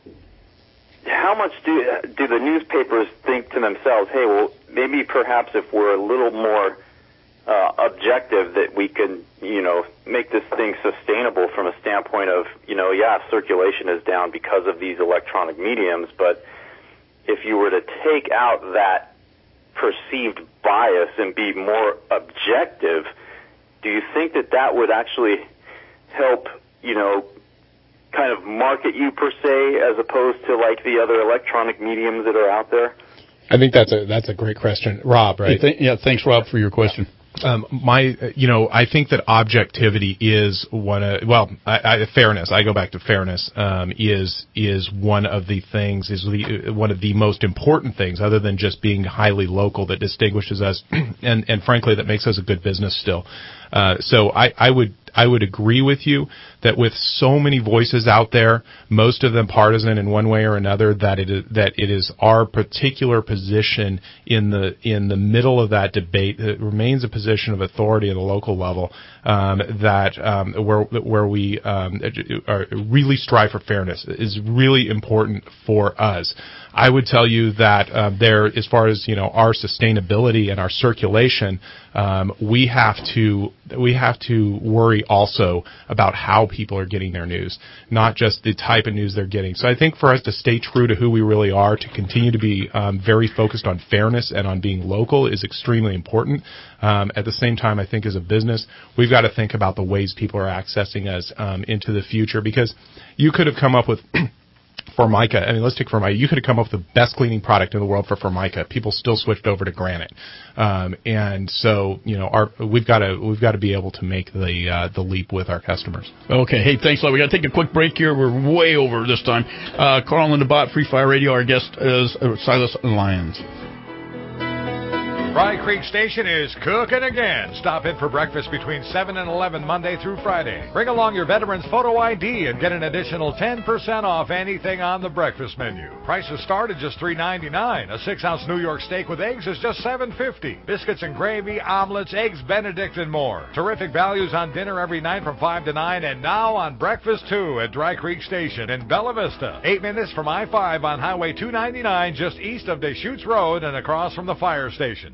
how much do do the newspapers think to themselves, hey, well, maybe perhaps if we're a little more uh, objective that we can, you know, make this thing sustainable from a standpoint of, you know, yeah, circulation is down because of these electronic mediums, but if you were to take out that perceived bias and be more objective, do you think that that would actually help, you know, kind of market you per se, as opposed to like the other electronic mediums that are out there? I think that's a that's a great question, Rob. Right? Th- yeah, thanks, Rob, for your question. Um, my, you know, I think that objectivity is one of, well, I, I, fairness. I go back to fairness. Um, is is one of the things, is the, one of the most important things, other than just being highly local, that distinguishes us, and and frankly, that makes us a good business still. Uh, so I, I would I would agree with you that with so many voices out there, most of them partisan in one way or another, that it is, that it is our particular position in the in the middle of that debate that remains a position of authority at the local level, um, that um, where where we um, are really strive for fairness is really important for us. I would tell you that uh, there, as far as, you know, our sustainability and our circulation, um, we have to we have to worry also about how people are getting their news, not just the type of news they're getting. So I think for us to stay true to who we really are, to continue to be um, very focused on fairness and on being local, is extremely important. Um, at the same time, I think as a business, we've got to think about the ways people are accessing us um, into the future, because you could have come up with Formica. I mean, let's take Formica. You could have come up with the best cleaning product in the world for Formica. People still switched over to Granite, um, and so, you know, our we've got to we've got to be able to make the uh, the leap with our customers. Okay, hey, thanks a lot. We got to take a quick break here. We're way over this time. Uh, Carl and the Bot, Free Fire Radio. Our guest is uh, Silas Lyons. Dry Creek Station is cooking again. Stop in for breakfast between seven and eleven Monday through Friday. Bring along your veteran's photo I D and get an additional ten percent off anything on the breakfast menu. Prices start at just three ninety-nine. A six-ounce New York steak with eggs is just seven fifty. Biscuits and gravy, omelets, eggs Benedict, and more. Terrific values on dinner every night from five to nine, and now on breakfast too at Dry Creek Station in Bella Vista. Eight minutes from I five on Highway two ninety-nine, just east of Deschutes Road and across from the fire station.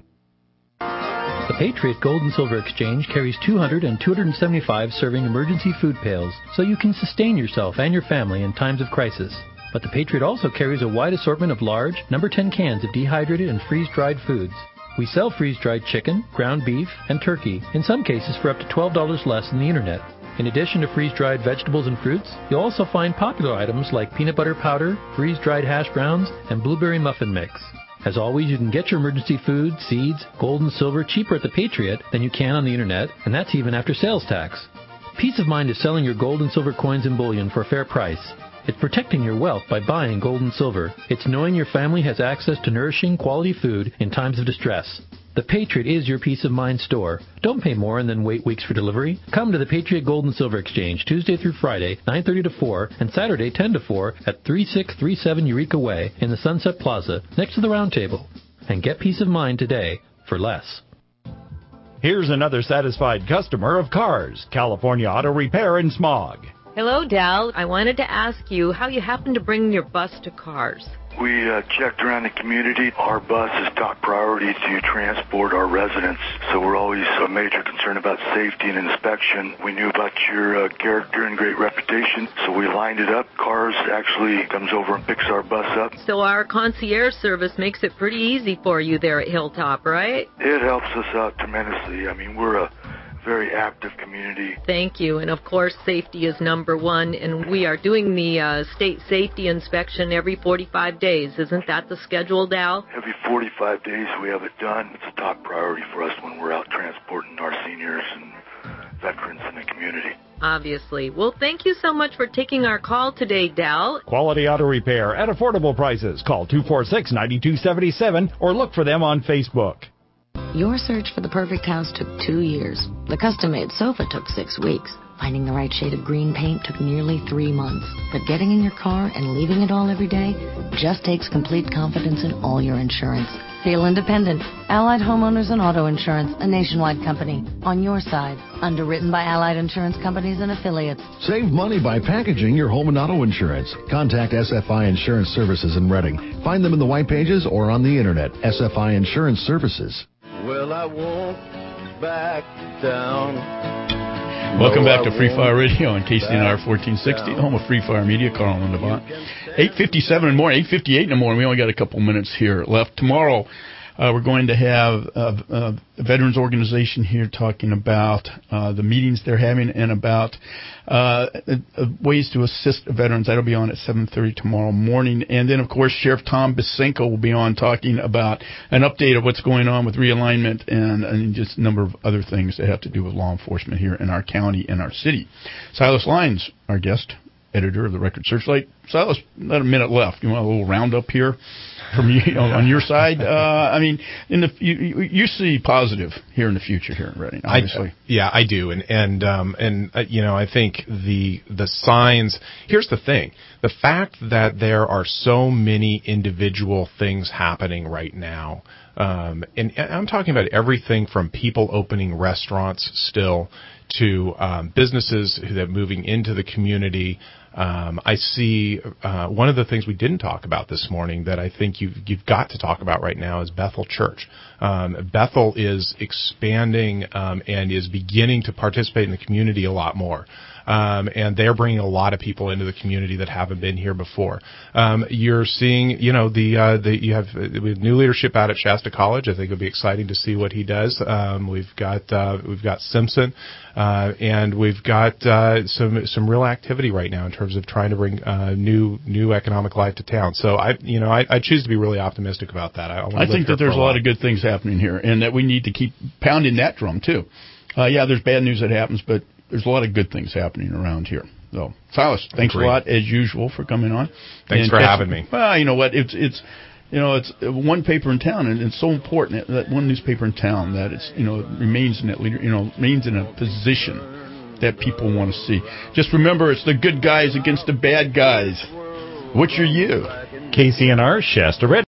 The Patriot Gold and Silver Exchange carries two hundred and two hundred seventy-five serving emergency food pails, so you can sustain yourself and your family in times of crisis. But the Patriot also carries a wide assortment of large, number ten cans of dehydrated and freeze-dried foods. We sell freeze-dried chicken, ground beef, and turkey, in some cases for up to twelve dollars less than the internet. In addition to freeze-dried vegetables and fruits, you'll also find popular items like peanut butter powder, freeze-dried hash browns, and blueberry muffin mix. As always, you can get your emergency food, seeds, gold and silver cheaper at the Patriot than you can on the internet, and that's even after sales tax. Peace of mind is selling your gold and silver coins and bullion for a fair price. It's protecting your wealth by buying gold and silver. It's knowing your family has access to nourishing, quality food in times of distress. The Patriot is your peace of mind store. Don't pay more and then wait weeks for delivery. Come to the Patriot Gold and Silver Exchange Tuesday through Friday, nine thirty to four, and Saturday ten to four at thirty-six thirty-seven Eureka Way in the Sunset Plaza, next to the Round Table. And get peace of mind today for less. Here's another satisfied customer of Cars, California Auto Repair in Smog. Hello, Dal. I wanted to ask you how you happened to bring your bus to Cars. We uh, checked around the community. Our bus is top priority to transport our residents, so we're always a major concern about safety and inspection. We knew about your uh, character and great reputation, so we lined it up. Cars actually comes over and picks our bus up. So our concierge service makes it pretty easy for you there at Hilltop, right? It helps us out tremendously. I mean, we're a very active community. Thank you. And of course, safety is number one. And we are doing the uh, state safety inspection every forty-five days. Isn't that the schedule, Dal? Every forty-five days we have it done. It's a top priority for us when we're out transporting our seniors and veterans in the community. Obviously. Well, thank you so much for taking our call today, Dal. Quality Auto Repair at affordable prices. Call two four six, nine two seven seven or look for them on Facebook. Your search for the perfect house took two years. The custom-made sofa took six weeks. Finding the right shade of green paint took nearly three months. But getting in your car and leaving it all every day just takes complete confidence in all your insurance. Feel independent. Allied Homeowners and Auto Insurance, a nationwide company. On your side. Underwritten by Allied Insurance Companies and affiliates. Save money by packaging your home and auto insurance. Contact S F I Insurance Services in Reading. Find them in the white pages or on the internet. S F I Insurance Services. Well, I won't back down. Welcome back to Free Fire Radio on K C N R fourteen sixty, home of Free Fire Media. Carl and Levant. eight fifty-seven in the morning, eight fifty-eight in the morning. We only got a couple minutes here left. Tomorrow, uh, we're going to have uh, uh, a veterans organization here talking about uh, the meetings they're having and about uh, uh, ways to assist veterans. That'll be on at seven thirty tomorrow morning. And then, of course, Sheriff Tom Bisenko will be on talking about an update of what's going on with realignment and, and just a number of other things that have to do with law enforcement here in our county and our city. Silas Lyons, our guest, editor of the Record Searchlight. Silas, not a minute left. You want a little roundup here from you know, on your side? Uh, I mean, in the you, you see positive here in the future here in Reading, obviously. I, yeah, I do, and and um, and uh, you know, I think the the signs. Here's the thing: the fact that there are so many individual things happening right now. Um, and, and I'm talking about everything from people opening restaurants still to um, businesses that are moving into the community. Um, I see uh, one of the things we didn't talk about this morning that I think you've, you've got to talk about right now is Bethel Church. Um, Bethel is expanding um, and is beginning to participate in the community a lot more. Um, and they're bringing a lot of people into the community that haven't been here before. Um, you're seeing, you know, the, uh, the, you have uh, we have new leadership out at Shasta College. I think it'll be exciting to see what he does. Um, we've got, uh, we've got Simpson, uh, and we've got, uh, some, some real activity right now in terms of trying to bring, uh, new, new economic life to town. So I, you know, I, I choose to be really optimistic about that. I, I, I think that there's a lot of good things happening here and that we need to keep pounding that drum too. Uh, yeah, there's bad news that happens, but there's a lot of good things happening around here. So, Silas, thanks Agreed. a lot as usual for coming on. Thanks and for catch, having me. Well, you know what? It's it's you know it's one paper in town, and it's so important that one newspaper in town that it's you know remains in that leader you know remains in a position that people want to see. Just remember, it's the good guys against the bad guys. Which are you? K C N R Shasta Red.